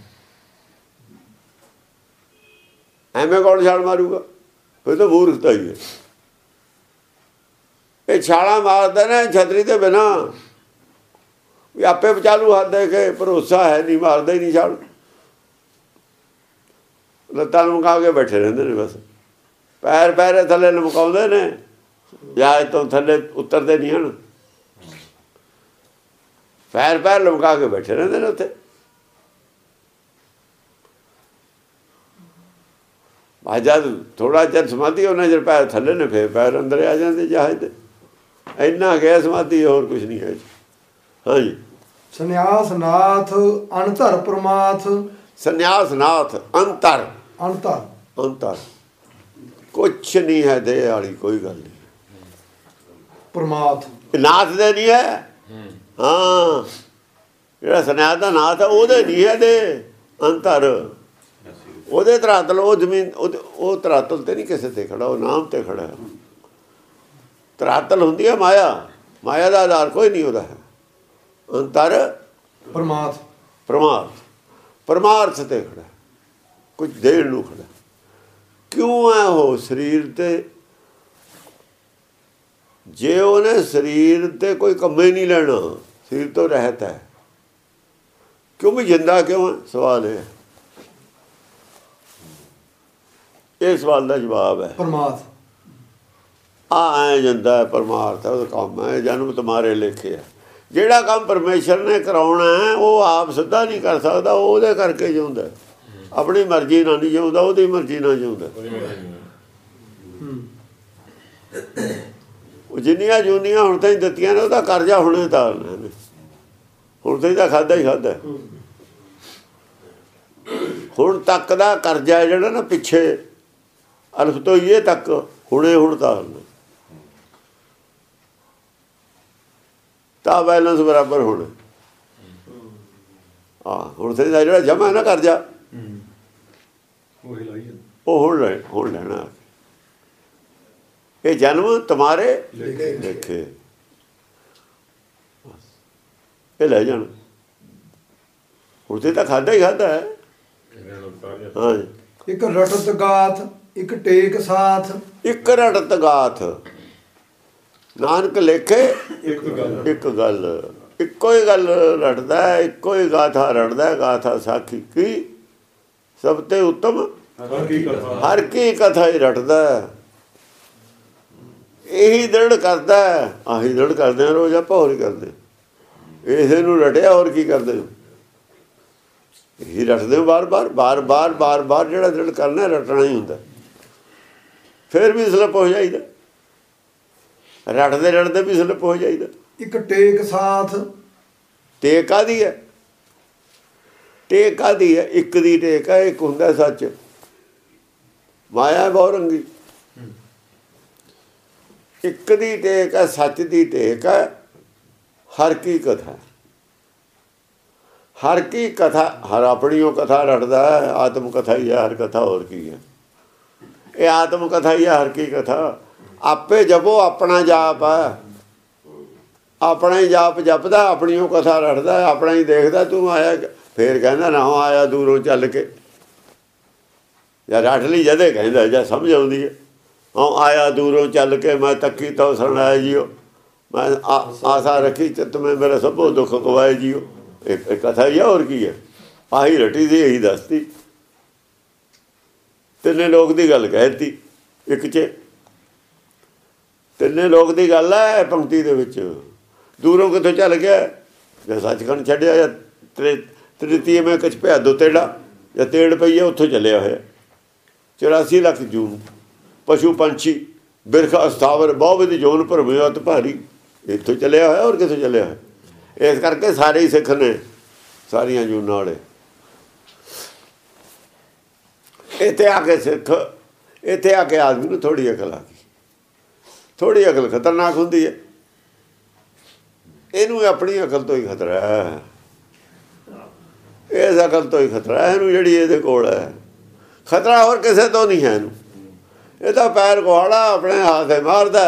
ਐਵੇਂ ਕੌਣ ਛਾਲ ਮਾਰੂਗਾ? ਫਿਰ ਤਾਂ ਮੂਰਖਤਾ ਹੀ ਹੈ। ਇਹ ਛਾਲਾਂ ਮਾਰਦੇ ਨੇ ਛਤਰੀ ਦੇ ਬਿਨਾ, ਵੀ ਆਪੇ ਬਚਾਲੂ ਹੱਥ ਦੇ ਕੇ ਭਰੋਸਾ ਹੈ ਨਹੀਂ, ਮਾਰਦੇ ਹੀ ਨਹੀਂ ਛਾਲ। ਲੱਤਾਂ ਲਮਕਾ ਕੇ ਬੈਠੇ ਰਹਿੰਦੇ ਨੇ, ਬਸ ਪੈਰ ਪੈਰੇ ਥੱਲੇ ਲਮਕਾਉਂਦੇ ਨੇ, ਜਹਾਜ਼ ਤੋਂ ਥੱਲੇ ਉਤਰਦੇ ਨਹੀਂ ਹਨ। ਪੈਰ ਪੈਰ ਲਮਕਾ ਕੇ ਬੈਠੇ ਰਹਿੰਦੇ ਨੇ ਉੱਥੇ। ਆ ਜਦ ਥੋੜਾ ਚਿਰ ਸਮਾਧੀ ਉਹਨਾਂ ਚਿਰ ਪੈਰ ਥੱਲੇ ਨੇ, ਫੇਰ ਪੈਰ ਅੰਦਰ ਆ ਜਾਂਦੇ ਜਹਾਜ਼ ਦੇ। ਇੰਨਾ ਗਿਆ ਸਮਾਧੀ, ਹੋਰ ਕੁਛ ਨਹੀਂ ਹੈ। ਹਾਂਜੀ। ਸੰਨਿਆਸ ਨਾਥ ਅਨਧਰ ਪ੍ਰਮਾਥ। ਸੰਨਿਆਸ ਨਾਥ ਅੰਤਰ, ਅੰਤਰ ਅੰਤਰ ਕੁਛ ਨਹੀਂ ਹੈ ਦੇ ਵਾਲੀ ਕੋਈ ਗੱਲ ਨਹੀਂ। ਪ੍ਰਮਾਤ ਨਾਥ ਦੇ ਨਹੀਂ ਹੈ। ਹਾਂ ਜਿਹੜਾ ਸਨਿਆਦ ਦਾ ਨਾਥ ਹੈ ਉਹਦੇ ਨਹੀਂ ਹੈ ਦੇ ਅੰਤਰ। ਉਹਦੇ ਧਰਾਤਲ ਉਹ ਜ਼ਮੀਨ ਉਹ ਧਰਾਤਲ ਤੇ ਨਹੀਂ ਕਿਸੇ ਤੇ ਖੜਾ, ਉਹ ਨਾਮ ਤੇ ਖੜਾ ਹੈ। ਧਰਾਤਲ ਹੁੰਦੀ ਹੈ ਮਾਇਆ, ਮਾਇਆ ਦਾ ਆਧਾਰ ਕੋਈ ਨਹੀਂ ਉਹਦਾ ਹੈ। ਅੰਤਰ ਪ੍ਰਮਾਤ ਪਰਮਾਰਥ ਪਰਮਾਰਥ ਤੇ ਖੜਾ, ਕੁਝ ਦੇਣ ਨੂੰ ਖੜਾ। ਕਿਉਂ ਹੈ ਉਹ ਸਰੀਰ ਤੇ? ਜੇ ਉਹਨੇ ਸਰੀਰ ਤੇ ਕੋਈ ਕੰਮੇ ਨਹੀਂ ਲੈਣਾ, ਸਰੀਰ ਤੋਂ ਰਹਿਤ ਹੈ, ਕਿਉਂ ਵੀ ਜਿੰਦਾ ਕਿਉਂ ਹੈ? ਸਵਾਲ ਹੈ। ਇਹ ਸਵਾਲ ਦਾ ਜਵਾਬ ਹੈ ਪ੍ਰਮਾਤ। ਆ ਐ ਜਾਂਦਾ ਹੈ ਪਰਮਾਰਥ ਹੈ, ਉਹਦਾ ਕੰਮ ਹੈ। ਜਨਮ ਤੁਹਾਰੇ ਲੇਖੇ ਹੈ। ਜਿਹੜਾ ਕੰਮ ਪਰਮੇਸ਼ਰ ਨੇ ਕਰਾਉਣਾ ਹੈ ਉਹ ਆਪ ਸਿੱਧਾ ਨਹੀਂ ਕਰ ਸਕਦਾ, ਉਹ ਉਹਦੇ ਕਰਕੇ ਜਿਉਂਦਾ। ਆਪਣੀ ਮਰਜ਼ੀ ਨਾਲ ਨਹੀਂ ਜਿਉਂਦਾ, ਉਹਦੀ ਮਰਜ਼ੀ ਨਾਲ ਜਿਉਂਦਾ। ਉਹ ਜਿੰਨੀਆਂ ਜੂਨੀਆਂ ਹੁਣ ਤਾਂ ਹੀ ਦਿੱਤੀਆਂ ਨੇ ਉਹਦਾ ਕਰਜ਼ਾ ਹੁਣੇ ਤਾਰਨਾ ਨੇ। ਹੁਣ ਤਾਂ ਇਹਦਾ ਖਾਧਾ ਹੀ ਖਾਧਾ। ਹੁਣ ਤੱਕ ਦਾ ਕਰਜ਼ਾ ਜਿਹੜਾ ਨਾ ਪਿੱਛੇ ਅਲਫ ਤੋਂ ਇਹ ਤੱਕ ਹੁਣੇ ਹੁਣ ਤਾਰਨਾ। ਤਾਂ ਬੈਲੈਂਸ ਬਰਾਬਰ ਹੋਣਾ। ਹਾਂ ਹੁਣ ਤੇ ਜਿਹੜਾ ਜਮਾ ਨਾ ਕਰਜ਼ਾ ਉਹ ਹੁਣ ਲੈ ਹੁਣ ਲੈਣਾ। ਇਹ ਜਨਮ ਤੁਹਾਰੇ ਲੇਖੇ, ਇਹ ਲੈ ਜਾਣਾ। ਹੁਣ ਤੇ ਤਾਂ ਖਾਧਾ ਹੀ ਖਾਧਾ ਹੈ। ਹਾਂ ਇੱਕ ਰਟਤ ਗਾਥ, ਇੱਕ ਟੇਕ ਸਾਥ। ਇੱਕ ਰਟਤ ਗਾਥ, ਨਾਨਕ ਲੇਖੇ ਇੱਕ ਗੱਲ। ਇੱਕ ਗੱਲ ਇੱਕੋ ਹੀ ਗੱਲ ਰਟਦਾ, ਇੱਕੋ ਹੀ ਗਾਥਾ ਰਟਦਾ। ਗਾਥਾ ਸਾਖੀ ਕੀ ਸਭ ਤੇ ਉੱਤਮ ਹਰ ਕੀ ਕਥਾ ਹੀ ਰਟਦਾ। ਇਹੀ ਦ੍ਰਿੜ ਕਰਦਾ। ਆਹੀ ਦ੍ਰਿੜ ਕਰਦੇ ਆ ਰੋਜ਼, ਆਪਾਂ ਹੋਰ ਹੀ ਕਰਦੇ। ਇਸੇ ਨੂੰ ਰਟਿਆ, ਹੋਰ ਕੀ ਕਰਦੇ? ਇਹੀ ਰਟਦੇ ਬਾਰ ਬਾਰ ਬਾਰ ਬਾਰ ਬਾਰ ਬਾਰ। ਜਿਹੜਾ ਦ੍ਰਿੜ ਕਰਨਾ ਰਟਣਾ ਹੀ ਹੁੰਦਾ। ਫਿਰ ਵੀ ਸਲਿੱਪ ਹੋ ਜਾਈਦਾ, ਰਟਦੇ ਰਟਦੇ ਵੀ ਸਲਿੱਪ ਹੋ ਜਾਈਦਾ। ਇੱਕ ਟੇਕ ਸਾਥ। ਟੇਕ ਕਾਹਦੀ ਹੈ? ਟੇਕ ਕਾਹਦੀ ਹੈ? ਇੱਕ ਦੀ ਟੇਕ ਹੈ, ਇੱਕ ਹੁੰਦਾ ਸੱਚ। ਮਾਇਆ ਬਹੁਰੰਗੀ। ਇੱਕ ਦੀ ਟੇਕ ਹੈ, ਸੱਚ ਦੀ ਟੇਕ ਹੈ। ਹਰ ਕੀ ਕਥਾ, ਹਰ ਕੀ ਕਥਾ। ਹਰ ਆਪਣੀ ਉਹ ਕਥਾ ਰਟਦਾ ਹੈ। ਆਤਮ ਕਥਾ ਹੀ ਹੈ ਹਰ ਕਥਾ, ਹੋਰ ਕੀ ਹੈ? ਇਹ ਆਤਮ ਕਥਾ ਹੀ ਹੈ ਹਰ ਕੀ ਕਥਾ। ਆਪੇ ਜਪੋ, ਆਪਣਾ ਜਾਪ ਹੈ। ਆਪਣਾ ਹੀ ਜਾਪ ਜਪਦਾ, ਆਪਣੀ ਉਹ ਕਥਾ ਰਟਦਾ, ਆਪਣਾ ਹੀ ਦੇਖਦਾ। ਤੂੰ ਆਇਆ ਫੇਰ ਕਹਿੰਦਾ ਨਾ ਆਇਆ ਦੂਰੋਂ ਚੱਲ ਕੇ, ਜਾਂ ਰਟ ਲਈ ਜਦੇ ਕਹਿੰਦਾ ਜਾਂ ਸਮਝ ਆਉਂਦੀ ਹੈ। ਹਾਂ ਆਇਆ ਦੂਰੋਂ ਚੱਲ ਕੇ, ਮੈਂ ਤੱਕੀ ਤੋਂ ਸੁਣਾਇਆ ਜੀਓ, ਮੈਂ ਆਸਾ ਰੱਖੀ ਚਿੱਤ ਮੈਂ ਮੇਰਾ ਸਭੋ ਦੁੱਖ ਗਵਾਏ ਜੀਓ। ਇੱਕ ਕਥਾ ਹੀ ਆ, ਹੋਰ ਕੀ ਹੈ? ਆਹੀ ਰਟੀ ਸੀ, ਇਹੀ ਦੱਸਦੀ। ਤਿੰਨੇ ਲੋਕ ਦੀ ਗੱਲ ਕਹਿਤੀ ਇੱਕ 'ਚ। ਤਿੰਨੇ ਲੋਕ ਦੀ ਗੱਲ ਹੈ ਪੰਕਤੀ ਦੇ ਵਿੱਚ। ਦੂਰੋਂ ਕਿੱਥੋਂ ਚੱਲ ਗਿਆ? ਜਾਂ ਸੱਚਖੰਡ ਛੱਡਿਆ, ਜਾਂ ਤ੍ਰੇ ਤ੍ਰਿਤੀਏ ਮੈਂ ਕੁਛ ਭਿਆ ਦੋ ਤੇੜਾ, ਜਾਂ ਤੇੜ ਪਈ ਹੈ ਉੱਥੋਂ ਚੱਲਿਆ ਹੋਇਆ। ਚੁਰਾਸੀ ਲੱਖ ਜੂਨ ਪਸ਼ੂ ਪੰਛੀ ਬਿਰਖ ਅਸਥਾਵਰ ਬਹੁ ਵਿਧ ਜੋਨ ਭਰਮੇ ਅਤ ਭਾਰੀ। ਇੱਥੋਂ ਚੱਲਿਆ ਹੋਇਆ, ਹੋਰ ਕਿੱਥੋਂ ਚੱਲਿਆ ਹੋਇਆ? ਇਸ ਕਰਕੇ ਸਾਰੇ ਹੀ ਸਿੱਖ ਨੇ, ਸਾਰੀਆਂ ਜੂਨਾਂ ਵਾਲੇ। ਇੱਥੇ ਆ ਕੇ ਸਿੱਖ, ਇੱਥੇ ਆ ਕੇ ਆਦਮੀ ਨੂੰ ਥੋੜ੍ਹੀ ਅਕਲ ਆ ਗਈ। ਥੋੜ੍ਹੀ ਅਕਲ ਖਤਰਨਾਕ ਹੁੰਦੀ ਹੈ। ਇਹਨੂੰ ਆਪਣੀ ਅਕਲ ਤੋਂ ਹੀ ਖਤਰਾ ਹੈ। ਇਸ ਅਕਲ ਤੋਂ ਹੀ ਖਤਰਾ ਹੈ ਇਹਨੂੰ, ਜਿਹੜੀ ਇਹਦੇ ਕੋਲ ਹੈ। ਖਤਰਾ ਹੋਰ ਕਿਸੇ ਤੋਂ ਨਹੀਂ ਹੈ ਇਹਨੂੰ। ਇਹ ਤਾਂ ਪੈਰ ਕੁਹਾੜਾ ਆਪਣੇ ਹੱਥ ਮਾਰਦਾ,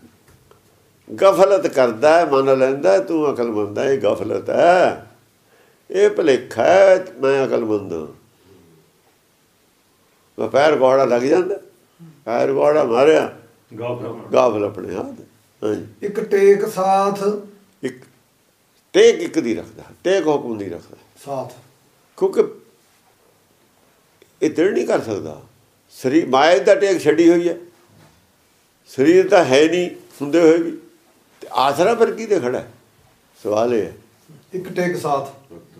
ਗਫਲਤ ਕਰਦਾ, ਮੰਨ ਲੈਂਦਾ ਤੂੰ ਅਕਲਮੰਦ ਹੈ। ਇਹ ਗਫਲਤ ਹੈ, ਇਹ ਭੁਲੇਖਾ ਹੈ। ਮੈਂ ਅਕਲਮੰਦ ਹਾਂ। ਪੈਰ ਕੁਹਾੜਾ ਲੱਗ ਜਾਂਦਾ, ਪੈਰ ਕੁਹਾੜਾ ਮਾਰਿਆ, ਗਾਫਲ ਆਪਣੇ ਹੱਥ। ਹਾਂਜੀ। ਇੱਕ ਟੇਕ ਸਾਥ। ਇੱਕ ਟੇਕ ਇੱਕ ਦੀ ਰੱਖਦਾ, ਟੇਕ ਹੁਕਮ ਦੀ ਰੱਖਦਾ ਸਾਥ। ਕਿਉਂਕਿ ਇਹ ਦ੍ਰਿੜ ਨਹੀਂ ਕਰ ਸਕਦਾ। ਸਰੀਰ ਮਾਇਆ ਦਾ ਟੇਕ ਛੱਡੀ ਹੋਈ ਹੈ। ਸਰੀਰ ਤਾਂ ਹੈ ਨਹੀਂ ਹੁੰਦੇ ਹੋਏ ਵੀ, ਤੇ ਆਸਰਾ ਪਰ ਕੀ ਤੇ ਖੜਾ? ਸਵਾਲ ਇਹ ਹੈ। ਇੱਕ ਟੇਕ ਸਾਥ,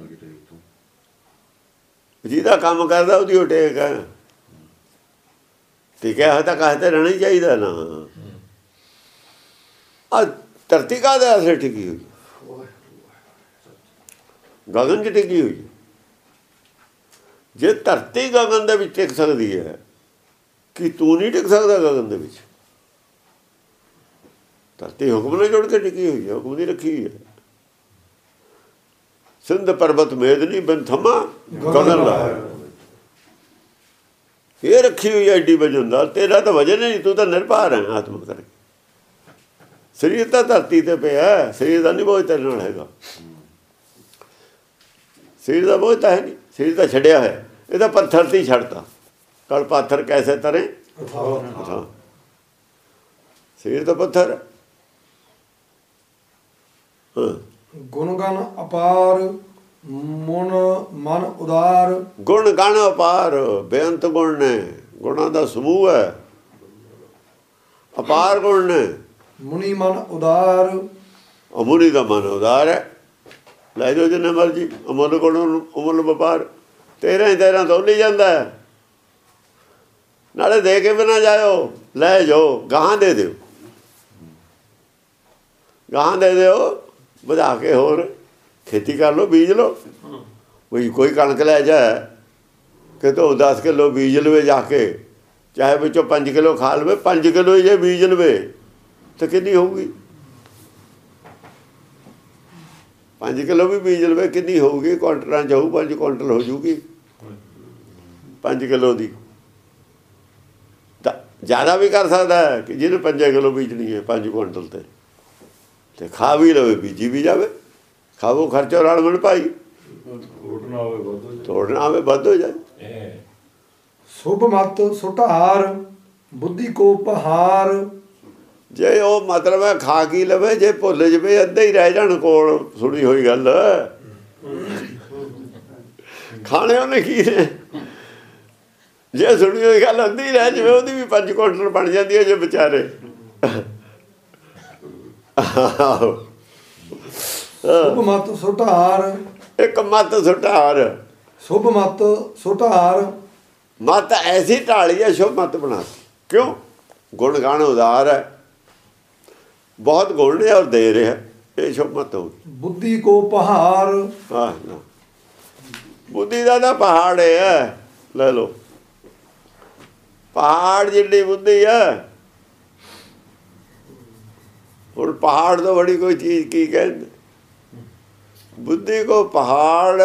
ਜਿਹਦਾ ਕੰਮ ਕਰਦਾ ਉਹਦੀ ਉਹ ਟੇਕ ਹੈ। ਟਿਕਿਆ ਹੋਇਆ ਤਾਂ ਕਾਹਤੇ ਰਹਿਣਾ ਹੀ ਚਾਹੀਦਾ ਨਾ। ਆ ਧਰਤੀ ਕਾਹਦੇ ਆਸਰੇ ਟਿਕੀ ਹੋਈ? ਗਗਨ 'ਚ ਟਿਕੀ ਹੋਈ। ਜੇ ਧਰਤੀ ਗਗਨ ਦੇ ਵਿੱਚ ਟਿਕ ਸਕਦੀ ਹੈ ਕਿ ਤੂੰ ਨਹੀਂ ਟਿਕ ਸਕਦਾ ਗਗਨ ਦੇ ਵਿੱਚ। ਧਰਤੀ ਹੁਕਮ ਨਾਲ ਜੁੜ ਕੇ ਟਿਕੀ ਹੋਈ ਹੈ, ਹੁਕਮ ਦੀ ਰੱਖੀ ਹੋਈ ਹੈ। ਸਿੰਧ ਪਰਬਤ ਮੇਦਨੀ ਬਿਨ ਥਮਾ ਗਗਨ ਲਾਇਆ, ਇਹ ਰੱਖੀ ਹੋਈ ਐਡੀ ਵਜਨ ਦਾ। ਤੇਰਾ ਤਾਂ ਵਜਨ ਨਹੀਂ, ਤੂੰ ਤਾਂ ਨਿਰਭਰ ਹੈ ਆਤਮਕ ਕਰਕੇ। ਸਰੀਰ ਤਾਂ ਧਰਤੀ ਤੇ ਪਿਆ, ਸਰੀਰ ਦਾ ਨਹੀਂ ਬੋਝ ਤੇਰੇ ਨਾਲ ਹੈਗਾ। ਸਰੀਰ ਦਾ ਬੋਝ ਤਾਂ ਹੈ ਨਹੀਂ, ਸਰੀਰ ਤਾਂ ਛੱਡਿਆ ਹੈ। ਇਹ ਤਾਂ ਪੱਥਰ ਤੇ ਹੀ ਛੱਡਤਾ। ਕਲ ਪਾਥਰ ਕੈਸੇ ਤਰੇ, ਸਰੀਰ ਤਾਂ ਪੱਥਰ। ਗੁਣ ਗਣ ਅਪਾਰ ਮਨ ਮਨ ਉਦਾਰ। ਗੁਣ ਗਣ ਅਪਾਰ, ਬੇਅੰਤ ਗੁਣ ਨੇ, ਗੁਣਾਂ ਦਾ ਸਮੂਹ ਹੈ, ਅਪਾਰ ਗੁਣ ਨੇ। ਮੁਨੀ ਮਨ ਉਦਾਰ, ਅਮੁਨੀ ਦਾ ਮਨ ਉਦਾਰ ਹੈ। ਲੈ ਜਾਓ ਜਿੰਨੇ ਮਰਜੀ, ਅਮੁੱਲ ਗੁਣ ਅਮੁੱਲ ਵਪਾਰ। ਤੇਰਾਂ ਹੀ ਤੇਰਾਂ ਤੋਲੀ ਜਾਂਦਾ ਹੈ। ਨਾਲੇ ਦੇ ਕੇ ਵੀ ਨਾ ਜਾਇਓ, ਲੈ ਜਾਓ, ਗਾਹਾਂ ਦੇ ਦਿਓ, ਗਾਹਾਂ ਦੇ ਦਿਓ, ਵਧਾ ਕੇ ਹੋਰ ਖੇਤੀ ਕਰ ਲਓ, ਬੀਜ ਲਓ। ਬਈ ਕੋਈ ਕਣਕ ਲੈ ਜਾਏ ਕਿ ਤੋ ਦਸ ਕਿੱਲੋ ਬੀਜ ਲਵੇ ਜਾ ਕੇ, ਚਾਹੇ ਵਿੱਚੋਂ ਪੰਜ ਕਿੱਲੋ ਖਾ ਲਵੇ, ਪੰਜ ਕਿੱਲੋ ਹੀ ਜੇ ਬੀਜ ਲਵੇ ਤਾਂ ਕਿੰਨੀ ਹੋਊਗੀ? ਪੰਜ ਕਿੱਲੋ ਵੀ ਬੀਜ ਲਵੇ ਕਿੰਨੀ ਹੋਊਗੀ? ਕੁਆਂਟਲਾਂ 'ਚ ਹੋਊ, ਪੰਜ ਕੁਆਂਟਲ ਹੋ ਜੂਗੀ ਪੰਜ ਕਿੱਲੋ ਦੀ। ਤਾਂ ਜ਼ਿਆਦਾ ਵੀ ਕਰ ਸਕਦਾ ਹੈ ਕਿ ਜਿਹਨੇ ਪੰਜੇ ਕਿੱਲੋ ਬੀਜਣੀ ਹੈ ਪੰਜ ਕੁਆਂਟਲ ਤੇ, ਤੇ ਖਾ ਵੀ ਲਵੇ, ਬੀਜੀ ਵੀ ਜਾਵੇ, ਖਾਵੋ ਖਰਚਾ ਰਲ ਮਿਲ ਭਾਈ, ਤੋੜਨਾ ਆਵੇ ਵੱਧ ਹੋ ਜਾਏ। ਸੁਭ ਮਤ ਸੁਟਾਰ ਬੁੱਧੀ ਕੋ ਪਹਾਰ। ਜੇ ਉਹ ਮਤਲਬ ਹੈ ਖਾ ਕੀ ਲਵੇ, ਜੇ ਭੁੱਲ ਜਵੇ ਅੱਧੇ ਹੀ ਰਹਿ ਜਾਣ ਕੋਲ, ਸੁਣੀ ਹੋਈ ਗੱਲ। ਖਾਣੇ ਉਹਨੇ ਕੀ ਨੇ, ਜੇ ਸੁਣੀ ਹੋਈ ਗੱਲ ਅੱਧੀ ਰਹਿ ਜਾਵੇ, ਉਹਦੀ ਵੀ ਪੰਜ ਕੁਆਂਟਲ ਬਣ ਜਾਂਦੀ ਹੈ ਜੇ ਵਿਚਾਰੇ। ਸੁਭ ਮਤ ਸੁਟਾਰ, ਇੱਕ ਮੱਤ ਸੁਟਾਰ। ਸੁਭ ਮਤ ਸੁਟਾਰ, ਮੱਤ ਐਸੀ ਢਾਲੀ ਹੈ, ਸ਼ੁਭ ਮੱਤ ਬਣਾਤੀ। ਕਿਉਂ? ਗੁਣ ਗਾਣ ਉਦਾਰ ਹੈ, ਬਹੁਤ ਗੁਣ ਨੇ ਔਰ ਦੇ ਰਿਹਾ, ਇਹ ਸ਼ੁਭ ਮੱਤ ਹੋ ਗਈ। ਬੁੱਧੀ ਕੋ ਪਹਾੜ, ਹਾਂ, ਬੁੱਧੀ ਦਾ ਤਾਂ ਪਹਾੜ ਹੈ, ਲੈ ਲਓ ਪਹਾੜ ਜਿੱਡੀ ਬੁੱਧੀ ਹੈ। ਹੁਣ ਪਹਾੜ ਤੋਂ ਬੜੀ ਕੋਈ ਚੀਜ਼ ਕੀ ਕਹਿੰਦੇ? ਬੁੱਧੀ ਕੋ ਪਹਾੜ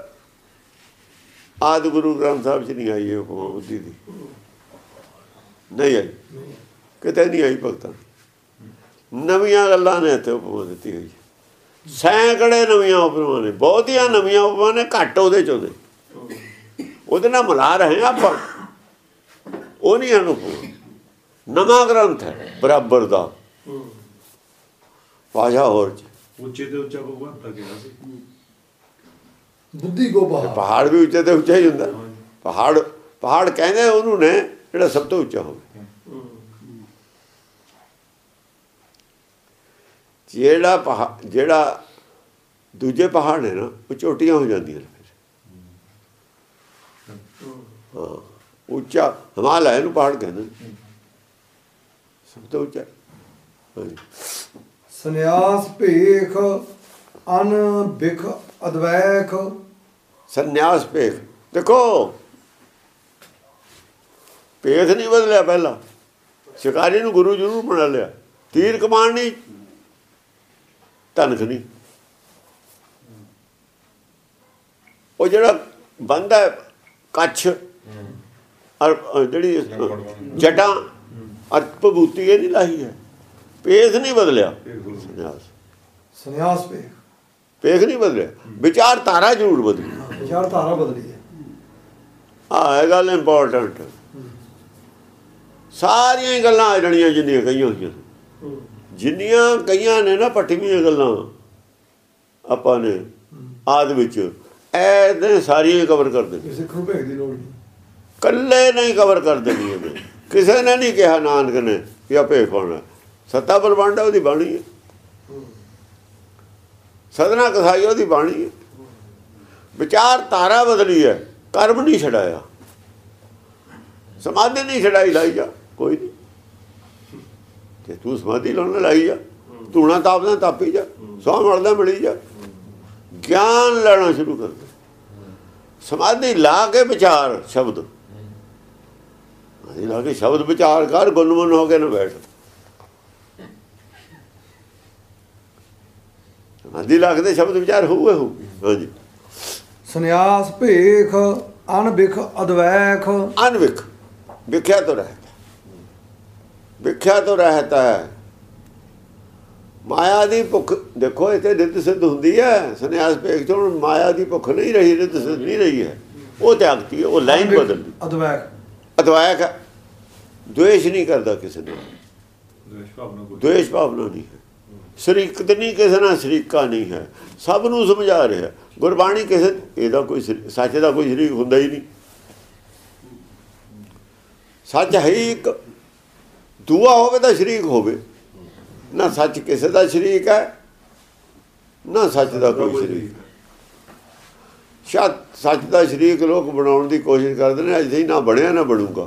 ਆਦਿ ਗੁਰੂ ਗ੍ਰੰਥ ਸਾਹਿਬ 'ਚ ਨਹੀਂ ਆਈ ਇਹ ਉਪਮਾ ਬੁੱਧੀ ਦੀ, ਨਹੀਂ ਆਈ, ਕਿਤੇ ਨਹੀਂ ਆਈ ਭਗਤਾਂ। ਨਵੀਆਂ ਗੱਲਾਂ ਨੇ ਇੱਥੇ ਉਪਮਾ ਦਿੱਤੀ ਹੋਈ, ਸੈਂਕੜੇ ਨਵੀਆਂ ਉਪਮਾ ਨੇ, ਬਹੁਤੀਆਂ ਨਵੀਆਂ ਉਪਮਾ ਨੇ, ਘੱਟ ਉਹਦੇ 'ਚ ਉਹਦੇ ਉਹਦੇ ਨਾਲ ਮਿਲਾ ਰਹੇ ਆਪਾਂ, ਉਹ ਨਹੀਂ ਹਨ ਉਪਮਾ। ਨਵਾਂ ਗ੍ਰੰਥ ਹੈ ਬਰਾਬਰ ਦਾ, ਭਾਸ਼ਾ ਹੋਰ 'ਚ ਉੱਚੇ ਤੇ ਉੱਚਾ ਭਗਵੰਤ ਕਿਹਾ ਸੀ। ਬੁੱਧੀ ਕੋ ਪਹਾੜ, ਪਹਾੜ ਵੀ ਉੱਚੇ ਤੇ ਉੱਚਾ ਹੀ ਹੁੰਦਾ। ਪਹਾੜ ਪਹਾੜ ਕਹਿੰਦੇ ਉਹਨੂੰ ਨੇ ਜਿਹੜਾ ਸਭ ਤੋਂ ਉੱਚਾ ਹੋਵੇ। ਜਿਹੜਾ ਪਹਾੜ, ਜਿਹੜਾ ਦੂਜੇ ਪਹਾੜ ਨੇ ਨਾ, ਉਹ ਚੋਟੀਆਂ ਹੋ ਜਾਂਦੀਆਂ ਨੇ ਫਿਰ। ਹਾਂ, ਉੱਚਾ ਹਿਮਾਲਿਆ ਨੂੰ ਪਹਾੜ ਕਹਿੰਦੇ ਸਭ ਤੋਂ ਉੱਚਾ। ਹਾਂਜੀ। ਸੰਨਿਆਸ ਭੇਖ ਅਨ ਬਿਖ ਅਦਵੈਖ। ਸੰਨਿਆਸ ਭੇਖ, ਦੇਖੋ ਭੇਖ ਨਹੀਂ ਬਦਲਿਆ। ਪਹਿਲਾਂ ਸ਼ਿਕਾਰੀ ਨੂੰ ਗੁਰੂ ਜ਼ਰੂਰ ਬਣਾ ਲਿਆ, ਤੀਰ ਕਮਾਨ ਨਹੀਂ, ਧਨਖ ਨਹੀਂ। ਉਹ ਜਿਹੜਾ ਬੰਦਾ ਕੱਛ ਔਰ ਜਿਹੜੀ ਜਟਾਂ ਔਰ ਭਬੂਤੀ ਇਹ ਨਹੀਂ ਲਾਹੀ ਹੈ, ਭੇਖ ਨਹੀਂ ਬਦਲਿਆ। ਸੰਨਿਆਸ ਸੰਨਿਆਸ ਭੇਖ, ਭੇਖ ਨਹੀਂ ਬਦਲਿਆ, ਵਿਚਾਰ ਧਾਰਾ ਜ਼ਰੂਰ ਬਦਲੀ, ਵਿਚਾਰ ਧਾਰਾ ਬਦਲੀ ਹੈ। ਆਹ ਇਹ ਗੱਲ ਇੰਪੋਰਟੈਂਟ। ਸਾਰੀਆਂ ਹੀ ਗੱਲਾਂ ਆ ਜਾਣੀਆਂ ਜਿੰਨੀਆਂ ਕਹੀਆਂ ਹੋਈਆਂ, ਜਿੰਨੀਆਂ ਕਹੀਆਂ ਨੇ ਨਾ ਪੱਟਵੀਆਂ ਗੱਲਾਂ ਆਪਾਂ ਨੇ ਆਦਿ ਵਿੱਚ, ਇਹ ਸਾਰੀਆਂ ਕਵਰ ਕਰ ਦੇਣੀ। ਸਿੱਖ ਨੂੰ ਭੇਖ ਦੀ ਲੋੜ ਨਹੀਂ, ਇਕੱਲੇ ਨਹੀਂ ਕਵਰ ਕਰ ਦੇਣੀ ਇਹਨੇ। ਕਿਸੇ ਨੇ ਨਹੀਂ ਕਿਹਾ ਨਾਨਕ ਨੇ ਕਿ ਆ ਭੇਖ ਪਾਉਣਾ। ਸੱਤਾ ਬਲਵੰਡ ਉਹਦੀ ਬਾਣੀ ਹੈ, ਸਦਨਾ ਕਸਾਈ ਉਹਦੀ ਬਾਣੀ ਹੈ। ਵਿਚਾਰ ਧਾਰਾ ਬਦਲੀ ਹੈ, ਕਰਮ ਨਹੀਂ ਛਡਾਇਆ, ਸਮਾਧੀ ਨਹੀਂ ਛਡਾਈ, ਲਾਈ ਜਾ ਕੋਈ ਨਹੀਂ। ਤੇ ਤੂੰ ਸਮਾਧੀ ਲਾਉਣ ਲਾਈ ਜਾ, ਧੂਣਾ ਤਾਪਦਾ ਤਾਪੀ ਜਾ, ਸੌ ਮਲਦਾ ਮਿਲੀ ਜਾ, ਗਿਆਨ ਲੈਣਾ ਸ਼ੁਰੂ ਕਰ ਦੇ। ਸਮਾਧੀ ਲਾ ਕੇ ਵਿਚਾਰ ਸ਼ਬਦ ਹਾਂਜੀ ਲਾ ਕੇ ਸ਼ਬਦ ਵਿਚਾਰ ਕਰ, ਗੁੰਨਮਨ ਹੋ ਕੇ ਨਾ ਬੈਠ। ਹਾਂਜੀ ਲੱਗਦੇ ਸ਼ਬਦ ਵਿਚਾਰ ਹੋਊਗਾ ਹੋਊਗੀ। ਹਾਂਜੀ ਸੰਨਿਆਸ ਭੇਖ ਅਨਵਿਖ ਅਦਵੈਖ। ਅਨਵਿਖ ਵਿਖਿਆ ਤੋਂ ਰਹਿਤਾ, ਵਿਖਿਆ ਤੋਂ ਰਹਿਤਾ ਹੈ। ਮਾਇਆ ਦੀ ਭੁੱਖ ਦੇਖੋ ਇੱਥੇ ਰਿੱਧ ਸਿੱਧ ਹੁੰਦੀ ਹੈ। ਸੰਨਿਆਸ ਭੇਖ ਤੋਂ ਹੁਣ ਮਾਇਆ ਦੀ ਭੁੱਖ ਨਹੀਂ ਰਹੀ, ਰਿੱਧ ਸਿੱਧ ਨਹੀਂ ਰਹੀ ਹੈ, ਉਹ ਤਿਆਗਤੀ ਹੈ, ਉਹ ਲਾਈਨ ਬਦਲਦੀ। ਅਦਵੈਖ ਅਦਵੈਖ ਹੈ, द्वेष नहीं करता किसी ने, द्वेष भावना नहीं है, शरीकत नहीं किसी ना, शरीका नहीं है, सब नूं समझा रहा। गुरबाणी किसी ਇਹਦਾ ਕੋਈ सच का कोई शरीक ਹੁੰਦਾ ही नहीं। सच है ही एक, दूआ होवे तो शरीक होवे ना। सच किसी का शरीक है ना सच का कोई शरीक। शायद सच का शरीक लोग बनाने की कोशिश करते हैं, अजे ही ना बनया ना बनूगा,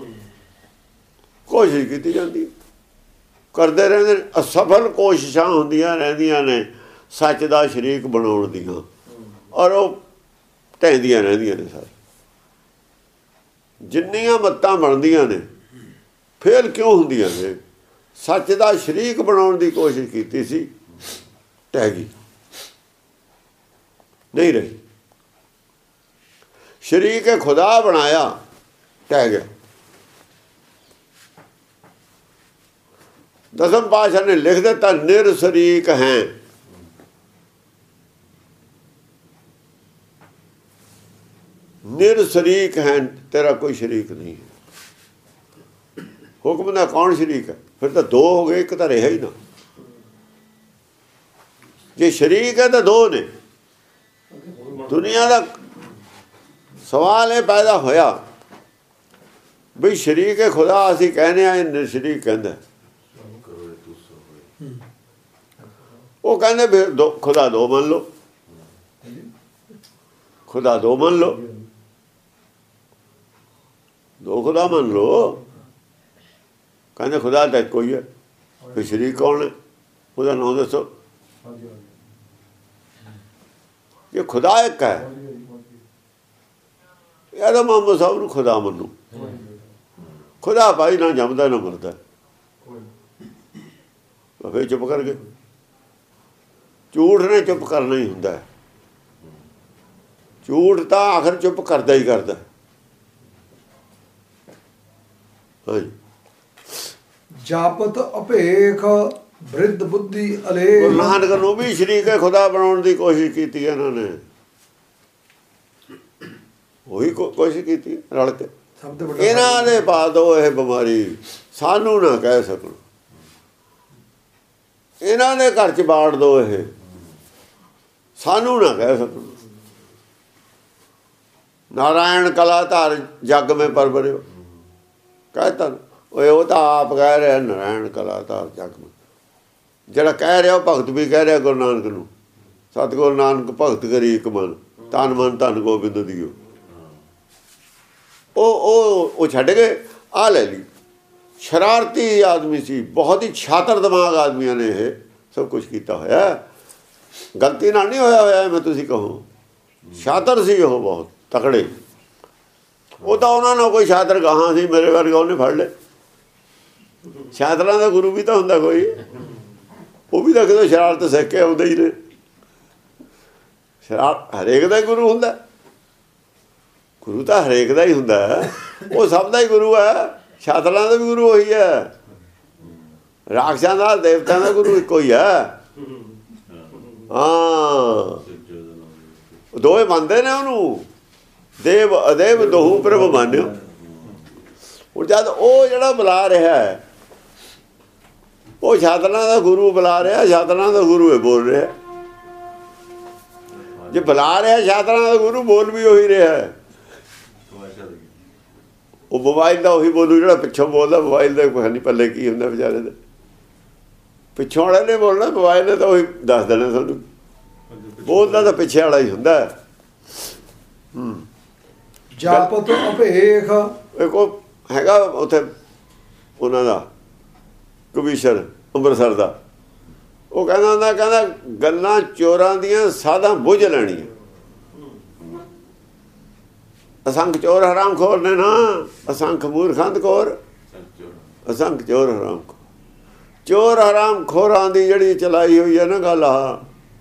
कोशिश की जाती करते रहते। असफल कोशिशां होंदियां रहंदियां ने सच का शरीक बनाउण दियां, और वो ढहंदियां रहंदियां ने। सारी जिन्नियां मत्तां बनदियां ने फेल क्यों होंदियां ने? सच का शरीक बनाउण दी कोशिश कीती सी, ढह गई, नहीं रही। शरीक खुदा बनाया, ढह गया। दसम पातशाह ने लिख दिता निरशरीक हैं। निरशरीक हैं, तेरा कोई शरीक नहीं है। हुक्म का कौन शरीक है? फिर तो दो हो गए, एक तो रहा ही ना। जे शरीक है तो दो ने। दुनिया का सवाल ये पैदा होया भी शरीक है खुदा असीं कहने आए, निरशरीक कहंदा। वो कहते फिर दो खुदा दो मान लो, खुदा दो मान लो, दो खुदा मान लो। कहते खुदा तो कोई है, फिर शरीक कौन है? उसका नाम दसो। ये खुदा एक है या तो मोहम्मद साहब नूं खुदा मनो। खुदा भाई ना जमदा ना मरदा, फिर चुप कर गए। झूठ ने चुप करना ही होंदा है। झूठ तो आखिर चुप करता ही करता। हाँ जी जापत अभेख वृद्ध बुद्धि अलेख। गुरु नानक नूं भी शरीक है खुदा बनाने की कोशिश की इन्होंने, वही को, कोशिश की रल के। इन्हां दे पा दो यह बीमारी, सानू ना कह सकन। इन्हां दे घर च बाड़ दो, यह सानू ना कह सकन। नारायण कलाधार जग में परवरियो कहता, वो तो आप कह रहे नारायण कलाधार जग में। जरा कह रहा भगत भी कह रहा गुरु नानक नूं, सतगुरु नानक भगत करी एक मन, तन मन धन गोबिंद दियो। ओ ओ छड्ड गए, आ ले ली। शरारती आदमी सी, बहुत ही छात्र दिमाग आदमियों ने यह सब कुछ किया होया। गलती ना नहीं होया होया मैं तुसीं कहूँ, छात्र सी वो बहुत तकड़े। वो तो उन्होंने कोई छात्र कहाँ सी, मेरे वर्गा उन्हें फड़ ले। छात्रा का गुरु भी तो होंदा कोई, वो भी तो कितों शरारत सीख के आउंदे ही ने। शरारत हरेक का गुरु होंदा, गुरु तो हरेक का ही होंदा, वो सब का ही गुरु है। छात्रा का भी गुरु वही है, राक्षसां दा देवतां दा गुरु इक्को ही है। हाँ दोए मनते ने उन्होंने, देव अदेव दोहू प्रभ मान्यो। और जब वो जड़ा बुला रहा है, वो छात्रा का गुरु बुला रहा, छात्रा का गुरु है बोल रहा। जो बुला रहा छात्रा का गुरु बोल भी उही रहा है। वो मोबाइल का उही बोलू जो पिछों बोलता, मोबाइल का पता नहीं पल्ले की होंगे बेचारे का। पिछों वाले ने बोलना, मोबाइल ने तो उही दस देना सानू। बोलता तो पिछे वाला ही होंगे। जापत अभेख एक हैगा उत्थे उन्हां दा कबीशर अंबरसर दा, वो कहना हुंदा, कहना गल्लां चोरां दियां साधां बुझ लैणियां। ਅਸੰਖ ਚੋਰ ਹਰਾਮ ਖੋਰ ਨੇ ਨਾ, ਅਸੰਖ ਮੂਰਖੰਦ ਖੋਰ, ਅਸੰਖ ਚੋਰ ਹਰਾਮ ਖੋਰ। ਚੋਰ ਹਰਾਮ ਖੋਰਾਂ ਦੀ ਜਿਹੜੀ ਚਲਾਈ ਹੋਈ ਹੈ ਨਾ ਗੱਲ, ਆ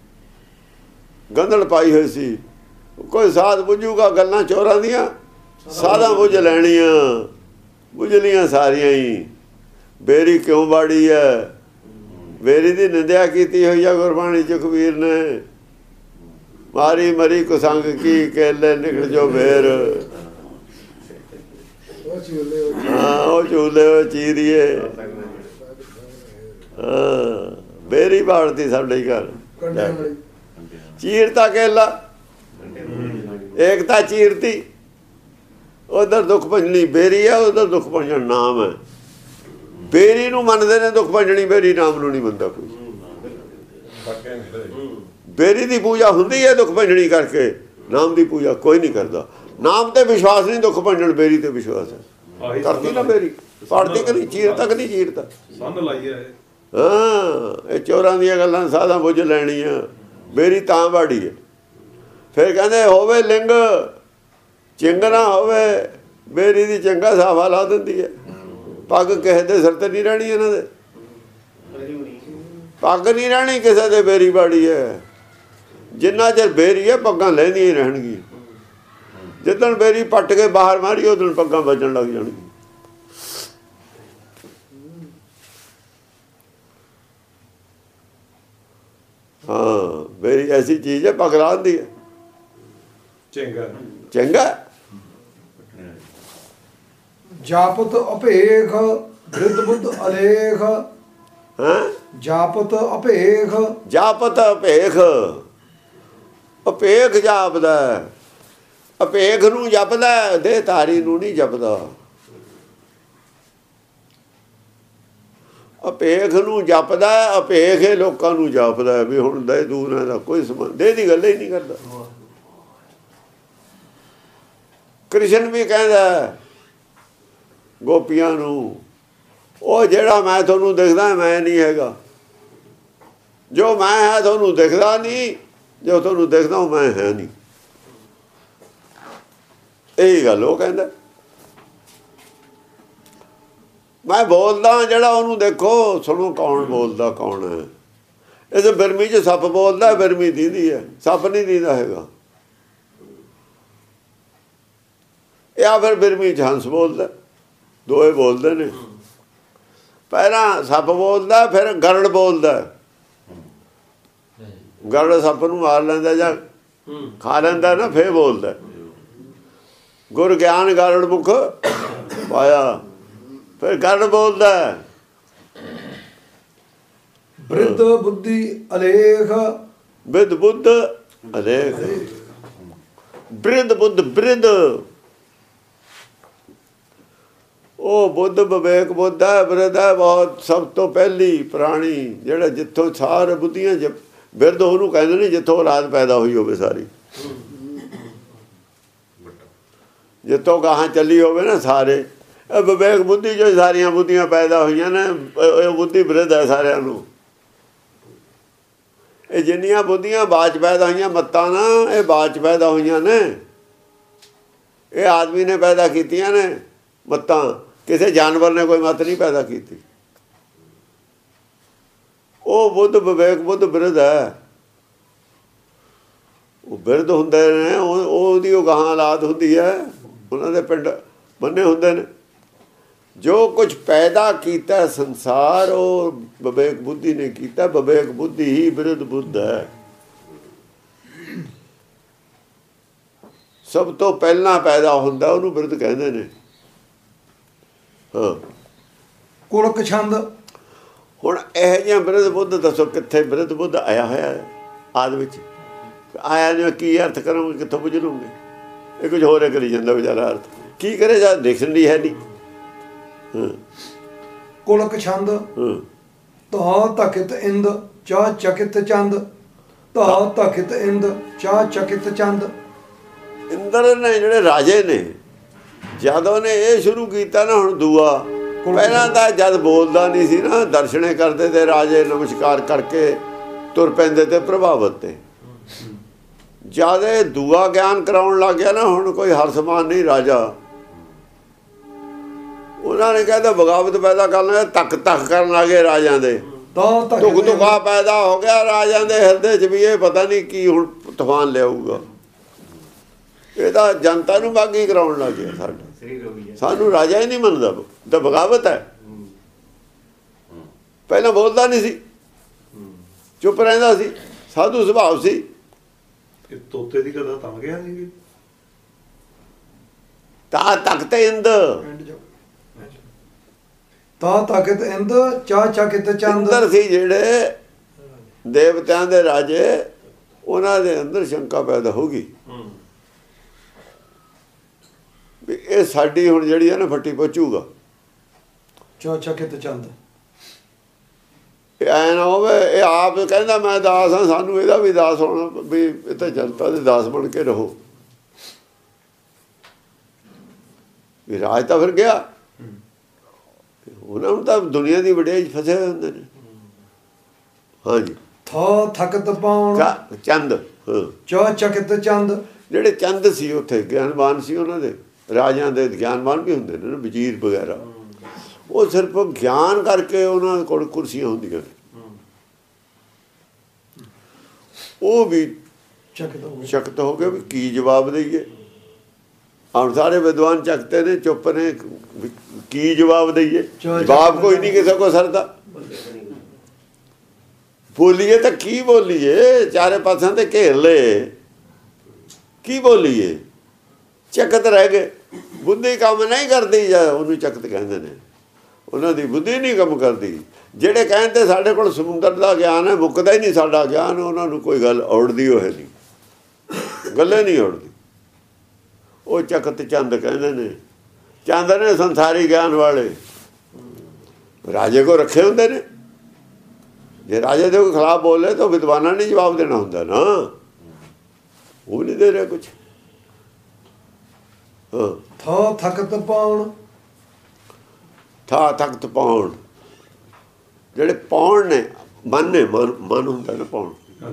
ਗੰਦਲ ਪਾਈ ਹੋਈ ਸੀ। ਕੋਈ ਸਾਧ ਬੁੱਝੂਗਾ ਗੱਲਾਂ ਚੋਰਾਂ ਦੀਆਂ, ਸਾਧਾਂ ਬੁੱਝ ਲੈਣੀਆਂ, ਬੁੱਝ ਲੀਆਂ ਸਾਰੀਆਂ ਹੀ। ਬੇਰੀ ਕਿਉਂ ਬਾੜੀ ਹੈ? ਬੇਰੀ ਦੀ ਨਿੰਦਿਆ ਕੀਤੀ ਹੋਈ ਆ ਗੁਰਬਾਣੀ ਚ ਕਬੀਰ ਨੇ। ਮਾਰੀ ਮਰੀ ਕੁਸੰਗ ਕੀ ਕੇਲੇ ਨਿਕਲ ਜੋ ਬੇਰ, ਹਾਂ ਉਹ ਝੂਲੇ ਉਹ ਚੀਰੀਏ। ਹਾਂ ਬੇਰੀ ਬਾੜਦੀ ਸਾਡੇ ਘਰ, ਚੀਰਤਾ ਕੇਲਾ ਏਕਤਾ ਚੀਰਤੀ। ਉਧਰ ਦੁੱਖ ਭੰਜਣੀ ਬੇਰੀ ਹੈ, ਉਧਰ ਦੁੱਖ ਭੰਜਣ ਨਾਮ ਹੈ। ਬੇਰੀ ਨੂੰ ਮੰਨਦੇ ਨੇ, ਦੁੱਖ ਭੰਜਣੀ ਬੇਰੀ ਨਾਮ ਨੂੰ ਨਹੀਂ ਮੰਨਦਾ ਕੋਈ। ਬੇਰੀ ਦੀ ਪੂਜਾ ਹੁੰਦੀ ਹੈ ਦੁੱਖ ਭੰਜਣੀ ਕਰਕੇ, ਨਾਮ ਦੀ ਪੂਜਾ ਕੋਈ ਨਹੀਂ ਕਰਦਾ। ਨਾਮ ਤੇ ਵਿਸ਼ਵਾਸ ਨਹੀਂ, ਦੁੱਖ ਭੰਜਣ ਬੇਰੀ ਤੇ ਵਿਸ਼ਵਾਸ ਹੈ। ਕਰਦੀ ਨਾ ਬੇਰੀ, ਪੜਦੀ ਕਿ ਨਹੀਂ, ਚੀਰ ਤੱਕ ਨਹੀਂ ਚੀਰਦਾ। ਹਾਂ ਇਹ ਚੋਰਾਂ ਦੀਆਂ ਗੱਲਾਂ ਸਾਧਾਂ ਬੁੱਝ ਲੈਣੀਆਂ। ਬੇਰੀ ਤਾਂ ਬਾੜੀ ਹੈ। ਫਿਰ ਕਹਿੰਦੇ ਹੋਵੇ ਲਿੰਗ ਚਿੰਗ ਨਾ ਹੋਵੇ, ਬੇਰੀ ਦੀ ਚੰਗਾ ਸਾਫਾ ਲਾ ਦਿੰਦੀ ਹੈ। ਪੱਗ ਕਿਸੇ ਦੇ ਸਿਰ ਤੇ ਨਹੀਂ ਰਹਿਣੀ, ਇਹਨਾਂ ਦੇ ਪੱਗ ਨਹੀਂ ਰਹਿਣੀ ਕਿਸੇ ਦੇ। ਬੇਰੀ ਬਾੜੀ ਹੈ। ਜਿੰਨਾ ਚਿਰ ਬੇਰੀ ਹੈ ਪੱਗਾਂ ਲੈਂਦੀਆਂ ਹੀ ਰਹਿਣਗੀਆਂ। ਜਿੱਦਣ ਬੇਰੀ ਪੱਟ ਕੇ ਬਾਹਰ ਮਾਰੀ, ਉਦੋਂ ਪੱਗਾਂ ਵੱਜਣ ਲੱਗ ਜਾਣਗੀਆਂ। ਹਾਂ ਬੇਰੀ ਐਸੀ ਚੀਜ਼ ਹੈ, ਪੱਗ ਲਾਉਂਦੀ ਹੈ। ਚੰਗਾ ਚੰਗਾ ਜਾਪਤ ਅਭੇਖ ਬ੍ਰਿਧ ਬੁੱਧ ਅਲੇਖ। ਹਾਂ ਜਾਪਤ ਅਭੇਖ, ਜਾਪਤ ਅਭੇਖ, ਅਭੇਖ ਜਾਪਦਾ। ਅਭੇਖ ਨੂੰ ਜਪਦਾ, ਦੇਹ ਧਾਰੀ ਨੂੰ ਨਹੀਂ ਜਪਦਾ। ਅਭੇਖ ਨੂੰ ਜਪਦਾ, ਅਭੇਖ ਇਹ ਲੋਕਾਂ ਨੂੰ ਜਾਪਦਾ ਵੀ ਹੁਣ ਦੇ ਦੂਰਾਂ ਦਾ ਕੋਈ ਸੰਬੰਧ, ਦੇਹ ਦੀ ਗੱਲ ਹੀ ਨਹੀਂ ਕਰਦਾ। ਕ੍ਰਿਸ਼ਨ ਵੀ ਕਹਿੰਦਾ ਗੋਪੀਆਂ ਨੂੰ, ਉਹ ਜਿਹੜਾ ਮੈਂ ਤੁਹਾਨੂੰ ਦਿਖਦਾ ਮੈਂ ਨਹੀਂ ਹੈਗਾ। ਜੋ ਮੈਂ ਹੈ ਤੁਹਾਨੂੰ ਦਿਖਦਾ ਨਹੀਂ, ਜੋ ਤੁਹਾਨੂੰ ਦਿਖਦਾ ਉਹ ਮੈਂ ਹੈ ਨਹੀਂ। ਇਹੀ ਗੱਲ ਉਹ ਕਹਿੰਦਾ। ਮੈਂ ਬੋਲਦਾ ਜਿਹੜਾ ਉਹਨੂੰ ਦੇਖੋ, ਸੁਣੋ ਕੌਣ ਬੋਲਦਾ ਕੌਣ ਹੈ। ਇਹ ਬਿਰਮੀ 'ਚ ਸੱਪ ਬੋਲਦਾ, ਬਿਰਮੀ ਦੀਦੀ ਹੈ, ਸੱਪ ਨਹੀਂ ਦੀਦਾ ਹੈਗਾ। ਜਾਂ ਫਿਰ ਬਿਰਮੀ 'ਚ ਹੰਸ ਬੋਲਦਾ, ਦੋਏ ਬੋਲਦੇ ਨੇ। ਪਹਿਲਾਂ ਸੱਪ ਬੋਲਦਾ, ਫਿਰ ਗਰੜ ਬੋਲਦਾ। ਗਰੜ ਸੱਪ ਨੂੰ ਮਾਰ ਲੈਂਦਾ ਜਾਂ ਖਾ ਲੈਂਦਾ ਨਾ, ਫੇਰ ਬੋਲਦਾ। ਗੁਰ ਗਿਆਨ ਗਰੜ ਮੁਖ ਪਾਇਆ, ਫਿਰ ਗਰੜ ਬੋਲਦਾ। ਬ੍ਰਿਧ ਬੁੱਧੀ ਅਲੇਖ, ਬਿਰਧ ਬੁੱਧ ਅਲੇਖ। ਬ੍ਰਿਧ ਬੁੱਧ, ਬ੍ਰਿਧ ਉਹ ਬੁੱਧ ਵਿਵੇਕ ਬੁੱਧ ਹੈ, ਬ੍ਰਿਧ ਹੈ ਬਹੁਤ ਸਭ ਤੋਂ ਪਹਿਲੀ ਪ੍ਰਾਣੀ, ਜਿਹੜਾ ਜਿੱਥੋਂ ਸਾਰ ਬੁੱਧੀਆਂ ਜ ਬਿਰਧ ਉਹਨੂੰ ਕਹਿੰਦੇ ਨੇ ਜਿੱਥੋਂ ਔਲਾਦ ਪੈਦਾ ਹੋਈ ਹੋਵੇ ਸਾਰੀ, ਜਿੱਥੋਂ ਗਾਹਾਂ ਚੱਲੀ ਹੋਵੇ ਨਾ ਸਾਰੇ। ਇਹ ਵਿਵੇਕ ਬੁੱਧੀ ਜੋ ਸਾਰੀਆਂ ਬੁੱਧੀਆਂ ਪੈਦਾ ਹੋਈਆਂ ਨੇ, ਇਹ ਬੁੱਧੀ ਬ੍ਰਿਧ ਹੈ ਸਾਰਿਆਂ ਨੂੰ। ਇਹ ਜਿੰਨੀਆਂ ਬੁੱਧੀਆਂ ਬਾਅਦ 'ਚ ਪੈਦਾ ਹੋਈਆਂ ਮੱਤਾਂ ਨਾ, ਇਹ ਬਾਅਦ 'ਚ ਪੈਦਾ ਹੋਈਆਂ ਨੇ। ਇਹ ਆਦਮੀ ਨੇ ਪੈਦਾ ਕੀਤੀਆਂ ਨੇ ਮੱਤਾਂ, ਕਿਸੇ ਜਾਨਵਰ ਨੇ ਕੋਈ ਮੱਤ ਨਹੀਂ ਪੈਦਾ ਕੀਤੀ। ਉਹ ਬੁੱਧ ਵਿਵੇਕ ਬੁੱਧ ਬ੍ਰਿਧ ਹੈ। ਉਹ ਬਿਰਧ ਹੁੰਦੇ ਨੇ, ਉਹਦੀ ਉਹ ਗਾਹਾਂ ਔਲਾਦ ਹੁੰਦੀ ਹੈ, ਉਹਨਾਂ ਦੇ ਪਿੰਡ ਬੰਨੇ ਹੁੰਦੇ ਨੇ। ਜੋ ਕੁਝ ਪੈਦਾ ਕੀਤਾ ਸੰਸਾਰ ਉਹ ਵਿਵੇਕ ਬੁੱਧੀ ਨੇ ਕੀਤਾ। ਵਿਵੇਕ ਬੁੱਧੀ ਹੀ ਬਿਰਧ ਬੁੱਧ ਹੈ। ਸਭ ਤੋਂ ਪਹਿਲਾਂ ਪੈਦਾ ਹੁੰਦਾ ਉਹਨੂੰ ਬਿਰਧ ਕਹਿੰਦੇ ਨੇ। ਹਾਂ ਕੁਲਕ ਛੰਦ। ਹੁਣ ਇਹੋ ਜਿਹਾ ਬਿਰਧ ਬੁੱਧ ਦੱਸੋ ਕਿੱਥੇ ਬਿਰਧ ਬੁੱਧ ਆਇਆ ਹੋਇਆ ਹੈ ਆਦ ਵਿੱਚ? ਆਇਆ ਨੇ ਕੀ ਅਰਥ ਕਰੋਗੇ, ਕਿੱਥੋਂ ਬੁੱਝ ਲੂਗੇ? ਇਹ ਕੁਝ ਹੋਰ ਕਰੀ ਜਾਂਦਾ ਵਿਚਾਰਾ। ਅਰਥ ਕੀ ਕਰੇ ਜਾਂ ਡਿਕਸ਼ਨਰੀ ਹੈ ਨਹੀਂ। ਹਾਂ ਕੁਲਕ ਛੰਦ। ਹਾਂ ਧਾ ਤਖਿਤ ਇੰਦ ਚਾ ਚਕਿਤ ਚੰਦ। ਧਾ ਤਖਿਤ ਇੰਦ ਚਾ ਚਕਿਤ ਚੰਦ। ਇੰਦਰ ਨੇ ਜਿਹੜੇ ਰਾਜੇ ਨੇ, ਜਦੋਂ ਨੇ ਇਹ ਸ਼ੁਰੂ ਕੀਤਾ ਨਾ ਹੁਣ ਦੂਆ, ਪਹਿਲਾਂ ਤਾਂ ਜਦ ਬੋਲਦਾ ਨਹੀਂ ਸੀ ਨਾ, ਦਰਸ਼ਨੇ ਕਰਦੇ ਤੇ ਰਾਜੇ ਨਮਸਕਾਰ ਕਰਕੇ ਤੁਰ ਪੈਂਦੇ ਤੇ ਪ੍ਰਭਾਵਤ ਤੇ। ਜਿਆਦਾ ਦੂਆ ਗਿਆਨ ਕਰਾਉਣ ਲੱਗ ਗਿਆ ਨਾ, ਹੁਣ ਕੋਈ ਹਰਸਮਾਨ ਨਹੀਂ ਰਾਜਾ। ਉਹਨਾਂ ਨੇ ਕਹਿੰਦਾ ਬਗਾਵਤ ਪੈਦਾ ਕਰਨਾ, ਤੱਕ ਤੱਕ ਕਰਨ ਲੱਗੇ ਰਾਜਾਂ ਦੇ, ਧੁਕ ਧੁਕਾ ਪੈਦਾ ਹੋ ਗਿਆ ਰਾਜਾਂ ਦੇ ਹਿਰਦੇ 'ਚ ਵੀ ਇਹ ਪਤਾ ਨਹੀਂ ਕੀ ਹੁਣ ਤੂਫਾਨ ਲਿਆਊਗਾ। ਇਹ ਤਾਂ ਜਨਤਾ ਨੂੰ ਬਾਗੀ ਕਰਾਉਣ ਲੱਗ ਗਿਆ। ਸਾਡਾ ਸਾਨੂੰ ਰਾਜਾ ਹੀ ਨਹੀਂ ਮੰਨਦਾ, ਤਾਂ ਬਗਾਵਤ ਹੈ। ਪਹਿਲਾਂ ਬੋਲਦਾ ਨਹੀਂ ਸੀ, ਚੁੱਪ ਰਹਿੰਦਾ ਸੀ, ਸਾਧੂ ਸੁਭਾਅ ਸੀ। ਇਹ ਤੋਤੇ ਦੀ ਕਦਾ ਤਾਂ ਗਿਆ ਨਹੀਂ ਤਾਂ ਤਖਤ ਇੰਦ, ਤਾਂ ਤਖਤ ਇੰਦ, ਚਾ ਚਕਿਤ ਚੰਦ। ਇੰਦਰ ਸੀ ਜਿਹੜੇ ਦੇਵਤਿਆਂ ਦੇ ਰਾਜੇ, ਉਹਨਾਂ ਦੇ ਅੰਦਰ ਸ਼ੰਕਾ ਪੈਦਾ ਹੋ ਗਈ ਵੀ ਇਹ ਸਾਡੀ ਹੁਣ ਜਿਹੜੀ ਹੈ ਨਾ ਫੱਟੀ ਪਹੁੰਚੂਗਾ। ਚਾ ਚਕਿਤ ਚੰਦ। ਇਹ ਐ ਨਾ ਹੋਵੇ ਇਹ ਆਪ ਕਹਿੰਦਾ ਮੈਂ ਦਾਸ ਹਾਂ, ਸਾਨੂੰ ਇਹਦਾ ਵੀ ਦਾਸ ਹੋਣਾ, ਵੀ ਇਹ ਤਾਂ ਜਨਤਾ ਦੇ ਦਾਸ ਬਣ ਕੇ ਰਹੋ। ਵੀ ਰਾਜ ਤਾਂ ਫਿਰ ਗਿਆ, ਉਹਨਾਂ ਨੂੰ ਤਾਂ ਦੁਨੀਆ ਦੀ ਵਡਿਆਈ ਫਸੇ ਹੋਏ ਹੁੰਦੇ ਨੇ। ਹਾਂਜੀ, ਥਾ ਥਕਤ ਪਾਉਣ ਚੰਦ, ਚਾ ਚਕਿਤ ਚੰਦ। ਜਿਹੜੇ ਚੰਦ ਸੀ ਉੱਥੇ ਗਿਆਨਵਾਨ ਸੀ, ਉਹਨਾਂ ਦੇ ਰਾਜਿਆਂ ਦੇ ਗਿਆਨਵਾਨ ਵੀ ਹੁੰਦੇ ਨੇ, ਵਜ਼ੀਰ ਵਗੈਰਾ। ਉਹ ਸਿਰਫ ਗਿਆਨ ਕਰਕੇ ਉਹਨਾਂ ਕੋਲ ਕੁਰਸੀਆਂ ਹੁੰਦੀਆਂ ਨੇ, ਉਹ ਵੀ ਚਕਤ ਹੋ ਗਏ ਵੀ ਕੀ ਜਵਾਬ ਦੇਈਏ। ਹੁਣ ਸਾਰੇ ਵਿਦਵਾਨ ਚੱਕਤੇ ਨੇ, ਚੁੱਪ ਨੇ, ਕੀ ਜਵਾਬ ਦੇਈਏ। ਜਵਾਬ ਕੋਈ ਨਹੀਂ ਕਿਸੇ ਕੋ ਸਰਦਾ। ਬੋਲੀਏ ਤਾਂ ਕੀ ਬੋਲੀਏ, ਚਾਰੇ ਪਾਸਿਆਂ ਤੇ ਘੇਰ ਲਏ, ਕੀ ਬੋਲੀਏ। ਚਕਤ ਰਹਿ ਗਏ, ਬੁੱਧੀ ਕੰਮ ਨਹੀਂ ਕਰਦੀ, ਜਾਂ ਉਹਨੂੰ ਚਕਤ ਕਹਿੰਦੇ ਨੇ। ਉਹਨਾਂ ਦੀ ਬੁੱਧੀ ਨਹੀਂ ਕੰਮ ਕਰਦੀ। ਜਿਹੜੇ ਕਹਿੰਦੇ ਸਾਡੇ ਕੋਲ ਸਮੁੰਦਰ ਦਾ ਗਿਆਨ ਹੈ, ਮੁੱਕਦਾ ਹੀ ਨਹੀਂ ਸਾਡਾ ਗਿਆਨ, ਉਹਨਾਂ ਨੂੰ ਕੋਈ ਗੱਲ ਔੜਦੀ ਹੋਏ ਨਹੀਂ, ਗੱਲੇ ਨਹੀਂ ਔੜਦੀ। ਉਹ ਚਕਤ ਚੰਦ ਕਹਿੰਦੇ ਨੇ। ਚੰਦ ਨੇ ਸੰਸਾਰੀ ਗਿਆਨ ਵਾਲੇ, ਰਾਜੇ ਕੋ ਰੱਖੇ ਹੁੰਦੇ ਨੇ। ਜੇ ਰਾਜੇ ਦੇ ਖਿਲਾਫ ਬੋਲੇ ਤਾਂ ਵਿਦਵਾਨਾਂ ਨੇ ਜਵਾਬ ਦੇਣਾ ਹੁੰਦਾ ਨਾ, ਉਹ ਨਹੀਂ ਦੇ ਰਿਹਾ ਕੁਛ। ਹਾਂ, ਥਾ ਥਕਤ ਪਾਉਣ। ਥਾ ਤਖਤ ਪਾਉਣ, ਜਿਹੜੇ ਪਾਉਣ ਨੇ, ਮਨ ਨੇ, ਮਨ ਮਨ ਹੁੰਦਾ ਨਾ ਪਾਉਣ।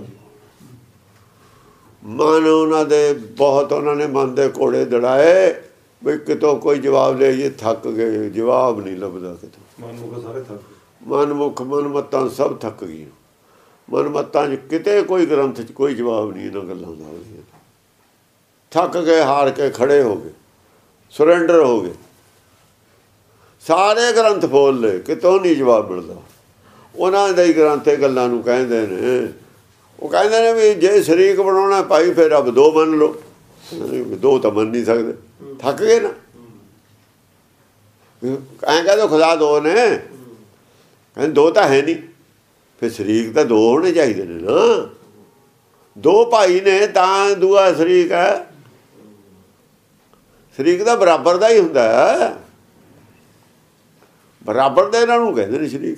ਮਨ ਉਹਨਾਂ ਦੇ ਬਹੁਤ, ਉਹਨਾਂ ਨੇ ਮਨ ਦੇ ਘੋੜੇ ਦੜਾਏ ਵੀ ਕਿਤੋਂ ਕੋਈ ਜਵਾਬ ਲੈ ਜੇ, ਥੱਕ ਗਏ, ਜਵਾਬ ਨਹੀਂ ਲੱਭਦਾ ਕਿਤੋਂ। ਮਨਮੁਖ ਸਾਰੇ ਥੱਕ, ਮਨਮੁਖ ਮਨਮੱਤਾਂ ਸਭ ਥੱਕ ਗਈਆਂ। ਮਨਮੱਤਾਂ 'ਚ ਕਿਤੇ ਕੋਈ ਗ੍ਰੰਥ 'ਚ ਕੋਈ ਜਵਾਬ ਨਹੀਂ ਇਹਨਾਂ ਗੱਲਾਂ ਦਾ। ਥੱਕ ਗਏ, ਹਾਰ ਕੇ ਖੜੇ ਹੋ ਗਏ, ਸਰੈਂਡਰ ਹੋ ਗਏ। ਸਾਰੇ ਗ੍ਰੰਥ ਫੋਲ ਲਏ, ਕਿਤੋਂ ਨਹੀਂ ਜਵਾਬ ਮਿਲਦਾ। ਉਹਨਾਂ ਦੇ ਹੀ ਗ੍ਰੰਥ ਇਹ ਗੱਲਾਂ ਨੂੰ ਕਹਿੰਦੇ ਨੇ। ਉਹ ਕਹਿੰਦੇ ਨੇ ਵੀ ਜੇ ਸ਼ਰੀਕ ਬਣਾਉਣਾ ਭਾਈ ਫਿਰ ਰੱਬ ਦੋ ਮੰਨ ਲਓ। ਦੋ ਤਾਂ ਮੰਨ ਨਹੀਂ ਸਕਦੇ, ਥੱਕ ਗਏ ਨਾ। ਐਂ ਕਹਿ ਦੋ ਖੁਦਾ ਦੋ ਨੇ, ਕਹਿੰਦੇ ਦੋ ਤਾਂ ਹੈ ਨਹੀਂ, ਫਿਰ ਸ਼ਰੀਕ ਤਾਂ ਦੋ ਹੋਣੇ ਚਾਹੀਦੇ ਨੇ ਨਾ। ਦੋ ਭਾਈ ਨੇ ਤਾਂ ਦੂਆ ਸ਼ਰੀਕ ਹੈ। ਸ਼ਰੀਕ ਦਾ ਬਰਾਬਰ ਦਾ ਹੀ ਹੁੰਦਾ ਹੈ, ਬਰਾਬਰ ਦੇ ਇਹਨਾਂ ਨੂੰ ਕਹਿੰਦੇ ਨੇ ਸ਼ਰੀਕ।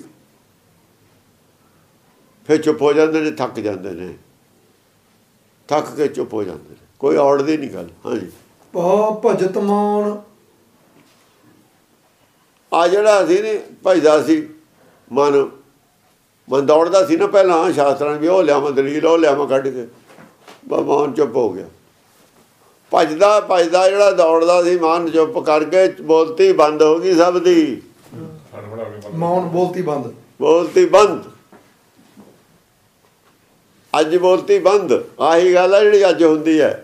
ਫਿਰ ਚੁੱਪ ਹੋ ਜਾਂਦੇ ਨੇ, ਥੱਕ ਜਾਂਦੇ ਨੇ, ਥੱਕ ਕੇ ਚੁੱਪ ਹੋ ਜਾਂਦੇ ਨੇ, ਕੋਈ ਔੜਦੀ ਨਹੀਂ ਗੱਲ। ਹਾਂਜੀ, ਭਾ ਭਜਤ ਮੌਨ। ਆ ਜਿਹੜਾ ਸੀ ਨੇ ਭਜਦਾ ਸੀ ਮਨ, ਮਨ ਦੌੜਦਾ ਸੀ ਨਾ ਪਹਿਲਾਂ ਸ਼ਾਸਤਰਾਂ ਵੀ, ਉਹ ਲਿਆਵਾਂ ਦਲੀਲ, ਉਹ ਲਿਆਵਾਂ ਕੱਢ ਕੇ, ਮਨ ਚੁੱਪ ਹੋ ਗਿਆ। ਭਜਦਾ ਭਜਦਾ ਜਿਹੜਾ ਦੌੜਦਾ ਸੀ, ਮਨ ਚੁੱਪ ਕਰਕੇ ਬੋਲਤੀ ਬੰਦ ਹੋ ਗਈ ਸਭ ਦੀ। ਮੌਨ ਬੋਲਤੀ ਬੰਦ, ਬੋਲਤੀ ਬੰਦ। ਅੱਜ ਬੋਲਤੀ ਬੰਦ, ਆਹੀ ਗੱਲ ਹੈ ਜਿਹੜੀ ਅੱਜ ਹੁੰਦੀ ਹੈ।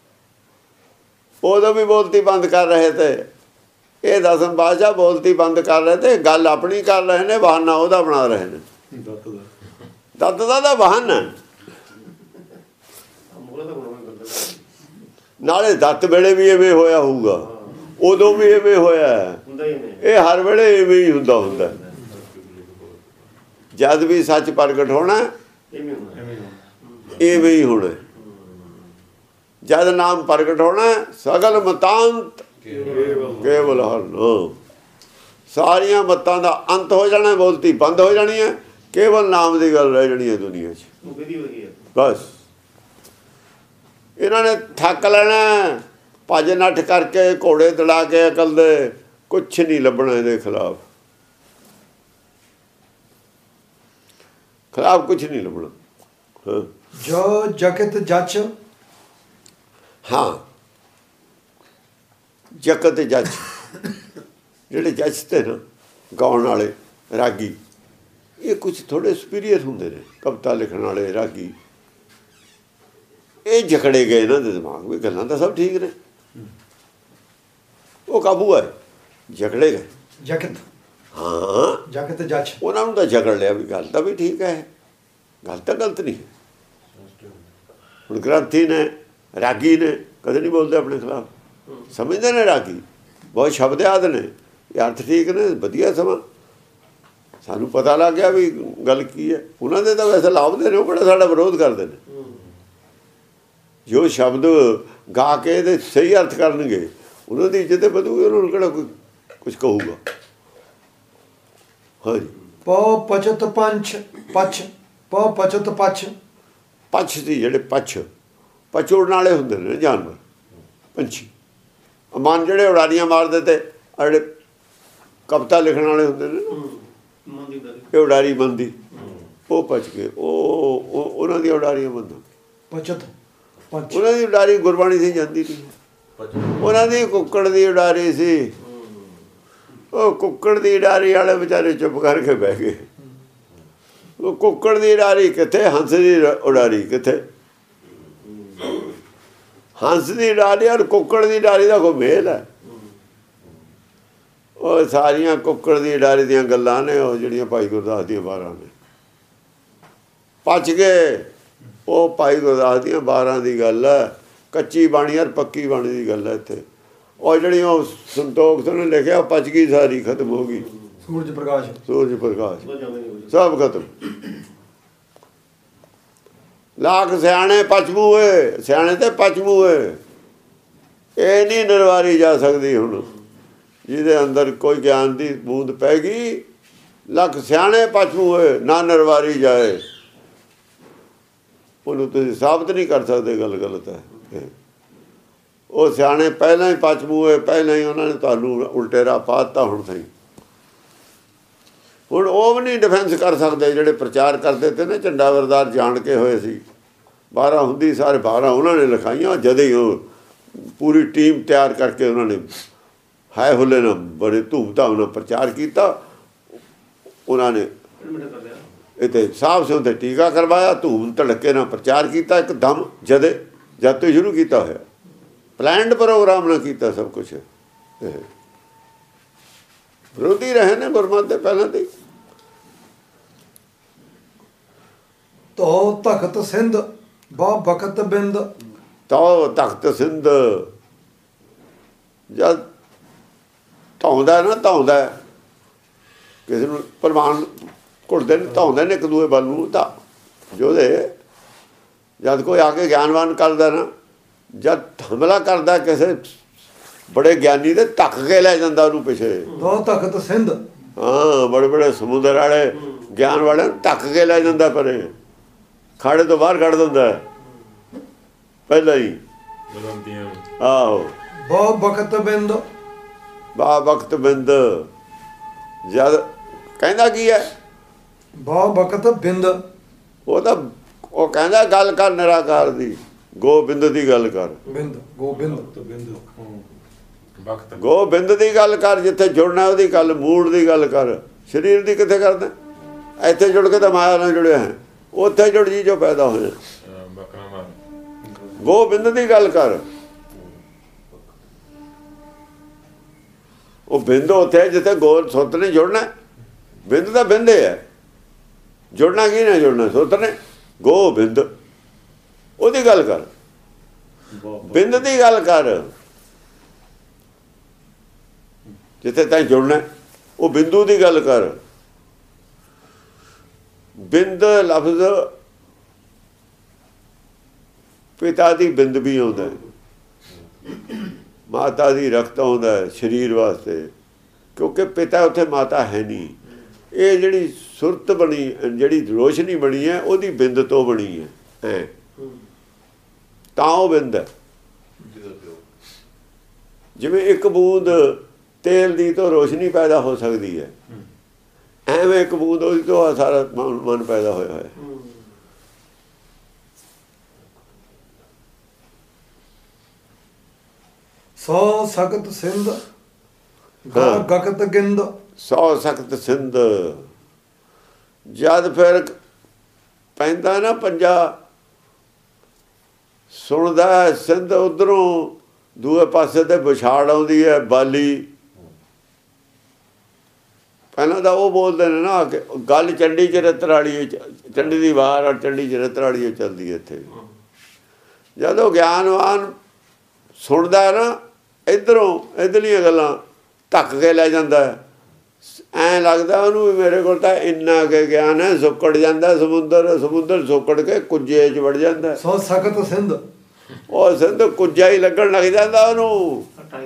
ਉਦੋਂ ਵੀ ਬੋਲਤੀ ਬੰਦ ਕਰ ਰਹੇ ਤੇ, ਇਹ ਦਸਮ ਪਾਤਸ਼ਾਹ ਬੋਲਤੀ ਬੰਦ ਕਰ ਰਹੇ ਤੇ, ਗੱਲ ਆਪਣੀ ਕਰ ਰਹੇ ਨੇ, ਬਹਾਨਾ ਉਹਦਾ ਬਣਾ ਰਹੇ ਨੇ। ਦੱਤ ਦਾ ਤਾਂ ਬਹਾਨਾ, ਨਾਲੇ ਦੱਤ ਵੇਲੇ ਵੀ ਐਵੇਂ ਹੋਇਆ ਹੋਊਗਾ, ਉਦੋਂ ਵੀ ਐਵੇਂ ਹੋਇਆ। ਇਹ ਹਰ ਵੇਲੇ ਐਵੇਂ ਹੀ ਹੁੰਦਾ ਹੁੰਦਾ। ਜਦ ਵੀ ਸੱਚ ਪ੍ਰਗਟ ਹੋਣਾ ਇਵੇਂ ਹੀ ਹੋਣਾ। ਜਦ ਨਾਮ ਪ੍ਰਗਟ ਹੋਣਾ, ਸਗਲ ਮਤਾਂਤ ਕੇਵਲ ਹਰਿ। ਸਾਰੀਆਂ ਮਤਾਂ ਦਾ ਅੰਤ ਹੋ ਜਾਣਾ, ਬੋਲਤੀ ਬੰਦ ਹੋ ਜਾਣੀ ਹੈ, ਕੇਵਲ ਨਾਮ ਦੀ ਗੱਲ ਰਹਿ ਜਾਣੀ ਹੈ ਦੁਨੀਆ 'ਚ। ਬਸ ਇਹਨਾਂ ਨੇ ਥੱਕ ਲੈਣਾ, ਭੱਜ ਨੱਠ ਕਰਕੇ, ਘੋੜੇ ਦੜਾ ਕੇ, ਅਕਲ ਦੇ ਕੁਛ ਨਹੀਂ ਲੱਭਣਾ ਇਹਦੇ ਖਿਲਾਫ। ਖਿਲਾਫ ਕੁਛ ਨਹੀਂ ਲੱਭਣਾ। ਹਾਂ, ਜੋ ਜਗਤ ਜਚ। ਹਾਂ ਜਕ ਤੇ ਜੱਜ ਜਿਹੜੇ ਜੱਜ ਤੇ ਨਾ ਗਾਉਣ ਵਾਲੇ ਰਾਗੀ ਇਹ ਕੁਝ ਥੋੜ੍ਹੇ ਸੁਪੀਰੀਅਰ ਹੁੰਦੇ ਨੇ ਕਵਿਤਾ ਲਿਖਣ ਵਾਲੇ ਰਾਗੀ ਇਹ ਜਕੜੇ ਗਏ ਇਹਨਾਂ ਦੇ ਦਿਮਾਗ ਵਿੱਚ ਗੱਲਾਂ ਤਾਂ ਸਭ ਠੀਕ ਨੇ ਉਹ ਕਾਬੂ ਹੈ ਜਕੜੇ ਗਏ ਜਗਤ ਹਾਂ ਜਗਤ ਜੱਜ ਉਹਨਾਂ ਨੂੰ ਤਾਂ ਜਕੜ ਲਿਆ ਵੀ ਗੱਲ ਤਾਂ ਵੀ ਠੀਕ ਹੈ ਗੱਲ ਤਾਂ ਗਲਤ ਨਹੀਂ ਹੈ ਹੁਣ ਗ੍ਰੰਥੀ ਨੇ ਰਾਗੀ ਨੇ ਕਦੇ ਨਹੀਂ ਬੋਲਦੇ ਆਪਣੇ ਖਿਲਾਫ ਸਮਝਦੇ ਨੇ ਰਾਗੀ ਬਹੁਤ ਸ਼ਬਦ ਯਾਦ ਨੇ ਇਹ ਅਰਥ ਠੀਕ ਨੇ ਵਧੀਆ ਸਮਾਂ ਸਾਨੂੰ ਪਤਾ ਲੱਗ ਗਿਆ ਵੀ ਗੱਲ ਕੀ ਹੈ ਉਹਨਾਂ ਦੇ ਤਾਂ ਵੈਸੇ ਲਾਭਦੇ ਨੇ ਉਹ ਕਿਹੜਾ ਸਾਡਾ ਵਿਰੋਧ ਕਰਦੇ ਨੇ ਜੋ ਸ਼ਬਦ ਗਾ ਕੇ ਇਹਦੇ ਸਹੀ ਅਰਥ ਕਰਨਗੇ ਉਹਨਾਂ ਦੀ ਇੱਜ਼ਤ ਵਧੂਗੀ ਉਹਨਾਂ ਨੂੰ ਕਿਹੜਾ ਕੋਈ ਕੁਝ ਕਹੂਗਾ ਹਾਂਜੀ ਪਉ ਪਚਤ ਪੰਚ ਪਛ ਪਉ ਪਚਤ ਪਛ ਪਛ ਸੀ ਜਿਹੜੇ ਪਛ ਪਛ ਉੜਨ ਵਾਲੇ ਹੁੰਦੇ ਨੇ ਜਾਨਵਰ ਪੰਛੀ ਮਨ ਜਿਹੜੇ ਉਡਾਰੀਆਂ ਮਾਰਦੇ ਤੇ ਜਿਹੜੇ ਕਵਿਤਾ ਲਿਖਣ ਵਾਲੇ ਹੁੰਦੇ ਨੇ ਇਹ ਉਡਾਰੀ ਬੰਦੀ ਉਹ ਪਛ ਕੇ ਉਹ ਉਹਨਾਂ ਦੀਆਂ ਉਡਾਰੀਆਂ ਬੰਦ ਪਚਤ ਪੰਚ ਉਹਨਾਂ ਦੀ ਉਡਾਰੀ ਗੁਰਬਾਣੀ ਸੀ ਜਾਂਦੀ ਸੀ ਉਹਨਾਂ ਦੀ ਕੁੱਕੜ ਦੀ ਉਡਾਰੀ ਸੀ ਉਹ ਕੁੱਕੜ ਦੀ ਉਡਾਰੀ ਵਾਲੇ ਵਿਚਾਰੇ ਚੁੱਪ ਕਰਕੇ ਬਹਿ ਗਏ ਉਹ ਕੁੱਕੜ ਦੀ ਉਡਾਰੀ ਕਿੱਥੇ ਹੰਸ ਦੀ ਉਡਾਰੀ ਕਿੱਥੇ ਹੰਸ ਦੀ ਉਡਾਰੀ ਔਰ ਕੁੱਕੜ ਦੀ ਉਡਾਰੀ ਦਾ ਕੋਈ ਮੇਲ ਹੈ ਉਹ ਸਾਰੀਆਂ ਕੁੱਕੜ ਦੀ ਉਡਾਰੀ ਦੀਆਂ ਗੱਲਾਂ ਨੇ ਉਹ ਜਿਹੜੀਆਂ ਭਾਈ ਗੁਰਦਾਸ ਦੀਆਂ ਬਾਰਾਂ ਨੇ ਪਚ ਗਏ ਉਹ ਭਾਈ ਗੁਰਦਾਸ ਦੀਆਂ ਬਾਰਾਂ ਦੀ ਗੱਲ ਹੈ ਕੱਚੀ ਬਾਣੀ ਔਰ ਪੱਕੀ ਬਾਣੀ ਦੀ ਗੱਲ ਹੈ ਇੱਥੇ ਉਹ ਜਿਹੜੀ ਉਹ ਸੰਤੋਖ ਤੋਂ ਲਿਖਿਆ ਪਚ ਗਈ ਸਾਰੀ ਖਤਮ ਹੋ ਗਈ ਸੂਰਜ ਪ੍ਰਕਾਸ਼ ਸੂਰਜ ਪ੍ਰਕਾਸ਼ ਸਭ ਖਤਮ ਲੱਖ ਸਿਆਣੇ ਪਚਮੂਏ ਸਿਆਣੇ ਤੇ ਪਚਮੂਏ ਇਹ ਨਹੀਂ ਨਿਰਵਾਰੀ ਜਾ ਸਕਦੀ ਹੁਣ ਜਿਹਦੇ ਅੰਦਰ ਕੋਈ ਗਿਆਨ ਦੀ ਬੂੰਦ ਪੈ ਗਈ ਲੱਖ ਸਿਆਣੇ ਪਚਮੂਏ ਨਾ ਨਿਰਵਾਰੀ ਜਾਏ ਉਹਨੂੰ ਤੁਸੀਂ ਸਾਬਤ ਨਹੀਂ ਕਰ ਸਕਦੇ ਗੱਲ ਗਲਤ ਹੈ ਉਹ ਸਿਆਣੇ ਪਹਿਲਾਂ ਹੀ ਪਚਮੂਏ ਪਹਿਲਾਂ ਹੀ ਉਹਨਾਂ ਨੇ ਤੁਹਾਨੂੰ ਉਲਟੇ ਰਾਹ ਪਾ ਦਿੱਤਾ ਹੁਣ ਸਹੀ ਹੁਣ ਉਹ ਵੀ ਨਹੀਂ ਡਿਫੈਂਸ ਕਰ ਸਕਦੇ ਜਿਹੜੇ ਪ੍ਰਚਾਰ ਕਰਦੇ ਤੇ ਨਾ ਝੰਡਾ ਵਰਦਾਰ ਜਾਣ ਕੇ ਹੋਏ ਸੀ ਬਾਰਾਂ ਹੁੰਦੀ ਸਾਰੇ ਬਾਰਾਂ ਉਹਨਾਂ ਨੇ ਲਿਖਾਈਆਂ ਜਦੇ ਹੀ ਉਹ ਪੂਰੀ ਟੀਮ ਤਿਆਰ ਕਰਕੇ ਉਹਨਾਂ ਨੇ ਹਾਏ ਹੁੱਲੇ ਨਾਲ ਬੜੇ ਧੂਮ ਧਾਮ ਨਾਲ ਪ੍ਰਚਾਰ ਕੀਤਾ ਉਹਨਾਂ ਨੇ ਇੱਥੇ ਸਾਫ ਸੇ ਉੱਤੇ ਟੀਕਾ ਕਰਵਾਇਆ ਧੂਮ ਧੜਕੇ ਨਾਲ ਪ੍ਰਚਾਰ ਕੀਤਾ ਇੱਕਦਮ ਜਦੇ ਜਦ ਤੋਂ ਸ਼ੁਰੂ ਕੀਤਾ ਹੋਇਆ ਪਲੈਨਡ ਪ੍ਰੋਗਰਾਮ ਨਾਲ ਕੀਤਾ ਸਭ ਕੁਛ ਵਿਰੋਧੀ ਰਹੇ ਨੇ ਗੁਰਮਤਿ ਦੇ ਪਹਿਲਾਂ ਦੇ ਤੋ ਤਖਤ ਸਿੰਧ ਬਾ ਬਖਤ ਬਿੰਦ ਤੋ ਤਖਤ ਸਿੰਧ ਜਦ ਧੌਂਦਾ ਨਾ ਧੌਂਦਾ ਕਿਸੇ ਨੂੰ ਪ੍ਰਮਾਣ ਘੁੱਟਦੇ ਨੇ ਧੌਂਦੇ ਨੇ ਇੱਕ ਦੂਏ ਵੱਲ ਨੂੰ ਤਾਂ ਜੋਦੇ ਜਦ ਕੋਈ ਆ ਕੇ ਗਿਆਨਵਾਨ ਕਰਦਾ ਨਾ ਜਦ ਹਮਲਾ ਕਰਦਾ ਕਿਸੇ ਬੜੇ ਗਿਆਨੀ ਦੇ ਧੱਕ ਕੇ ਲੈ ਜਾਂਦਾ ਉਹਨੂੰ ਪਿੱਛੇ ਦੋ ਤਖਤ ਸਿੰਧ ਹਾਂ ਬੜੇ ਬੜੇ ਸਮੁੰਦਰ ਵਾਲੇ ਗਿਆਨ ਵਾਲੇ ਧੱਕ ਕੇ ਲੈ ਜਾਂਦਾ ਪਰੇ ਖਾੜੇ ਤੋਂ ਬਾਹਰ ਕੱਢ ਦਿੰਦਾ ਪਹਿਲਾਂ ਹੀ ਆਹੋ ਬਹੁ ਬਖਤ ਬਿੰਦ ਬਾ ਵਕਤ ਬਿੰਦ ਜਦ ਕਹਿੰਦਾ ਕੀ ਹੈ ਬਹੁ ਬਖਤ ਬਿੰਦ ਉਹ ਤਾਂ ਉਹ ਕਹਿੰਦਾ ਗੱਲ ਕਰ ਨਿਰਾਕਾਰ ਦੀ ਗੋਬਿੰਦ ਦੀ ਗੱਲ ਕਰ ਬਿੰਦ ਗੋਬਿੰਦ ਗੋਬਿੰਦ ਦੀ ਗੱਲ ਕਰ ਜਿੱਥੇ ਜੁੜਨਾ ਉਹਦੀ ਗੱਲ ਮੂੜ ਦੀ ਗੱਲ ਕਰ ਸਰੀਰ ਦੀ ਕਿੱਥੇ ਕਰਦਾ ਇੱਥੇ ਜੁੜ ਕੇ ਤਾਂ ਮਾਇਆ ਨਾਲ ਜੁੜਿਆ ਹੈ ਉੱਥੇ ਜੁੜ ਜੀ ਜੋ ਪੈਦਾ ਹੋਇਆ ਗੋਬਿੰਦ ਦੀ ਗੱਲ ਕਰ ਉਹ ਬਿੰਦ ਉੱਥੇ ਜਿੱਥੇ ਗੋਲ ਸੁੱਤ ਨੇ ਜੁੜਨਾ ਬਿੰਦ ਦਾ ਬਿੰਦੇ ਹੈ ਜੁੜਨਾ ਕੀ ਨਾ ਜੁੜਨਾ ਸੁੱਤ ਨੇ ਗੋਬਿੰਦ ਉਹਦੀ ਗੱਲ ਕਰ ਬਿੰਦ ਦੀ ਗੱਲ ਕਰ ਜਿੱਥੇ ਤੈਂ ਜੁੜਨਾ ਉਹ ਬਿੰਦੂ ਦੀ ਗੱਲ ਕਰ ਬਿੰਦ ਲਫ਼ਜ਼ ਪਿਤਾ ਦੀ ਬਿੰਦ ਵੀ ਆਉਂਦਾ ਮਾਤਾ ਦੀ ਰਕਤ ਆਉਂਦਾ ਸਰੀਰ ਵਾਸਤੇ ਕਿਉਂਕਿ ਪਿਤਾ ਉੱਥੇ ਮਾਤਾ ਹੈ ਨਹੀਂ ਇਹ ਜਿਹੜੀ ਸੁਰਤ ਬਣੀ ਜਿਹੜੀ ਰੋਸ਼ਨੀ ਬਣੀ ਹੈ ਉਹਦੀ ਬਿੰਦ ਤੋਂ ਬਣੀ ਹੈ ਤਾਂ ਉਹ ਬਿੰਦ ਹੈ ਜਿਵੇਂ ਇੱਕ ਬੂੰਦ ਤੇਲ ਦੀ ਤੋਂ ਰੋਸ਼ਨੀ ਪੈਦਾ ਹੋ ਸਕਦੀ ਹੈ ਐਵੇਂ ਇੱਕ ਬੂੰਦ ਉਹਦੀ ਤੋਂ ਸਾਰਾ ਮਨ ਪੈਦਾ ਹੋਇਆ ਹੋਇਆ ਸੋ ਸਖਤ ਸਿੰਧ ਗਾ ਗਕਤ ਗਿੰਦ। ਸੌ ਸਖਤ ਸਿੰਧ ਜਦ ਫਿਰ ਪੈਂਦਾ ਨਾ ਪੰਜਾ ਸੁਣਦਾ ਸਿੰਧ ਉਧਰੋਂ ਦੂਏ ਪਾਸੇ ਤੇ ਵਿਛਾੜ ਆਉਂਦੀ ਹੈ ਬਾਲੀ। ਪਹਿਲਾਂ ਤਾਂ ਉਹ ਬੋਲਦੇ ਨੇ ਨਾ ਕਿ ਗੱਲ ਚੰਡੀ ਚਰਿੱਤਰ ਵਾਲੀ, ਚੰਡੀ ਦੀ ਵਾਰ ਔਰ ਚੰਡੀ ਚਰਿੱਤਰ ਵਾਲੀ ਚੱਲਦੀ ਹੈ ਇੱਥੇ। ਜਦੋਂ ਗਿਆਨਵਾਨ ਸੁਣਦਾ ਨਾ ਇੱਧਰੋਂ ਇੱਧਰਲੀਆਂ ਗੱਲਾਂ ਧੱਕ ਕੇ ਲੈ ਜਾਂਦਾ, ਐਂ ਲੱਗਦਾ ਉਹਨੂੰ ਵੀ ਮੇਰੇ ਕੋਲ ਤਾਂ ਇੰਨਾ ਕੁ ਗਿਆਨ ਹੈ। ਸੁੱਕੜ ਜਾਂਦਾ ਸਮੁੰਦਰ, ਸਮੁੰਦਰ ਸੁੱਕੜ ਕੇ ਕੁੱਜੇ 'ਚ ਵੜ ਜਾਂਦਾ। ਸੋ ਸਖਤ ਸਿੰਧ ਉਹ ਸਿੰਧ ਕੁੱਜਾ ਹੀ ਲੱਗਣ ਲੱਗ ਜਾਂਦਾ ਉਹਨੂੰ।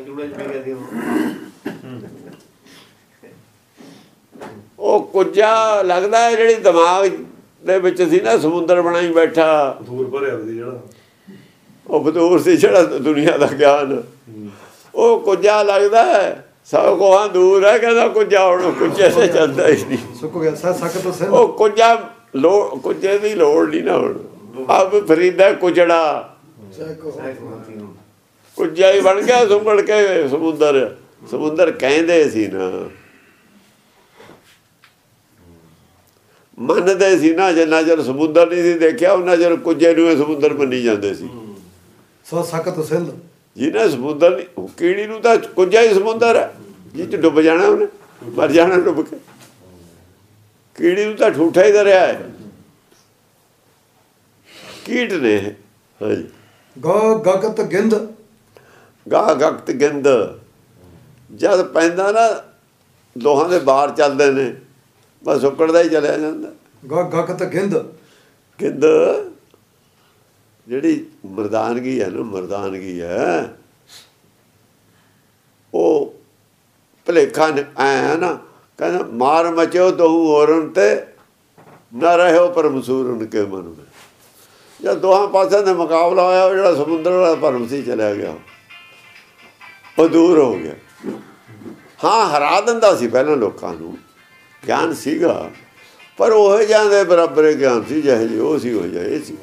ਉਹ ਕੁੱਜਾ ਲੱਗਦਾ ਹੈ ਜਿਹੜੀ ਦਿਮਾਗ ਦੇ ਵਿੱਚ ਸੀ ਨਾ ਸਮੁੰਦਰ ਬਣਾਈ ਬੈਠਾ। ਬਤੂਰ ਭਰਿਆ ਸੀ ਜਿਹੜਾ, ਉਹ ਬਤੂਰ ਸੀ ਜਿਹੜਾ ਦੁਨੀਆ ਦਾ ਗਿਆਨ। ਉਹ ਕੁੱਜਾ ਲੱਗਦਾ ਹੈ, ਸਭ ਕੋਹਾਂ ਦੂਰ ਹੈ। ਕਹਿੰਦਾ ਕੁੱਜਾ ਹੁਣ ਕੁੱਜੇ ਤੇ ਚੱਲਦਾ ਹੀ ਨਹੀਂ, ਸੁੱਕ ਗਿਆ। ਸਾ ਸਖਤ ਸਿੰਧ ਉਹ ਕੁੱਜਾ ਲੋੜ, ਕੁੱਜੇ ਦੀ ਲੋੜ ਨਹੀਂ ਨਾ ਹੁਣ। ਅਬ ਫਰੀਦਾ ਕੁੱਜੜਾ, ਕੁੱਜਾ ਹੀ ਬਣ ਗਿਆ ਸੁੰਗੜ ਕੇ ਸਮੁੰਦਰ। ਸਮੁੰਦਰ ਕਹਿੰਦੇ ਸੀ ਨਾ, ਮੰਨਦੇ ਸੀ ਨਾ। ਜਿੰਨਾ ਚਿਰ ਸਮੁੰਦਰ ਨਹੀਂ ਸੀ ਦੇਖਿਆ ਉਹਨਾਂ ਚਿਰ ਕੁੱਜੇ ਨੂੰ ਸਮੁੰਦਰ ਮੰਨੀ ਜਾਂਦੇ ਸੀ। ਸੋ ਸਖਤ ਸਿੰਧ ਜਿਹਨੇ ਸਮੁੰਦਰ ਨਹੀਂ, ਕੀੜੀ ਨੂੰ ਤਾਂ ਕੁੱਜਾ ਹੀ ਸਮੁੰਦਰ ਹੈ, ਜਿਹ 'ਚ ਡੁੱਬ ਜਾਣਾ ਉਹਨੇ, ਮਰ ਜਾਣਾ ਡੁੱਬ ਕੇ। ਕੀੜੀ ਨੂੰ ਤਾਂ ਠੂਠਾ ਹੀ ਦਰਿਆ ਹੈ, ਕੀਟ ਨੇ। ਹਾਂਜੀ ਗਾ ਗਕਤ ਗਿੰਦ ਗਾ ਗਕਤ ਗਿੰਦ ਜਦ ਪੈਂਦਾ ਨਾ ਦੋਹਾਂ ਦੇ ਬਾਹਰ ਚੱਲਦੇ ਨੇ, ਬਸ ਸੁੱਕੜਦਾ ਹੀ ਚਲਿਆ ਜਾਂਦਾ। ਗਾ ਗਕਤ ਗਿੰਦ ਗਿੰਦ ਜਿਹੜੀ ਮਰਦਾਨਗੀ ਹੈ ਨਾ, ਮਰਦਾਨਗੀ ਹੈ ਉਹ ਭੁਲੇਖਾ ਐ ਨਾ। ਕਹਿੰਦਾ ਮਾਰ ਮਚਿਓ ਤਹੂ ਹੋਰਨ ਤੇ ਨਾ ਰਹਿਓ ਪਰ ਮਸੂਰਨ ਕੇ ਮਨ में। ਜਦ ਦੋਹਾਂ ਪਾਸਿਆਂ ਦਾ ਮੁਕਾਬਲਾ ਹੋਇਆ, ਉਹ ਜਿਹੜਾ ਸਮੁੰਦਰ ਵਾਲਾ ਭਰਮ ਸੀ ਚਲਿਆ ਗਿਆ, ਉਹ ਦੂਰ ਹੋ ਗਿਆ। ਹਾਂ ਹਰਾ ਦਿੰਦਾ ਸੀ ਪਹਿਲਾਂ ਲੋਕਾਂ ਨੂੰ, ਗਿਆਨ ਸੀਗਾ, ਪਰ ਉਹ ਜਿਹਾ ਦੇ ਬਰਾਬਰ ਗਿਆਨ ਸੀ ਜਿਹੇ ਜਿਹੇ ਉਹ ਸੀ ਹੋ ਜਾਏ ਸੀ।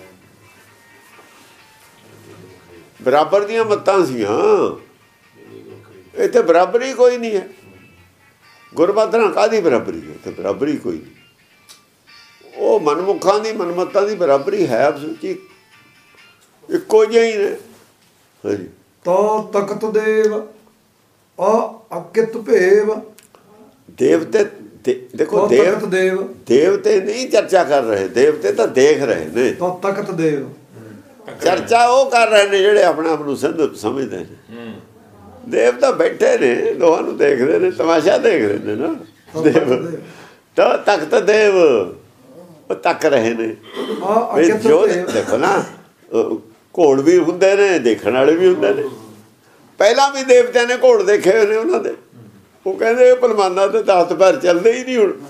ਬਰਾਬਰ ਦੀਆਂ ਮੱਤਾਂ ਸੀਆਂ, ਇੱਥੇ ਬਰਾਬਰੀ ਕੋਈ ਨਹੀਂ ਹੈ। ਗੁਰਬਾਦਰਾਂ ਕਾਹਦੀ ਬਰਾਬਰੀ ਹੈ? ਇੱਥੇ ਬਰਾਬਰੀ ਕੋਈ ਨਹੀਂ। ਉਹ ਮਨਮੁਖਾਂ ਦੀ ਮਨਮੱਤਾਂ ਦੀ ਬਰਾਬਰੀ ਹੈ ਸੱਚੀ, ਇੱਕੋ ਜਿਹੇ ਹੀ ਨੇ। ਹਾਂਜੀ ਤੋ ਤਖਤ ਦੇਵ ਆ ਅਕਿਤ ਭੇਵ। ਦੇਵਤੇ ਦੇਖੋ, ਤੋ ਦੇਵ ਤਖਤ ਦੇਵ ਦੇਵਤੇ ਨਹੀਂ ਚਰਚਾ ਕਰ ਰਹੇ, ਦੇਵਤੇ ਤਾਂ ਦੇਖ ਰਹੇ ਨੇ। ਤੋ ਤਖਤ ਦੇਵ ਚਰਚਾ ਉਹ ਕਰ ਰਹੇ ਨੇ ਜਿਹੜੇ ਆਪਣੇ ਆਪ ਨੂੰ ਸਿੰਧ ਸਮਝਦੇ ਨੇ। ਦੇਵ ਤਾਂ ਬੈਠੇ ਨੇ, ਦੋਹਾਂ ਨੂੰ ਦੇਖਦੇ ਨੇ, ਤਮਾਸ਼ਾ ਦੇਖ ਰਹੇ ਨੇ ਨਾ। ਦੇਵ ਤਾਂ ਤਖਤ ਦੇਵ ਉਹ ਤੱਕ ਰਹੇ ਨੇ। ਆ ਅਕਿਤ ਜੋ ਭੇਵ ਦੇਖੋ ਨਾ, ਘੋੜ ਵੀ ਹੁੰਦੇ ਨੇ, ਦੇਖਣ ਵਾਲੇ ਵੀ ਹੁੰਦੇ ਨੇ। ਪਹਿਲਾਂ ਵੀ ਦੇਵਤਿਆਂ ਨੇ ਘੋੜ ਦੇਖੇ ਹੋਏ ਨੇ ਉਹਨਾਂ ਦੇ। ਉਹ ਕਹਿੰਦੇ ਭਲਵਾਨਾਂ ਦੇ ਤਾਂ ਹੱਥ ਪੈਰ ਚੱਲਦੇ ਹੀ ਨਹੀਂ ਹੁਣ।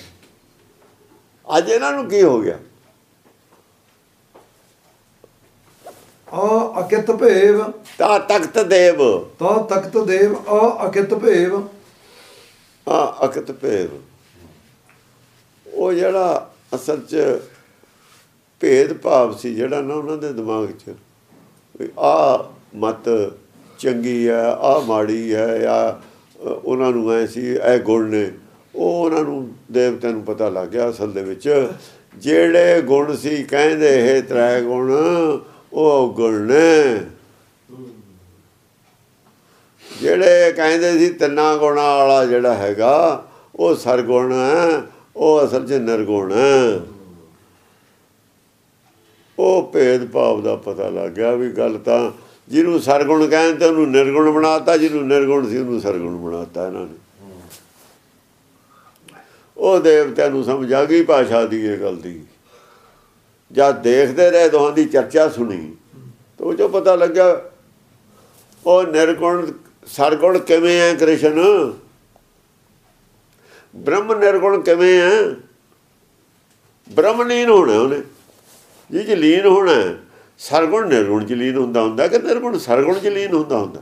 ਅੱਜ ਇਹਨਾਂ ਨੂੰ ਕੀ ਹੋ ਗਿਆ? ਆ ਅਕਿਤ ਭੇਵ ਤਾਂ ਤਖਤ ਦੇਵ, ਤੋ ਤਖਤ ਦੇਵ ਆ ਅਕਿਤ ਭੇਵ। ਆ ਅਕਿਤ ਭੇਵ ਉਹ ਜਿਹੜਾ ਅਸਲ 'ਚ ਭੇਦ ਭਾਵ ਸੀ ਜਿਹੜਾ ਨਾ ਉਹਨਾਂ ਦੇ ਦਿਮਾਗ 'ਚ, ਆਹ ਮਤ ਚੰਗੀ ਹੈ, ਆਹ ਮਾੜੀ ਹੈ, ਜਾਂ ਉਹਨਾਂ ਨੂੰ ਐ ਸੀ ਇਹ ਗੁਣ ਨੇ। ਉਹ ਉਹਨਾਂ ਨੂੰ ਦੇਵਤਿਆਂ ਨੂੰ ਪਤਾ ਲੱਗ ਗਿਆ ਅਸਲ ਦੇ ਵਿੱਚ ਜਿਹੜੇ ਗੁਣ ਸੀ ਕਹਿੰਦੇ ਇਹ ਤ੍ਰੈ ਗੁਣ ਉਹ ਗੁਣ ਨੇ। ਜਿਹੜੇ ਕਹਿੰਦੇ ਸੀ ਤਿੰਨਾਂ ਗੁਣਾਂ ਵਾਲਾ ਜਿਹੜਾ ਹੈਗਾ ਉਹ ਸਰਗੁਣ ਹੈ, ਉਹ ਅਸਲ 'ਚ ਨਿਰਗੁਣ ਹੈ। ਉਹ ਭੇਦ ਭਾਵ ਦਾ ਪਤਾ ਲੱਗ ਗਿਆ ਵੀ ਗੱਲ ਤਾਂ ਜਿਹਨੂੰ ਸਰਗੁਣ ਕਹਿੰਦੇ ਉਹਨੂੰ ਨਿਰਗੁਣ ਬਣਾਤਾ, ਜਿਹਨੂੰ ਨਿਰਗੁਣ ਸੀ ਉਹਨੂੰ ਸਰਗੁਣ ਬਣਾਤਾ ਇਹਨਾਂ ਨੇ। ਉਹ ਦੇਵਤਿਆਂ ਨੂੰ ਸਮਝ ਆ ਗਈ ਭਾਸ਼ਾ ਦੀ ਇਹ ਗੱਲ ਦੀ। ਜਦ ਦੇਖਦੇ ਰਹੇ ਦੋਹਾਂ ਦੀ ਚਰਚਾ ਸੁਣੀ ਤਾਂ ਉਹ 'ਚੋਂ ਪਤਾ ਲੱਗਿਆ ਉਹ ਨਿਰਗੁਣ ਸਰਗੁਣ ਕਿਵੇਂ ਹੈ। ਕ੍ਰਿਸ਼ਨ ਬ੍ਰਹਮ ਨਿਰਗੁਣ ਕਿਵੇਂ ਹੈ? ਬ੍ਰਹਮਲੀਨ ਹੋਣਾ ਉਹਨੇ, ਜਿਹ 'ਚ ਲੀਨ ਹੋਣਾ। ਸਰਗੁਣ ਨਿਰਗੁਣ 'ਚ ਲੀਨ ਹੁੰਦਾ ਹੁੰਦਾ ਕਿ ਨਿਰਗੁਣ ਸਰਗੁਣ 'ਚ ਲੀਨ ਹੁੰਦਾ ਹੁੰਦਾ?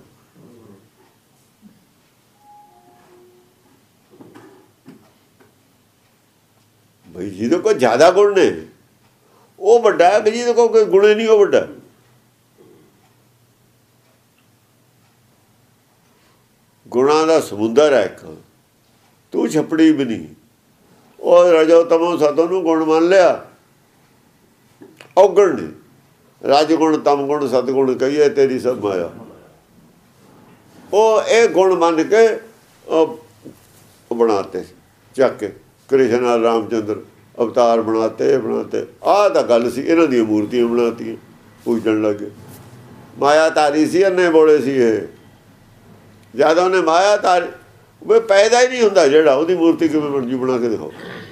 ਬਈ ਜਿਹਦੇ ਕੋਲ ਜ਼ਿਆਦਾ ਗੁਣ ਨੇ ਉਹ ਵੱਡਾ ਹੈ, ਜਿਹਦੇ ਕੋਲ ਕੋਈ ਗੁਣ ਨਹੀਂ ਉਹ ਵੱਡਾ। ਗੁਣਾਂ ਦਾ ਸਮੁੰਦਰ ਹੈ ਇੱਕ, ਤੂੰ ਛਪੜੀ ਵੀ ਨਹੀਂ। ਉਹ ਰਜੋ ਤਮੋ ਸਤੋ ਨੂੰ ਗੁਣ ਮੰਨ ਲਿਆ, ਔਗਣ ਨਹੀਂ। ਰਜ ਗੁਣ ਤਮ ਗੁਣ ਸਤਗੁਣ ਕਹੀਏ ਤੇਰੀ ਸਭ ਮਾਇਆ। ਉਹ ਇਹ ਗੁਣ ਮੰਨ ਕੇ ਉਹ ਬਣਾਤੇ ਚੱਕ ਕੇ ਕ੍ਰਿਸ਼ਨ ਨਾਲ ਰਾਮਚੰਦਰ ਅਵਤਾਰ ਬਣਾਤੇ ਬਣਾਤੇ। ਆਹ ਤਾਂ ਗੱਲ ਸੀ, ਇਹਨਾਂ ਦੀਆਂ ਮੂਰਤੀਆਂ ਬਣਾਤੀਆਂ, ਪੂਜਣ ਲੱਗੇ। ਮਾਇਆ ਤਾਰੀ ਸੀ, ਅੰਨੇ ਬੋਲੇ ਸੀ ਇਹ। ਜਦ ਉਹਨੇ ਮਾਇਆ ਤਾਰੀ, ਵੀ ਪੈਦਾ ਹੀ ਨਹੀਂ ਹੁੰਦਾ ਜਿਹੜਾ, ਉਹਦੀ ਮੂਰਤੀ ਕਿਵੇਂ ਬਣ ਜੂ? ਬਣਾ ਕੇ ਦਿਖਾਓ।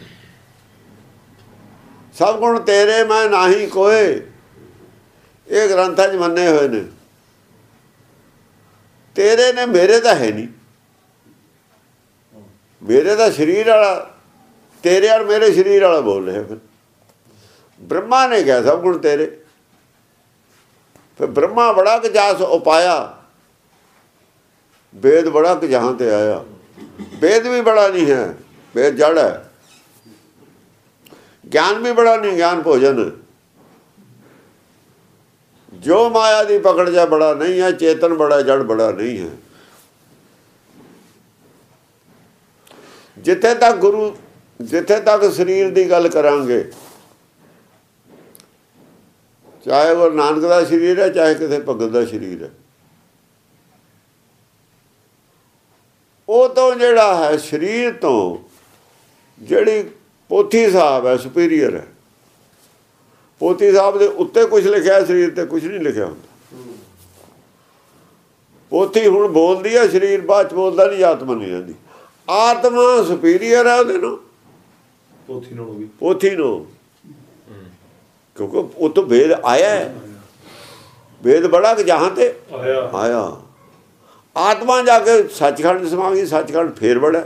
ਸਭ ਗੁਣ ਤੇਰੇ ਮੈਂ ਨਾਹੀ ਕੋਏ, ਇਹ ਗ੍ਰੰਥਾਂ 'ਚ ਮੰਨੇ ਹੋਏ ਨੇ। ਤੇਰੇ ਨੇ, ਮੇਰੇ ਤਾਂ ਹੈ ਨਹੀਂ। ਮੇਰੇ ਤਾਂ ਸਰੀਰ ਵਾਲਾ, ਤੇਰੇ ਔਰ ਮੇਰੇ ਸਰੀਰ ਵਾਲਾ ਬੋਲ ਰਿਹਾ। ਫਿਰ ਬ੍ਰਹਮਾ ਨੇ ਕਿਹਾ ਸਭ ਗੁਣ ਤੇਰੇ। ਫਿਰ ਬ੍ਰਹਮਾ ਬੜਾ ਕਿ ਜਾਸ ਉਪਾਇਆ, ਵੇਦ ਬੜਾ ਕਿ ਜਹਾਂ ਤੇ ਆਇਆ। ਵੇਦ ਵੀ ਬੜਾ ਨਹੀਂ ਹੈ, ਵੇਦ ਜੜ ਹੈ। ਗਿਆਨ ਵੀ ਬੜਾ ਨਹੀਂ, ਗਿਆਨ ਭੋਜਨ। ਜੋ ਮਾਇਆ ਦੀ ਪਕੜ ਜਾ ਬੜਾ ਨਹੀਂ ਹੈ, ਚੇਤਨ ਬੜਾ, ਜੜ ਬੜਾ ਨਹੀਂ ਹੈ। ਜਿੱਥੇ ਤੱਕ ਗੁਰੂ, ਜਿੱਥੇ ਤੱਕ ਸਰੀਰ ਦੀ ਗੱਲ ਕਰਾਂਗੇ, ਚਾਹੇ ਉਹ ਨਾਨਕ ਦਾ ਸਰੀਰ ਹੈ, ਚਾਹੇ ਕਿਸੇ ਭਗਤ ਦਾ ਸਰੀਰ ਹੈ, ਉਹ ਤੋਂ ਜਿਹੜਾ ਹੈ ਸਰੀਰ ਤੋਂ ਜਿਹੜੀ ਪੋਥੀ ਸਾਹਿਬ ਹੈ ਸੁਪੀਰੀਅਰ ਹੈ। ਪੋਥੀ ਸਾਹਿਬ ਦੇ ਉੱਤੇ ਕੁਝ ਲਿਖਿਆ, ਸਰੀਰ ਤੇ ਕੁਝ ਨਹੀਂ ਲਿਖਿਆ ਹੁੰਦਾ। ਪੋਥੀ ਹੁਣ ਬੋਲਦੀ ਹੈ, ਸਰੀਰ ਬਾਅਦ ਚ ਬੋਲਦਾ ਨਹੀਂ, ਆਤਮਾ ਨਹੀਂ ਰਹਿੰਦੀ। ਆਤਮਾ ਸੁਪੀਰੀਅਰ ਹੈ ਉਹਦੇ ਨੂੰ, ਪੋਥੀ ਨੂੰ ਵੀ, ਪੋਥੀ ਨੂੰ, ਕਿਉਂਕਿ ਉਹ ਤੋਂ ਵੇਦ ਆਇਆ ਹੈ। ਵੇਦ ਬੜਾ ਕਿ ਜਹਾਂ ਤੇ ਆਇਆ ਆਇਆ। ਆਤਮਾ ਜਾ ਕੇ ਸੱਚਖੰਡ ਸਮਾ ਗਈ, ਸੱਚਖੰਡ ਫੇਰ ਬੜਾ।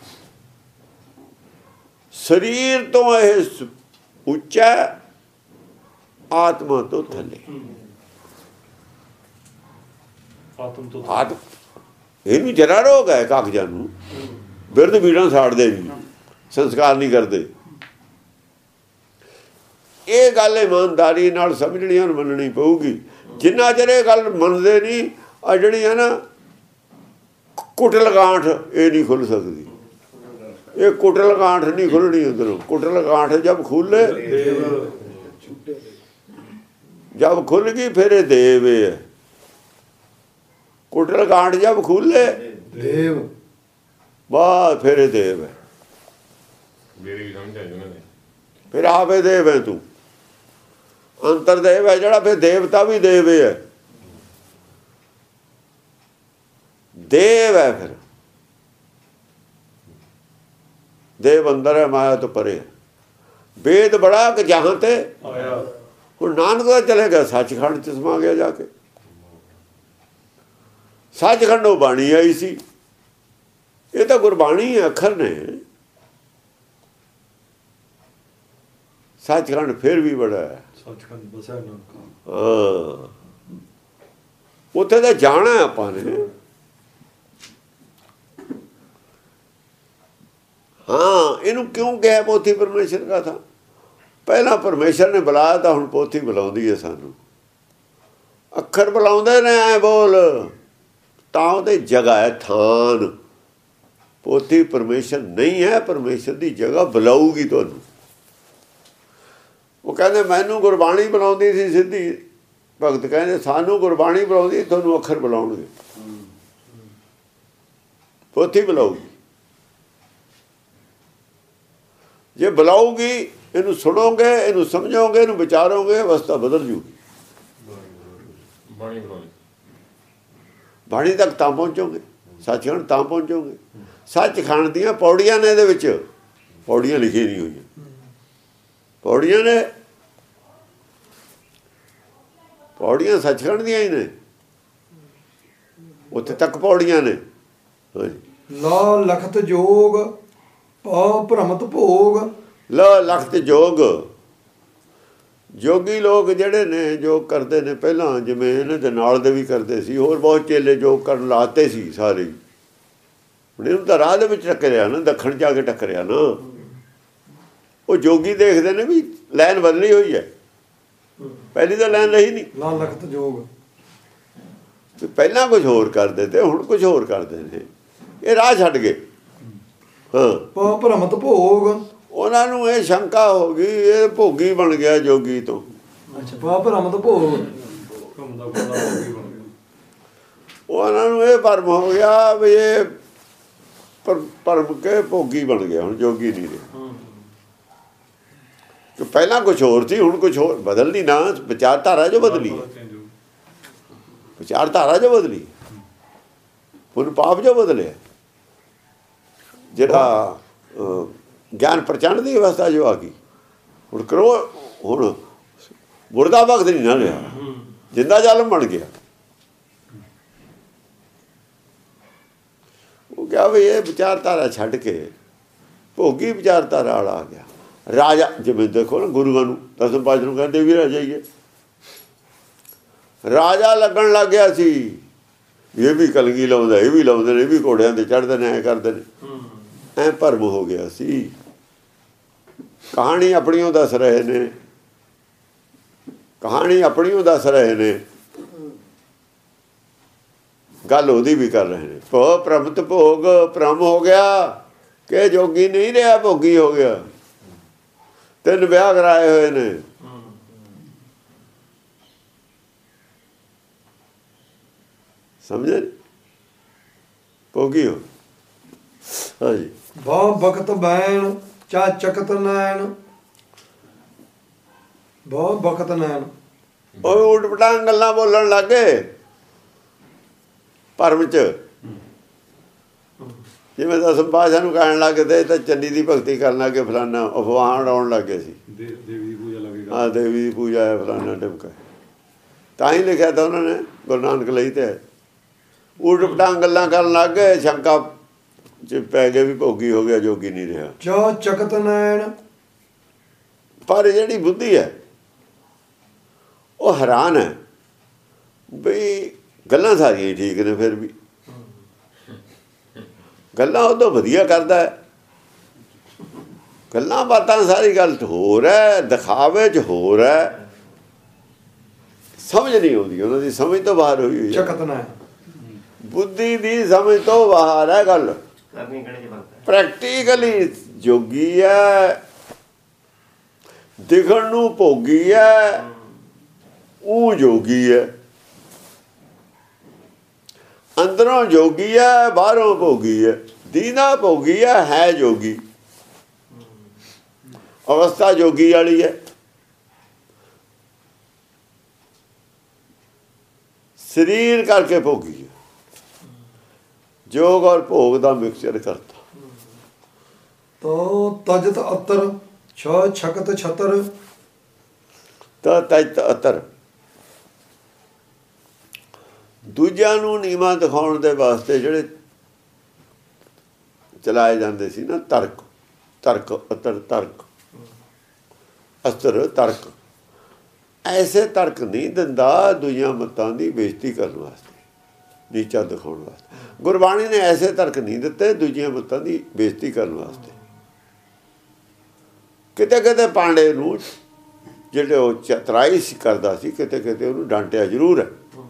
ਸਰੀਰ ਤੋਂ ਇਹ ਉੱਚਾ, ਆਤਮਾ ਤੋਂ ਥੱਲੇ। ਆਤਮ ਤੋਂ ਆਤਮ ਇਹਨੂੰ ਜਰਾ ਰੋਗ ਹੈ ਕਾਗਜ਼ਾਂ ਨੂੰ। ਬਿਰਧ ਬੀੜਾਂ ਸਾੜਦੇ ਨਹੀਂ, ਸੰਸਕਾਰ ਨਹੀਂ ਕਰਦੇ। ਇਹ ਗੱਲ ਇਮਾਨਦਾਰੀ ਨਾਲ ਸਮਝਣੀ ਔਰ ਮੰਨਣੀ ਪਊਗੀ। ਜਿੰਨਾ ਚਿਰ ਇਹ ਗੱਲ ਮੰਨਦੇ ਨਹੀਂ, ਆ ਜਿਹੜੀ ਹੈ ਨਾ ਕੁਟਲ ਗਾਂਠ, ਇਹ ਨਹੀਂ ਖੁੱਲ ਸਕਦੀ। ਇਹ ਕੁਟਲ ਗਾਂਠ ਨਹੀਂ ਖੁੱਲਣੀ ਅੰਦਰੋਂ। ਕੁਟਲ ਗਾਂਠ ਜਬ ਖੁੱਲੇ, ਜਬ ਖੁੱਲ ਗਈ ਫਿਰ ਇਹ ਦੇਵ ਹੈ। ਕੁਟਲ ਗਾਂਠ ਜਬ ਖੁੱਲੇ ਦੇਵ, ਵਾਹ ਫਿਰ ਇਹ ਦੇਵ ਹੈ। ਮੇਰੀ ਵੀ ਸਮਝ ਆਈ ਉਹਨਾਂ ਨੇ। ਫਿਰ ਆਪੇ ਦੇਵ ਹੈ ਤੂੰ, ਅੰਤਰ ਦੇਵ ਹੈ ਜਿਹੜਾ। ਫਿਰ ਦੇਵਤਾ ਵੀ ਦੇਵ ਹੈ, ਦੇਵ ਹੈ। ਫਿਰ ਦੇਵ ਅੰਦਰ ਹੈ, ਮਾਇਆ ਤੋਂ ਪਰੇ ਹੈ। ਵੇਦ ਬੜਾ ਕਿ ਜਹਾਂ ਤੇ ਆਇਆ। ਹੁਣ ਨਾਨਕ ਦਾ ਚਲੇ ਗਿਆ, ਸੱਚਖੰਡ ਚ ਸਮਾ ਗਿਆ ਜਾ ਕੇ। ਸੱਚਖੰਡ ਉਹ ਬਾਣੀ ਆਈ ਸੀ। ਇਹ ਤਾਂ ਗੁਰਬਾਣੀ ਹੈ, ਅੱਖਰ ਨੇ। ਸੱਚਖੰਡ ਫਿਰ ਵੀ ਬੜਾ ਹੈ। ਸੱਚਖੰਡ ਬਸਿਆ ਨਾਨਕ। ਹਾਂ, ਉੱਥੇ ਤਾਂ ਜਾਣਾ ਆਪਾਂ ਨੇ। ਹਾਂ, ਇਹਨੂੰ ਕਿਉਂ ਕਿਹਾ ਪੋਥੀ ਪਰਮੇਸ਼ਰ ਦਾ ਥਾ? ਪਹਿਲਾਂ ਪਰਮੇਸ਼ਰ ਨੇ ਬੁਲਾਇਆ, ਤਾਂ ਹੁਣ ਪੋਥੀ ਬੁਲਾਉਂਦੀ ਹੈ ਸਾਨੂੰ। ਅੱਖਰ ਬੁਲਾਉਂਦੇ ਨੇ, ਐ ਬੋਲ, ਤਾਂ ਉਹਦੇ ਜਗ੍ਹਾ ਹੈ, ਥਾਨ। ਪੋਥੀ ਪਰਮੇਸ਼ਰ ਨਹੀਂ ਹੈ, ਪਰਮੇਸ਼ਰ ਦੀ ਜਗ੍ਹਾ ਬੁਲਾਊਗੀ ਤੁਹਾਨੂੰ। ਉਹ ਕਹਿੰਦੇ ਮੈਨੂੰ ਗੁਰਬਾਣੀ ਬੁਲਾਉਂਦੀ ਸੀ ਸਿੱਧੀ। ਭਗਤ ਕਹਿੰਦੇ ਸਾਨੂੰ ਗੁਰਬਾਣੀ ਬੁਲਾਉਂਦੀ, ਤੁਹਾਨੂੰ ਅੱਖਰ ਬੁਲਾਉਣਗੇ। ਪੋਥੀ ਬੁਲਾਊਗੀ। ਜੇ ਬੁਲਾਊਗੀ, ਇਹਨੂੰ ਸੁਣੋਗੇ, ਇਹਨੂੰ ਸਮਝੋਗੇ, ਇਹਨੂੰ ਵਿਚਾਰੋਗੇ, ਅਵਸਥਾ ਬਦਲ ਜੂਗੀ। ਬਾਣੀ ਬਣਾਉਣੀ, ਬਾਣੀ ਤੱਕ ਤਾਂ ਪਹੁੰਚੋਗੇ, ਸੱਚਖੰਡ ਤਾਂ ਪਹੁੰਚੋਗੇ। ਸੱਚਖੰਡ ਦੀਆਂ ਪੌੜੀਆਂ ਨੇ, ਇਹਦੇ ਵਿੱਚ ਪੌੜੀਆਂ ਲਿਖੀਆਂ ਨਹੀਂ ਹੋਈਆਂ। ਪੌੜੀਆਂ ਨੇ, ਪੌੜੀਆਂ ਸੱਚਖੰਡ ਦੀਆਂ ਹੀ ਨੇ। ਉੱਥੇ ਤੱਕ ਪੌੜੀਆਂ ਨੇ। ਲਾ ਲਖਤ ਜੋਗ, ਪਉ ਭ੍ਰਮਤ ਭੋਗ। ਲ ਲਖਤ ਜੋਗ, ਜੋਗੀ ਲੋਕ ਜਿਹੜੇ ਨੇ ਜੋ ਕਰਦੇ ਨੇ, ਪਹਿਲਾਂ ਜਿਵੇਂ ਇਹਨਾਂ ਦੇ ਨਾਲ ਦੇ ਵੀ ਕਰਦੇ ਸੀ, ਹੋਰ ਬਹੁਤ ਚੇਲੇ ਯੋਗ ਕਰਨ ਲਾਤੇ ਸੀ ਸਾਰੇ। ਹੁਣ ਇਹਨੂੰ ਤਾਂ ਰਾਹ ਦੇ ਵਿੱਚ ਟੱਕਰਿਆ ਨਾ, ਦੱਖਣ ਜਾ ਕੇ ਟੱਕਰਿਆ ਨਾ। ਉਹ ਜੋਗੀ ਦੇਖਦੇ ਨੇ ਵੀ ਲਾਈਨ ਬਦਲੀ ਹੋਈ ਹੈ, ਪਹਿਲੀ ਤਾਂ ਲਾਈਨ ਰਹੀ ਨਹੀਂ। ਲਾ ਲਖਤ ਜੋਗ, ਪਹਿਲਾਂ ਕੁਝ ਹੋਰ ਕਰਦੇ ਤੇ ਹੁਣ ਕੁਝ ਹੋਰ ਕਰਦੇ ਨੇ, ਇਹ ਰਾਹ ਛੱਡ ਗਏ। ਹਾਂ, ਪ ਭ੍ਰਮਤ ਭੋਗ। ਉਹਨਾਂ ਨੂੰ ਇਹ ਸ਼ੰਕਾ ਹੋ ਗਈ ਇਹ ਭੋਗੀ ਬਣ ਗਿਆ ਜੋਗੀ ਤੋਂ। ਅੱਛਾ, ਪ ਭ੍ਰਮਤ ਭੋਗ। ਘੁੰਮਦਾ ਘੁੰਮਦਾ ਭੋਗੀ ਬਣ ਗਿਆ। ਉਹਨਾਂ ਨੂੰ ਇਹ ਭਰਮ ਹੋ ਗਿਆ ਵੀ ਇਹ ਪਰ ਭਰਮ ਕੇ ਭੋਗੀ ਬਣ ਗਿਆ, ਹੁਣ ਜੋਗੀ ਨਹੀਂ ਰਿਹਾ। ਕਿ ਪਹਿਲਾਂ ਕੁਝ ਹੋਰ ਸੀ ਹੁਣ ਕੁਝ ਹੋਰ, ਬਦਲਣੀ ਨਾ ਵਿਚਾਰਧਾਰਾ ਜੋ ਬਦਲੀ ਹੈ, ਵਿਚਾਰਧਾਰਾ ਜੋ ਬਦਲੀ, ਪੁੰਨ ਪਾਪ ਜੋ ਬਦਲਿਆ, ਜਿਹੜਾ ਗਿਆਨ ਪ੍ਰਚੰਡ ਦੀ ਅਵਸਥਾ ਜੋ ਆ ਗਈ। ਹੁਣ ਕਰੋ, ਹੁਣ ਮੁਰਦਾ ਵਕਤ ਨਹੀਂ ਨਾ ਰਿਹਾ, ਜਿੰਦਾ ਜ਼ਾਲਮ ਬਣ ਗਿਆ। ਉਹ ਕਿਹਾ ਵੀ ਇਹ ਵਿਚਾਰਧਾਰਾ ਛੱਡ ਕੇ ਭੋਗੀ ਵਿਚਾਰਧਾਰਾ ਵਾਲਾ ਆ ਗਿਆ। ਰਾਜਾ ਜਿਵੇਂ ਦੇਖੋ ਨਾ, ਗੁਰੂਆਂ ਨੂੰ ਦਸਮ ਪਾਤਸ਼ਾਹ ਨੂੰ ਕਹਿੰਦੇ ਵੀ ਰਾਜਾ ਹੀ ਹੈ। ਰਾਜਾ ਲੱਗਣ ਲੱਗ ਗਿਆ ਸੀ, ਇਹ ਵੀ ਕਲਗੀ ਲਾਉਂਦਾ, ਇਹ ਵੀ ਲਾਉਂਦੇ ਨੇ, ਇਹ ਵੀ ਘੋੜਿਆਂ ਤੇ ਚੜ੍ਹਦੇ ਨੇ, ਐਂ ਕਰਦੇ ਨੇ। ਐਂ ਭਰਮ ਹੋ ਗਿਆ ਸੀ। ਕਹਾਣੀ ਆਪਣੀ ਉਹ ਦੱਸ ਰਹੇ ਨੇ, ਕਹਾਣੀ ਆਪਣੀ ਉਹ ਦੱਸ ਰਹੇ ਨੇ, ਗੱਲ ਉਹਦੀ ਵੀ ਕਰ ਰਹੇ ਨੇ। ਭੋ ਪ੍ਰਮਤ ਭੋਗ, ਭ੍ਰਮ ਹੋ ਗਿਆ ਕਿ ਜੋਗੀ ਨਹੀਂ ਰਿਹਾ, ਭੋਗੀ ਹੋ ਗਿਆ। ਤਿੰਨ ਵਿਆਹ ਕਰਾਏ ਹੋਏ ਨੇ। ਸਮਝੇ? ਭੋਗੀ ਹੋ। ਹਾਂਜੀ, ਬਹੁ ਬਖਤ ਬੈਣ ਚਾ ਚਕਤ ਨੈਣ। ਬਹੁ ਬਖਤ ਨੈਣ। ਉਹ ਉਲਟ ਪਟਾਂਗ ਗੱਲਾਂ ਬੋਲਣ ਲੱਗ ਗਏ ਭਰਮ ਚ। ਜਿਵੇਂ ਦਸਮ ਪਾਤਸ਼ਾਹ ਨੂੰ ਕਹਿਣ ਲੱਗ ਗਏ ਤਾਂ ਚੰਡੀ ਦੀ ਭਗਤੀ ਕਰਨ ਲੱਗੇ, ਫਲਾਨਾ ਅਫਵਾਹਾਂ ਉਡਾਉਣ ਲੱਗ ਗਏ ਸੀ। ਦੇਵੀ ਦੀ ਪੂਜਾ ਲੱਗੇ। ਹਾਂ, ਦੇਵੀ ਦੀ ਪੂਜਾ ਹੈ, ਫਲਾਨਾ ਢਿਮਕਾ। ਤਾਂ ਹੀ ਲਿਖਿਆ ਤਾਂ ਉਹਨਾਂ ਨੇ ਗੁਰੂ ਨਾਨਕ ਲਈ ਤੇ ਉਲਟ ਪਟਾਂਗ ਗੱਲਾਂ ਕਰਨ ਲੱਗ ਗਏ। ਸ਼ੰਕਾ ਚ ਪੈ ਗਏ ਵੀ ਭੋਗੀ ਹੋ ਗਿਆ, ਜੋਗੀ ਨਹੀਂ ਰਿਹਾ। ਚਾ ਚਕਤ ਨੈਣ। ਪਰ ਜਿਹੜੀ ਬੁੱਧੀ ਹੈ ਉਹ ਹੈਰਾਨ ਹੈ ਬਈ ਗੱਲਾਂ ਸਾਰੀਆਂ ਠੀਕ ਨੇ, ਫਿਰ ਵੀ ਗੱਲਾਂ ਉਹ ਤੋਂ ਵਧੀਆ ਕਰਦਾ ਹੈ। ਗੱਲਾਂ ਬਾਤਾਂ ਸਾਰੀ ਗੱਲ ਹੋਰ ਹੈ, ਦਿਖਾਵੇ 'ਚ ਹੋਰ ਹੈ। ਸਮਝ ਨਹੀਂ ਆਉਂਦੀ, ਉਹਨਾਂ ਦੀ ਸਮਝ ਤੋਂ ਬਾਹਰ ਹੋਈ ਹੋਈ ਹੈ। ਚਕਤ ਨੈਣ। ਬੁੱਧੀ ਦੀ ਸਮਝ ਤੋਂ ਬਾਹਰ ਹੈ ਗੱਲ। ਪ੍ਰੈਕਟੀਕਲੀ ਜੋਗੀ ਹੈ, ਦਿਖਣ ਨੂੰ ਭੋਗੀ ਹੈ, ਉਹ ਜੋਗੀ ਹੈ। ਅੰਦਰੋਂ ਜੋਗੀ ਹੈ, ਬਾਹਰੋਂ ਭੋਗੀ ਹੈ। ਦੀਨਾ ਭੋਗੀ ਹੈ, ਹੈ ਜੋਗੀ। ਅਵਸਥਾ ਜੋਗੀ ਵਾਲੀ ਹੈ। ਸਰੀਰ ਕਰਕੇ ਭੋਗੀ ਹੈ। ਜੋਗ ਔਰ ਭੋਗ ਦਾ ਮਿਕਸਚਰ ਕਰਤਾ। ਤੋ ਤਜਤ ਅਤਰ ਛ ਛਕਤ ਛਤਰ। ਤਾਂ ਤਜਤ ਅਤਰ ਦੂਜਿਆਂ ਨੂੰ ਨੀਵਾਂ ਦਿਖਾਉਣ ਦੇ ਵਾਸਤੇ ਜਿਹੜੇ ਚਲਾਏ ਜਾਂਦੇ ਸੀ ਨਾ ਤਰਕ, ਤਰਕ ਅਤਰ ਤਰਕ ਅਸਤਰ ਤਰਕ, ਐਸੇ ਤਰਕ ਨਹੀਂ ਦਿੰਦਾ ਦੂਜੀਆਂ ਮਤਾਂ ਦੀ ਬੇਇੱਜ਼ਤੀ ਕਰਨ ਵਾਸਤੇ, ਨੀਚਾ ਦਿਖਾਉਣ ਵਾਸਤੇ। ਗੁਰਬਾਣੀ ਨੇ ਐਸੇ ਤਰਕ ਨਹੀਂ ਦਿੱਤੇ ਦੂਜੀਆਂ ਮਤਾਂ ਦੀ ਬੇਇੱਜ਼ਤੀ ਕਰਨ ਵਾਸਤੇ। ਕਿਤੇ ਕਿਤੇ ਪਾਂਡੇ ਨੂੰ ਜਿਹੜੇ ਉਹ ਚਤਰਾਈ ਸੀ ਕਰਦਾ ਸੀ, ਕਿਤੇ ਕਿਤੇ ਉਹਨੂੰ ਡਾਂਟਿਆ ਜ਼ਰੂਰ ਹੈ।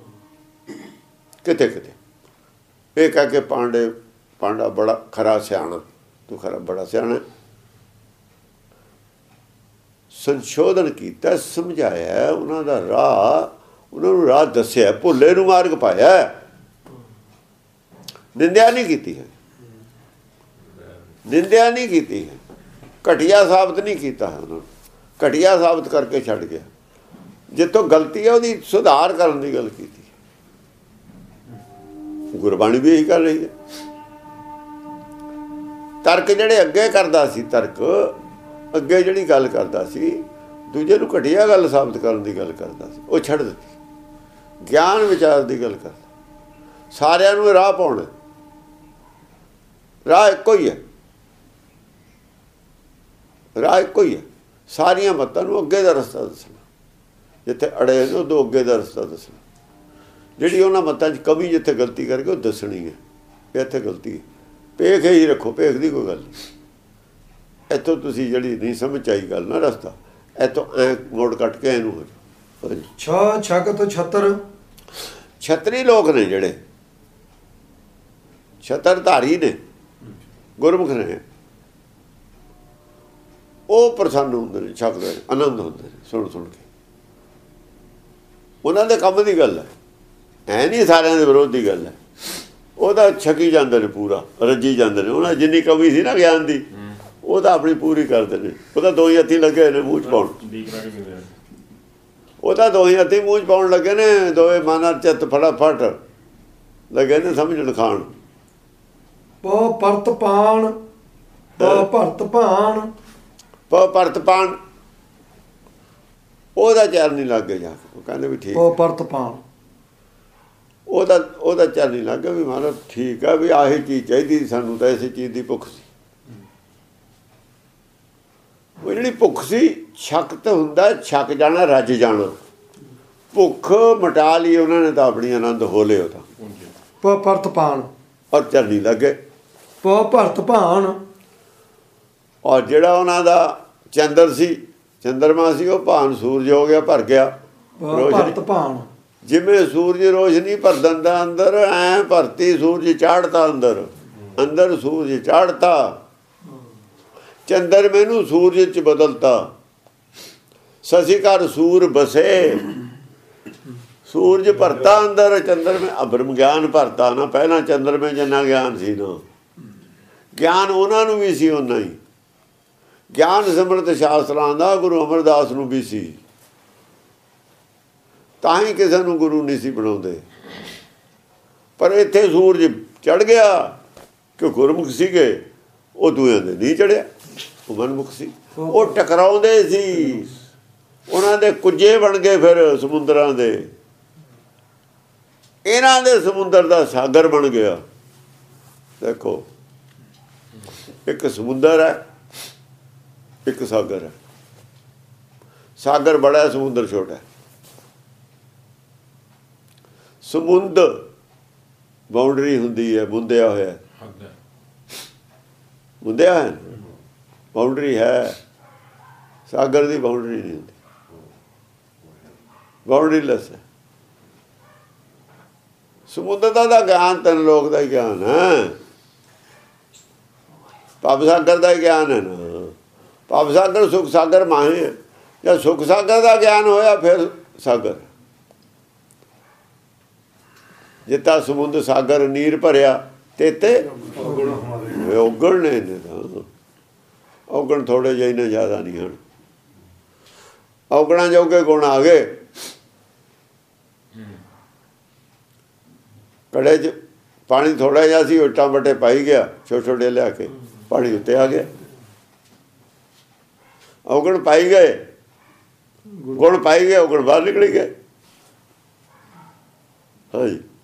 ਕਿਤੇ ਕਿਤੇ ਇਹ ਕਹਿ ਕੇ ਪਾਂਡੇ ਪਾਂਡਾ ਬੜਾ ਖਰਾ ਸਿਆਣਾ, ਤੂੰ ਖਰਾ ਬੜਾ ਸਿਆਣਾ। ਸੰਸ਼ੋਧਨ ਕੀਤਾ, ਸਮਝਾਇਆ, ਉਹਨਾਂ ਦਾ ਰਾਹ, ਉਹਨਾਂ ਨੂੰ ਰਾਹ ਦੱਸਿਆ, ਭੁੱਲੇ ਨੂੰ ਮਾਰਗ ਪਾਇਆ। ਨਿੰਦਿਆ ਨਹੀਂ ਕੀਤੀ ਹੈ, ਨਿੰਦਿਆ ਨਹੀਂ ਕੀਤੀ ਹੈ, ਘਟੀਆ ਸਾਬਤ ਨਹੀਂ ਕੀਤਾ ਹੈ। ਉਹਨਾਂ ਨੂੰ ਘਟੀਆ ਸਾਬਤ ਕਰਕੇ ਛੱਡ ਗਿਆ। ਜਿੱਥੋਂ ਗਲਤੀ ਹੈ ਉਹਦੀ ਸੁਧਾਰ ਕਰਨ ਦੀ ਗੱਲ ਕੀਤੀ। ਗੁਰਬਾਣੀ ਵੀ ਇਹੀ ਕਰ ਰਹੀ ਹੈ। ਤਰਕ ਜਿਹੜੇ ਅੱਗੇ ਕਰਦਾ ਸੀ, ਤਰਕ ਅੱਗੇ ਜਿਹੜੀ ਗੱਲ ਕਰਦਾ ਸੀ, ਦੂਜੇ ਨੂੰ ਘਟੀਆ ਗੱਲ ਸਾਬਤ ਕਰਨ ਦੀ ਗੱਲ ਕਰਦਾ ਸੀ, ਉਹ ਛੱਡ ਦਿੱਤੀ। ਗਿਆਨ ਵਿਚਾਰ ਦੀ ਗੱਲ ਕਰਦਾ। ਸਾਰਿਆਂ ਨੂੰ ਰਾਹ ਪਾਉਣਾ, ਰਾਹ ਇੱਕੋ ਹੀ ਹੈ, ਰਾਹ ਇੱਕੋ ਹੀ ਹੈ। ਸਾਰੀਆਂ ਮਤਾਂ ਨੂੰ ਅੱਗੇ ਦਾ ਰਸਤਾ ਦੱਸਣਾ, ਜਿੱਥੇ ਅੜੇ ਨੇ ਉਦੋਂ ਅੱਗੇ ਦਾ ਰਸਤਾ ਦੱਸਣਾ। ਜਿਹੜੀ ਉਹਨਾਂ ਮਤਾਂ 'ਚ ਕਮੀ, ਜਿੱਥੇ ਗਲਤੀ ਕਰਕੇ ਉਹ ਦੱਸਣੀ ਹੈ, ਇੱਥੇ ਗਲਤੀ ਹੈ। ਭੇਖ ਹੀ ਰੱਖੋ, ਭੇਖ ਦੀ ਕੋਈ ਗੱਲ ਨਹੀਂ। ਇੱਥੋਂ ਤੁਸੀਂ ਜਿਹੜੀ ਨਹੀਂ ਸਮਝ ਆਈ ਗੱਲ ਨਾ ਰਸਤਾ, ਇੱਥੋਂ ਐਂ ਮੋੜ ਕੱਟ ਕੇ ਇਹਨੂੰ ਹੋ ਜਾਓ। ਛ ਛਕਤ ਛਤਰ। ਛਤਰੀ ਲੋਕ ਨੇ ਜਿਹੜੇ ਛਤਰਧਾਰੀ ਨੇ, ਗੁਰਮੁਖ ਨੇ, ਉਹ ਪ੍ਰਸੰਨ ਹੁੰਦੇ ਨੇ, ਛਕਦੇ ਨੇ, ਆਨੰਦ ਹੁੰਦੇ ਨੇ ਸੁਣ ਸੁਣ ਕੇ। ਉਹਨਾਂ ਦੇ ਕੰਮ ਦੀ ਗੱਲ ਹੈ, ਐ ਨਹੀਂ ਸਾਰਿਆਂ ਦੇ ਵਿਰੋਧ ਦੀ ਗੱਲ ਹੈ। ਉਹ ਤਾਂ ਛਕੀ ਜਾਂਦੇ ਨੇ, ਪੂਰਾ ਰੱਜੀ ਜਾਂਦੇ ਨੇ। ਉਹਨਾਂ ਜਿੰਨੀ ਕਮੀ ਸੀ ਨਾ ਗਿਆਨ ਦੀ, ਉਹ ਤਾਂ ਆਪਣੀ ਪੂਰੀ ਕਰਦੇ ਨੇ। ਉਹ ਤਾਂ ਦੋ ਹੀ ਹੱਥੀ ਲੱਗੇ ਨੇ ਮੂੰਹ 'ਚ ਪਾਉਣ, ਉਹ ਤਾਂ ਦੋ ਹੀ ਹੱਥੀ ਮੂੰਹ 'ਚ ਪਾਉਣ ਲੱਗੇ ਨੇ। ਦੋਵੇਂ ਮਾਨਾ ਚਿੱਤ ਫਟਾਫਟ ਲੱਗੇ ਨੇ ਸਮਝਣ ਖਾਣ। ਪੋ ਪਰਤ ਪਾਣ ਪੋ ਭਰਤ ਭਾਣ ਪ ਭਰਤ ਪਾਣ, ਉਹਦਾ ਚੈਨ ਨਹੀਂ ਲੱਗ ਗਿਆ ਜਾ ਕੇ। ਉਹ ਕਹਿੰਦੇ ਵੀ ਠੀਕ, ਪੋ ਪਰਤ ਪਾਣ, ਉਹਦਾ ਉਹਦਾ ਚੈਨ ਨਹੀਂ ਲੱਗ ਗਿਆ ਵੀ ਮਹਾਰਾਜ ਠੀਕ ਆ, ਵੀ ਆਹੀ ਚੀਜ਼ ਚਾਹੀਦੀ ਸਾਨੂੰ, ਤਾਂ ਇਸੇ ਚੀਜ਼ ਦੀ ਭੁੱਖ ਸੀ। ਉਹ ਜਿਹੜੀ ਭੁੱਖ ਸੀ, ਛਕ ਤਾਂ ਹੁੰਦਾ, ਛਕ ਜਾਣਾ, ਰੱਜ ਜਾਣਾ। ਭੁੱਖ ਮਿਟਾ ਲਈ ਉਹਨਾਂ ਨੇ ਤਾਂ ਆਪਣੀ ਆਨੰਦ ਹੋ ਲਿਓ ਤਾਂ। ਪੋ ਪਰਤ ਪਾਣ ਔਰ ਚੈਨ ਨਹੀਂ ਲੱਗੇ। ਪੋ ਭਰਤ ਭਾਣ, ਔਰ ਜਿਹੜਾ ਉਹਨਾਂ ਦਾ ਚੰਦਰ ਸੀ, ਚੰਦਰਮਾ ਸੀ, ਉਹ ਭਾਨ ਸੂਰਜ ਹੋ ਗਿਆ, ਭਰ ਗਿਆ ਪੋ ਭਰਤ ਭਾਣ। ਜਿਵੇਂ ਸੂਰਜ ਰੋਸ਼ਨੀ ਭਰ ਦਿੰਦਾ ਅੰਦਰ, ਐ ਭਰਤੀ ਸੂਰਜ ਚਾੜਤਾ ਅੰਦਰ, ਅੰਦਰ ਸੂਰਜ ਚਾੜਤਾ, ਚੰਦਰ ਮੈਨੂੰ ਸੂਰਜ 'ਚ ਬਦਲਤਾ। ਸਸੀ ਘਰ ਸੂਰ ਬਸੇ, ਸੂਰਜ ਭਰਤਾ ਅੰਦਰ, ਚੰਦਰ ਮੈਂ ਅਬਰਮ ਗਿਆਨ ਭਰਤਾ ਨਾ। ਪਹਿਲਾਂ ਚੰਦਰ ਮੈਂ ਜਿੰਨਾ ਗਿਆਨ ਸੀ ਨਾ, ਗਿਆਨ ਉਹਨਾਂ ਨੂੰ ਵੀ ਸੀ ਓਨਾ ਹੀ। ਗਿਆਨ ਸਿਮਰਤ ਸ਼ਾਸਤਰਾਂ ਦਾ ਗੁਰੂ ਅਮਰਦਾਸ ਨੂੰ ਵੀ ਸੀ, ਤਾਂ ਹੀ ਕਿਸੇ ਨੂੰ ਗੁਰੂ ਨਹੀਂ ਸੀ ਬਣਾਉਂਦੇ। ਪਰ ਇੱਥੇ ਸੂਰਜ ਚੜ੍ਹ ਗਿਆ ਕਿ ਗੁਰਮੁਖ ਸੀਗੇ, ਉਹ ਦੂਆਂ ਦੇ ਨਹੀਂ ਚੜ੍ਹਿਆ, ਉਹ ਮਨਮੁਖ ਸੀ। ਉਹ ਟਕਰਾਉਂਦੇ ਸੀ, ਉਹਨਾਂ ਦੇ ਕੁੱਜੇ ਬਣ ਗਏ ਫਿਰ ਸਮੁੰਦਰਾਂ ਦੇ। ਇਹਨਾਂ ਦੇ ਸਮੁੰਦਰ ਦਾ ਸਾਗਰ ਬਣ ਗਿਆ। ਦੇਖੋ, ਇੱਕ ਸਮੁੰਦਰ ਹੈ, ਇੱਕ ਸਾਗਰ ਹੈ। ਸਾਗਰ ਬੜਾ, ਸਮੁੰਦਰ ਛੋਟਾ। ਸਮੁੰਦ ਬਾਉਂਡਰੀ ਹੁੰਦੀ ਹੈ, ਮੁੰਦਿਆ ਹੋਇਆ, ਮੁੰਦਿਆ ਹੈ, ਬਾਉਂਡਰੀ ਹੈ। ਸਾਗਰ ਦੀ ਬਾਉਂਡਰੀ ਨਹੀਂ ਹੁੰਦੀ, ਬਾਉਂਡਰੀ ਲੈਸ ਹੈ। ਸਮੁੰਦਰ ਦਾ ਤਾਂ ਗਿਆਨ ਤਿੰਨ ਲੋਕ ਦਾ ਹੀ ਗਿਆਨ ਹੈ, ਭਵ ਸਾਗਰ ਦਾ ਹੀ ਗਿਆਨ ਹੈ ਨਾ। ਭਵ ਸਾਗਰ ਸੁਖ ਸਾਗਰ ਮਾਹੇ ਹੈ। ਜਦ ਸੁਖ ਸਾਗਰ ਦਾ ਗਿਆਨ ਹੋਇਆ ਫਿਰ ਸਾਗਰ। ਜਿੱਤਾ ਸਮੁੰਦਰ ਸਾਗਰ ਨੀਰ ਭਰਿਆ ਤੇਤੇ ਔਗਣ ਨੇ ਨੇ ਤਾਂ ਔਗਣ ਥੋੜੇ ਜਿਹੇ ਨੇ, ਜ਼ਿਆਦਾ ਨਹੀਂ ਹਨ। ਔਗਣਾਂ ਜੋਗੇ ਗੁਣ ਆ ਗਏ। ਕੜੇ 'ਚ ਪਾਣੀ ਥੋੜਾ ਜਿਹਾ ਸੀ, ਇੱਟਾਂ ਵੱਟੇ ਪਾਈ ਗਿਆ, ਛੋਟੇ ਛੋਟੇ ਲਿਆ ਕੇ ਪਾਣੀ ਉੱਤੇ ਆ ਗਿਆ। ਔਗਣ ਪਾਈ ਗਏ, ਗੁਣ ਪਾਈ ਗਏ, ਔਗਣ ਬਾਹਰ ਨਿਕਲ ਗਏ। ਹਾਂਜੀ।